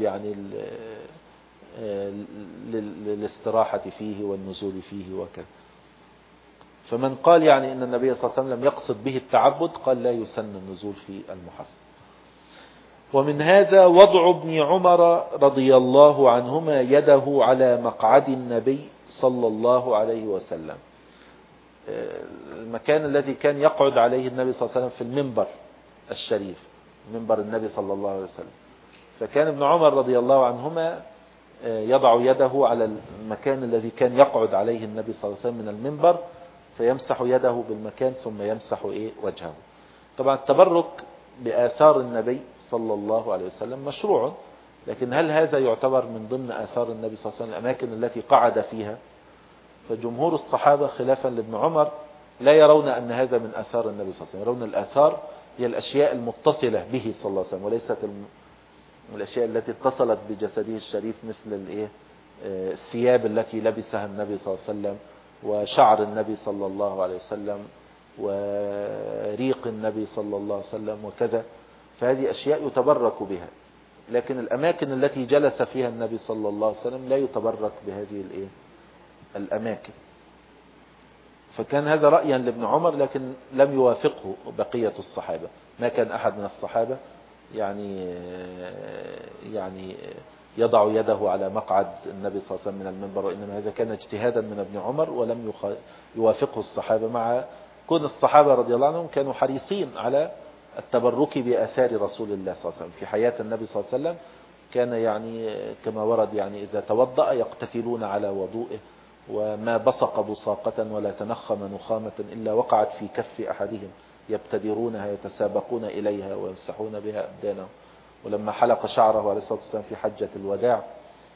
للاستراحة فيه والنزول فيه وكذا. فمن قال أن النبي صلى الله عليه وسلم يقصد به التعبد قال لا يسن النزول في المحصب. ومن هذا وضع ابن عمر رضي الله عنهما يده على مقعد النبي صلى الله عليه وسلم، المكان الذي كان يقعد عليه النبي صلى الله عليه وسلم في المنبر الشريف، منبر النبي صلى الله عليه وسلم. فكان ابن عمر رضي الله عنهما يضع يده على المكان الذي كان يقعد عليه النبي صلى الله عليه وسلم من المنبر، فيمسح يده بالمكان ثم يمسح وجهه. طبعا التبرك بآثار النبي صلى الله عليه وسلم مشروع، لكن هل هذا يعتبر من ضمن آثار النبي صلى الله عليه وسلم الأماكن التي قعد فيها؟ فجمهور الصحابة خلافا لابن عمر لا يرون أن هذا من آثار النبي صلى الله عليه وسلم، يرون الآثار هي الأشياء المتصلة به صلى الله عليه وسلم، وليست الأشياء التي اتصلت بجسده الشريف مثل الثياب التي لبسها النبي صلى الله عليه وسلم، وشعر النبي صلى الله عليه وسلم، وريق النبي صلى الله عليه وسلم وكذا. فهذه أشياء يتبرك بها، لكن الأماكن التي جلس فيها النبي صلى الله عليه وسلم لا يتبرك بهذه الأماكن. فكان هذا رأيا لابن عمر، لكن لم يوافقه بقية الصحابة. ما كان أحد من الصحابة يعني يضع يده على مقعد النبي صلى الله عليه وسلم من المنبر، وإنما هذا كان اجتهادا من ابن عمر ولم يوافقه الصحابة، مع كون الصحابة رضي الله عنهم كانوا حريصين على التبرك بآثار رسول الله صلى الله عليه وسلم. في حياة النبي صلى الله عليه وسلم كان كما ورد إذا توضأ يقتتلون على وضوئه، وما بصق بصاقة ولا تنخم نخامة إلا وقعت في كف أحدهم يبتدرونها يتسابقون إليها ويمسحون بها أبدانهم. ولما حلق شعره عليه الصلاة والسلام في حجة الوداع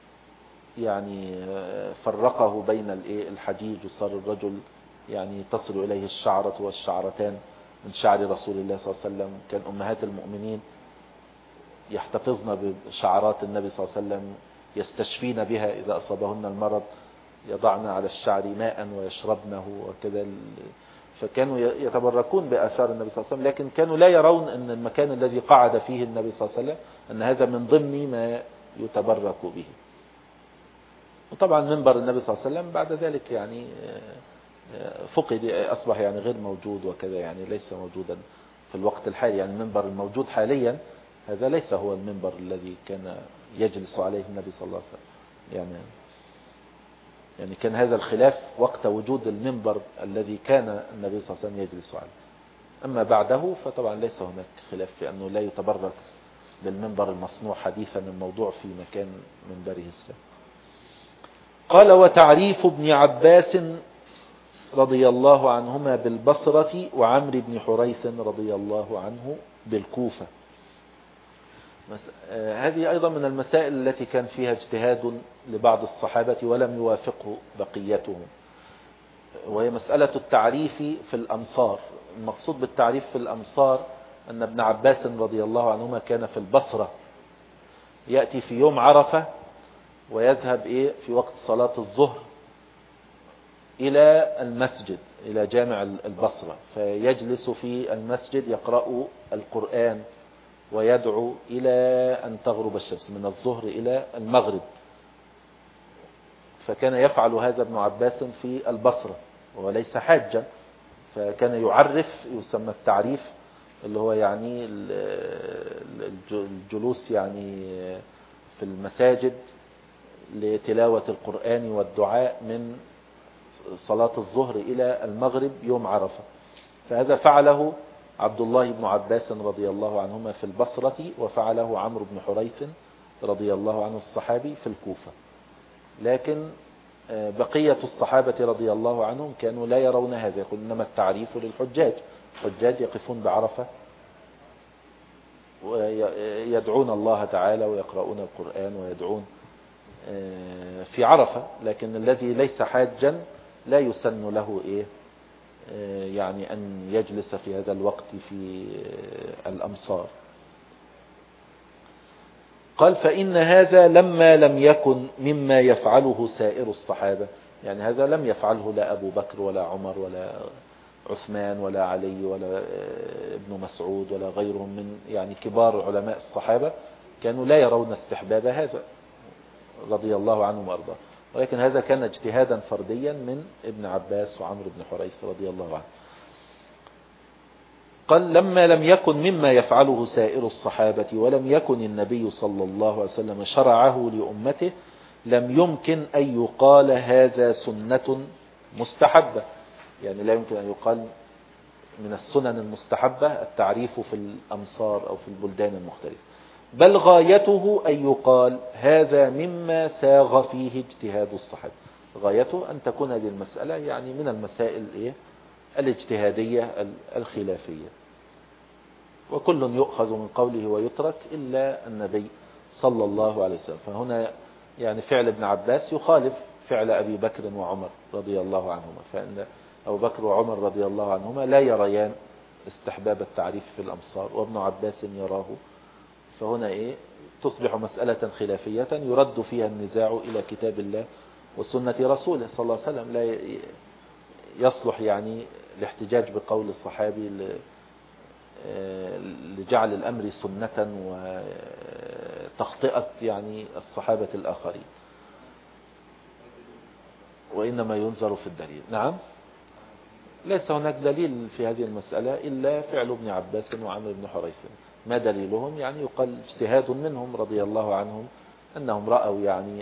فرقه بين الحجيج، وصار الرجل تصل إليه الشعرة والشعرتان من شعر رسول الله صلى الله عليه وسلم. كان أمهات المؤمنين يحتفظن بشعرات النبي صلى الله عليه وسلم، يستشفين بها إذا أصابهن المرض، يضعن على الشعر ماء ويشربنه وكذا. فكانوا يتبركون بآثار النبي صلى الله عليه وسلم، لكن كانوا لا يرون أن المكان الذي قعد فيه النبي صلى الله عليه وسلم أن هذا من ضمن ما يتبرك به. وطبعا منبر النبي صلى الله عليه وسلم بعد ذلك فقد، أصبح غير موجود وكذا، ليس موجودا في الوقت الحالي. المنبر الموجود حاليا هذا ليس هو المنبر الذي كان يجلس عليه النبي صلى الله عليه وسلم. كان هذا الخلاف وقت وجود المنبر الذي كان النبي صلى الله عليه وسلم يجلس عليه. أما بعده فطبعا ليس هناك خلاف في أنه لا يتبرك بالمنبر المصنوع حديثا الموضوع في مكان منبره السابق. قال: وتعريف ابن عباس رضي الله عنهما بالبصرة، وعمرو بن حريث رضي الله عنه بالكوفة. هذه أيضا من المسائل التي كان فيها اجتهاد لبعض الصحابة ولم يوافقه بقيتهم، وهي مسألة التعريف في الأمصار. المقصود بالتعريف في الأمصار أن ابن عباس رضي الله عنهما كان في البصرة، يأتي في يوم عرفة ويذهب في وقت صلاة الظهر إلى المسجد، إلى جامع البصرة، فيجلس في المسجد يقرأ القرآن ويدعو إلى أن تغرب الشمس، من الظهر إلى المغرب. فكان يفعل هذا ابن عباس في البصرة وهو ليس حاجا، فكان يعرف، يسمى التعريف اللي هو الجلوس في المساجد لتلاوة القرآن والدعاء من صلاة الظهر إلى المغرب يوم عرفة. فهذا فعله عبد الله بن عباس رضي الله عنهما في البصرة، وفعله عمرو بن حريث رضي الله عنه الصحابي في الكوفة. لكن بقية الصحابة رضي الله عنهم كانوا لا يرون هذا، يقول إنما التعريف للحجاج، الحجاج يقفون بعرفة ويدعون الله تعالى ويقرؤون القرآن ويدعون في عرفة، لكن الذي ليس حاجا لا يسن له أن يجلس في هذا الوقت في الأمصار. قال: فإن هذا لما لم يكن مما يفعله سائر الصحابة، هذا لم يفعله لا أبو بكر ولا عمر ولا عثمان ولا علي ولا ابن مسعود ولا غيرهم من كبار علماء الصحابة، كانوا لا يرون استحباب هذا رضي الله عنهم وأرضاه، ولكن هذا كان اجتهادا فرديا من ابن عباس وعمرو بن حريث رضي الله عنه. قال لما لم يكن مما يفعله سائر الصحابة ولم يكن النبي صلى الله عليه وسلم شرعه لأمته لم يمكن أن يقال هذا سنة مستحبة. يعني لا يمكن أن يقال من السنن المستحبة التعريف في الأمصار أو في البلدان المختلفة، بل غايته أن يقال هذا مما ساغ فيه اجتهاد الصحابة. غايته أن تكون هذه المسألة يعني من المسائل الاجتهادية الخلافية، وكل يؤخذ من قوله ويترك إلا النبي صلى الله عليه وسلم. فهنا يعني فعل ابن عباس يخالف فعل أبي بكر وعمر رضي الله عنهما، فإن أبو بكر وعمر رضي الله عنهما لا يريان استحباب التعريف في الأمصار وابن عباس يراه. فهنا تصبح مسألة خلافية يرد فيها النزاع إلى كتاب الله وسنة رسوله صلى الله عليه وسلم. لا يصلح يعني الاحتجاج بقول الصحابي لجعل الأمر سنة وتخطئة يعني الصحابة الآخرين، وإنما ينظر في الدليل. نعم، ليس هناك دليل في هذه المسألة إلا فعل ابن عباس وعمرو بن حريث. ما دليلهم؟ يعني يقال اجتهاد منهم رضي الله عنهم أنهم رأوا يعني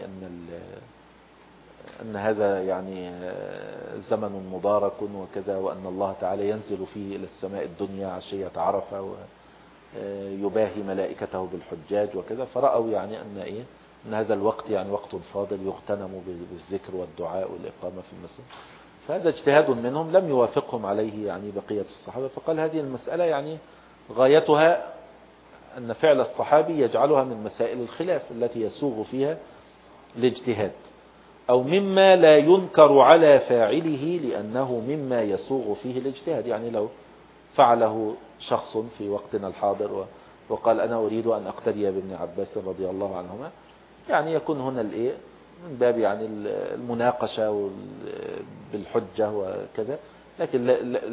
أن هذا يعني زمن مبارك وكذا، وأن الله تعالى ينزل فيه إلى السماء الدنيا عشية عرفة ويباهي ملائكته بالحجاج وكذا، فرأوا يعني أن هذا الوقت يعني وقت فاضل يغتنم بالذكر والدعاء والإقامة في المسجد. فهذا اجتهاد منهم لم يوافقهم عليه يعني بقية الصحابة. فقال هذه المسألة يعني غايتها أن فعل الصحابي يجعلها من مسائل الخلاف التي يسوغ فيها الاجتهاد، أو مما لا ينكر على فاعله لأنه مما يسوغ فيه الاجتهاد. يعني لو فعله شخص في وقتنا الحاضر وقال أنا أريد أن أقتدي بابن عباس رضي الله عنهما، يعني يكون هنا من باب يعني المناقشة بالحجة وكذا، لكن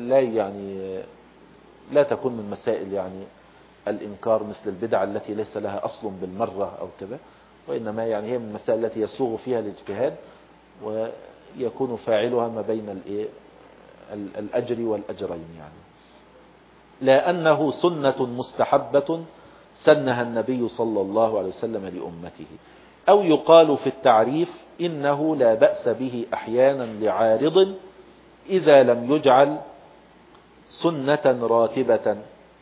لا تكون من مسائل يعني الإنكار مثل البدع التي ليس لها أصل بالمرة أو كذا، وإنما يعني هي من المسائل التي يسوغ فيها الاجتهاد ويكون فاعلها ما بين الأجر والأجرين. يعني لا أنه سنة مستحبة سنها النبي صلى الله عليه وسلم لأمته. أو يقال في التعريف إنه لا بأس به أحيانا لعارض إذا لم يجعل سنة راتبة.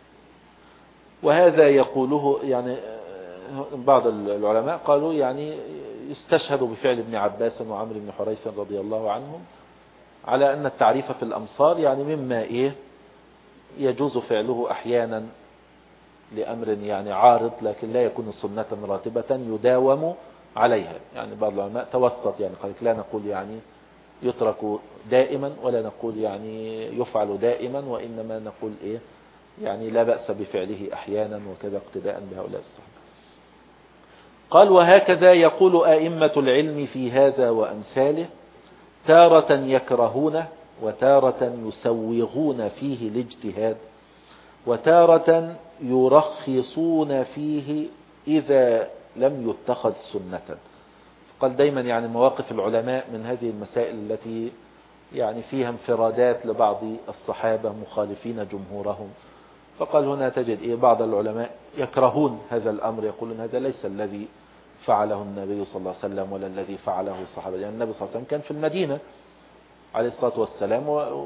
وهذا يقوله يعني بعض العلماء قالوا يعني يستشهد بفعل ابن عباس وعمرو بن حريث رضي الله عنهم على أن التعريف في الأمصار يعني مما يجوز فعله أحيانا لأمر يعني عارض، لكن لا يكون سنة راتبة يداوم عليها. يعني بعض العلماء توسط، يعني قال لا نقول يعني يترك دائما ولا نقول يعني يفعل دائما، وإنما نقول يعني لا بأس بفعله أحيانا وكذا اقتداء بهؤلاء الصحابة. قال وهكذا يقول أئمة العلم في هذا وأمثاله، تارة يكرهونه وتارة يسوغون فيه الاجتهاد وتارة يرخصون فيه إذا لم يتخذ سنة. قال دايما يعني مواقف العلماء من هذه المسائل التي يعني فيها انفرادات لبعض الصحابة مخالفين جمهورهم. فقال هنا تجد بعض العلماء يكرهون هذا الأمر، يقولون هذا ليس الذي فعله النبي صلى الله عليه وسلم ولا الذي فعله الصحابة، لأن النبي صلى الله عليه وسلم كان في المدينة عليه الصلاة والسلام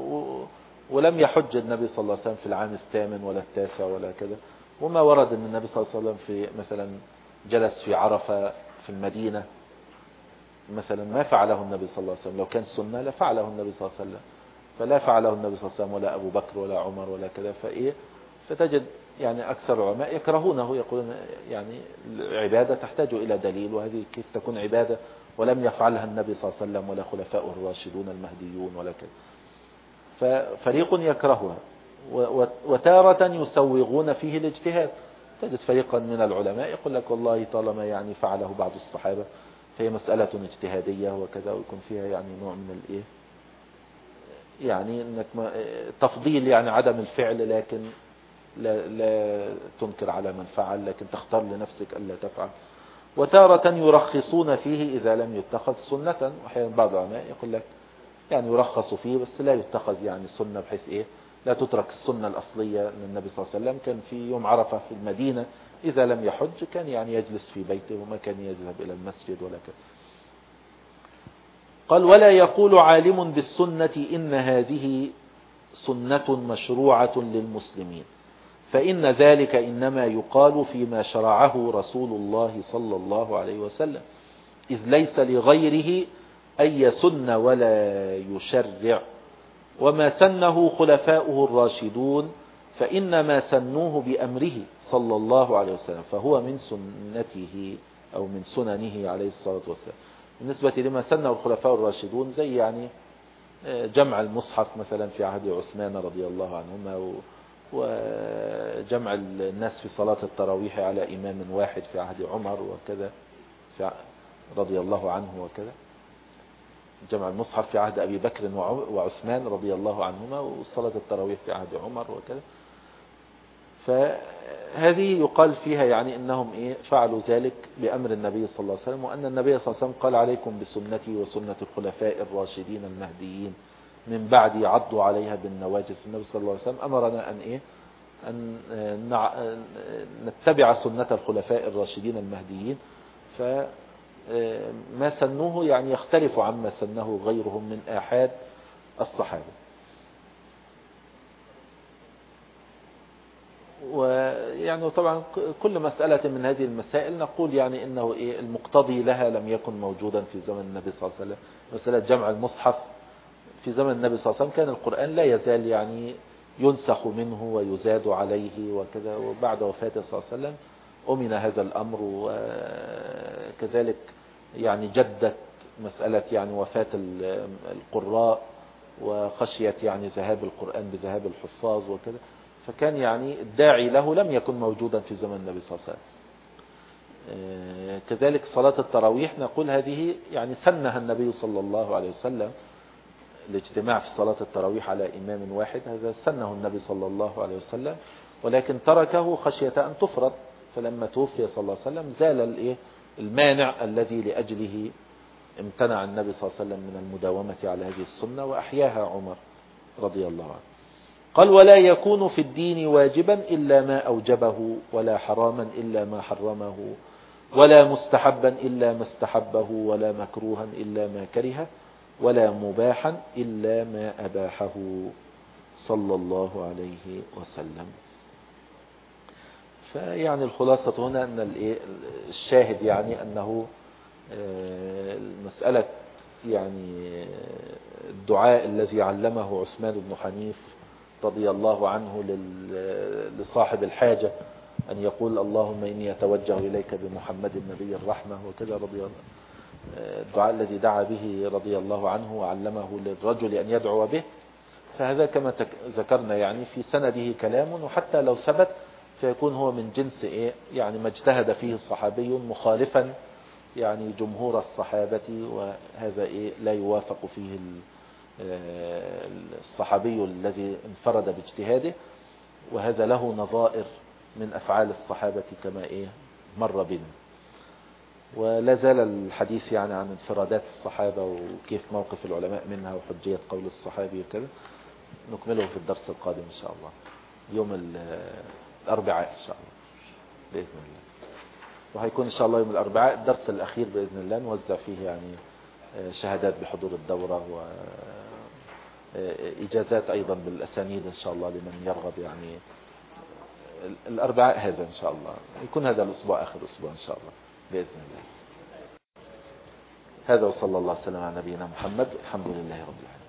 ولم يحج النبي صلى الله عليه وسلم في العام الثامن ولا التاسع ولا كذا، وما ورد أن النبي صلى الله عليه وسلم في مثلا جلس في عرفة في المدينة مثلا، ما فعله النبي صلى الله عليه وسلم. لو كان سنة لفعله النبي صلى الله عليه وسلم، فلا فعله النبي صلى الله عليه وسلم ولا أبو بكر ولا عمر ولا كذا. فتجد يعني أكثر العلماء يكرهونه، يقولون يعني العبادة تحتاج إلى دليل، وهذه كيف تكون عبادة ولم يفعلها النبي صلى الله عليه وسلم ولا خلفاء الراشدون المهديون ولا كذا. ففريق يكرهها وتارة يسوغون فيه الاجتهاد. تجد فريقا من العلماء يقول لك والله طالما يعني فعله بعض الصحابة فهي مسألة اجتهادية وكذا، ويكون فيها يعني نوع من يعني انك تفضيل يعني عدم الفعل، لكن لا تنكر على من فعل، لكن تختار لنفسك ألا تفعل. وتارة يرخصون فيه إذا لم يتخذ سنة. وأحيانا بعض العلماء يقول لك يعني يرخص فيه بس لا يتخذ يعني سنة، بحيث لا تترك السنة الأصلية. أن النبي صلى الله عليه وسلم كان في يوم عرفة في المدينة إذا لم يحج كان يعني يجلس في بيته وما كان يذهب إلى المسجد ولا كذا. قال ولا يقول عالم بالسنة إن هذه سنة مشروعة للمسلمين، فإن ذلك إنما يقال فيما شرعه رسول الله صلى الله عليه وسلم، إذ ليس لغيره أن يسن ولا يشرع، وما سنه خلفاؤه الراشدون فإنما سنوه بأمره صلى الله عليه وسلم، فهو من سنته أو من سننه عليه الصلاة والسلام. بالنسبة لما سنه الخلفاء الراشدون زي يعني جمع المصحف مثلا في عهد عثمان رضي الله عنهما، وجمع الناس في صلاة التراويح على إمام واحد في عهد عمر وكذا رضي الله عنه، وكذا جمع المصحف في عهد أبي بكر وعثمان رضي الله عنهما، وصلاة التراويح في عهد عمر وكذا. فهذه يقال فيها يعني إنهم فعلوا ذلك بأمر النبي صلى الله عليه وسلم، وأن النبي صلى الله عليه وسلم قال عليكم بسنتي وسنة الخلفاء الراشدين المهديين من بعد عضوا عليها بالنواجذ. النبي صلى الله عليه وسلم أمرنا أن نتبع سنة الخلفاء الراشدين المهديين، فما سنوه يعني يختلف عما سنه غيرهم من آحاد الصحابة. ويعني طبعا كل مسألة من هذه المسائل نقول يعني إنه المقتضي لها لم يكن موجودا في زمن النبي صلى الله عليه وسلم. مسألة جمع المصحف في زمن النبي صلى الله عليه وسلم كان القرآن لا يزال يعني ينسخ منه ويزاد عليه وكذا، وبعد وفاته صلى الله عليه وسلم أمن هذا الأمر. وكذلك يعني جدت مسألة يعني وفاة القراء وخشية يعني ذهاب القرآن بذهاب الحفاظ وكذا، فكان يعني الداعي له لم يكن موجودا في زمن النبي صلى الله عليه وسلم. كذلك صلاة التراويح نقول هذه يعني سنها النبي صلى الله عليه وسلم، الاجتماع في صلاة التراويح على إمام واحد هذا سنه النبي صلى الله عليه وسلم، ولكن تركه خشية أن تفرض، فلما توفي صلى الله عليه وسلم زال المانع الذي لأجله امتنع النبي صلى الله عليه وسلم من المداومة على هذه السنة، وأحياها عمر رضي الله عنه. قال ولا يكون في الدين واجبا إلا ما أوجبه، ولا حراما إلا ما حرمه، ولا مستحبا إلا ما استحبه، ولا مكروها إلا ما كرهه، ولا مباحا إلا ما أباحه صلى الله عليه وسلم. فيعني الخلاصة هنا أن الشاهد يعني أنه المسألة يعني الدعاء الذي علمه عثمان بن حنيف رضي الله عنه لصاحب الحاجة أن يقول اللهم إني أتوجه إليك بمحمد النبي الرحمة وكذا رضي الله، الدعاء الذي دعا به رضي الله عنه وعلمه للرجل أن يدعو به، فهذا كما ذكرنا يعني في سنده كلام، وحتى لو ثبت فيكون هو من جنس يعني ما اجتهد فيه الصحابي مخالفا يعني جمهور الصحابة، وهذا لا يوافق فيه الصحابي الذي انفرد باجتهاده، وهذا له نظائر من أفعال الصحابة كما مر بنا. ولا زال الحديث يعني عن انفرادات الصحابة وكيف موقف العلماء منها وحجية قول الصحابي وكذا نكمله في الدرس القادم إن شاء الله يوم الأربعاء إن شاء الله بإذن الله. وهيكون إن شاء الله يوم الأربعاء الدرس الأخير بإذن الله، نوزع فيه يعني شهادات بحضور الدورة وإجازات أيضا بالأسانيد إن شاء الله لمن يرغب. يعني الأربعاء هذا إن شاء الله يكون هذا الأسبوع آخر أسبوع إن شاء الله بإذن الله. هذا وصلى الله وسلم على نبينا محمد، الحمد لله رب العالمين.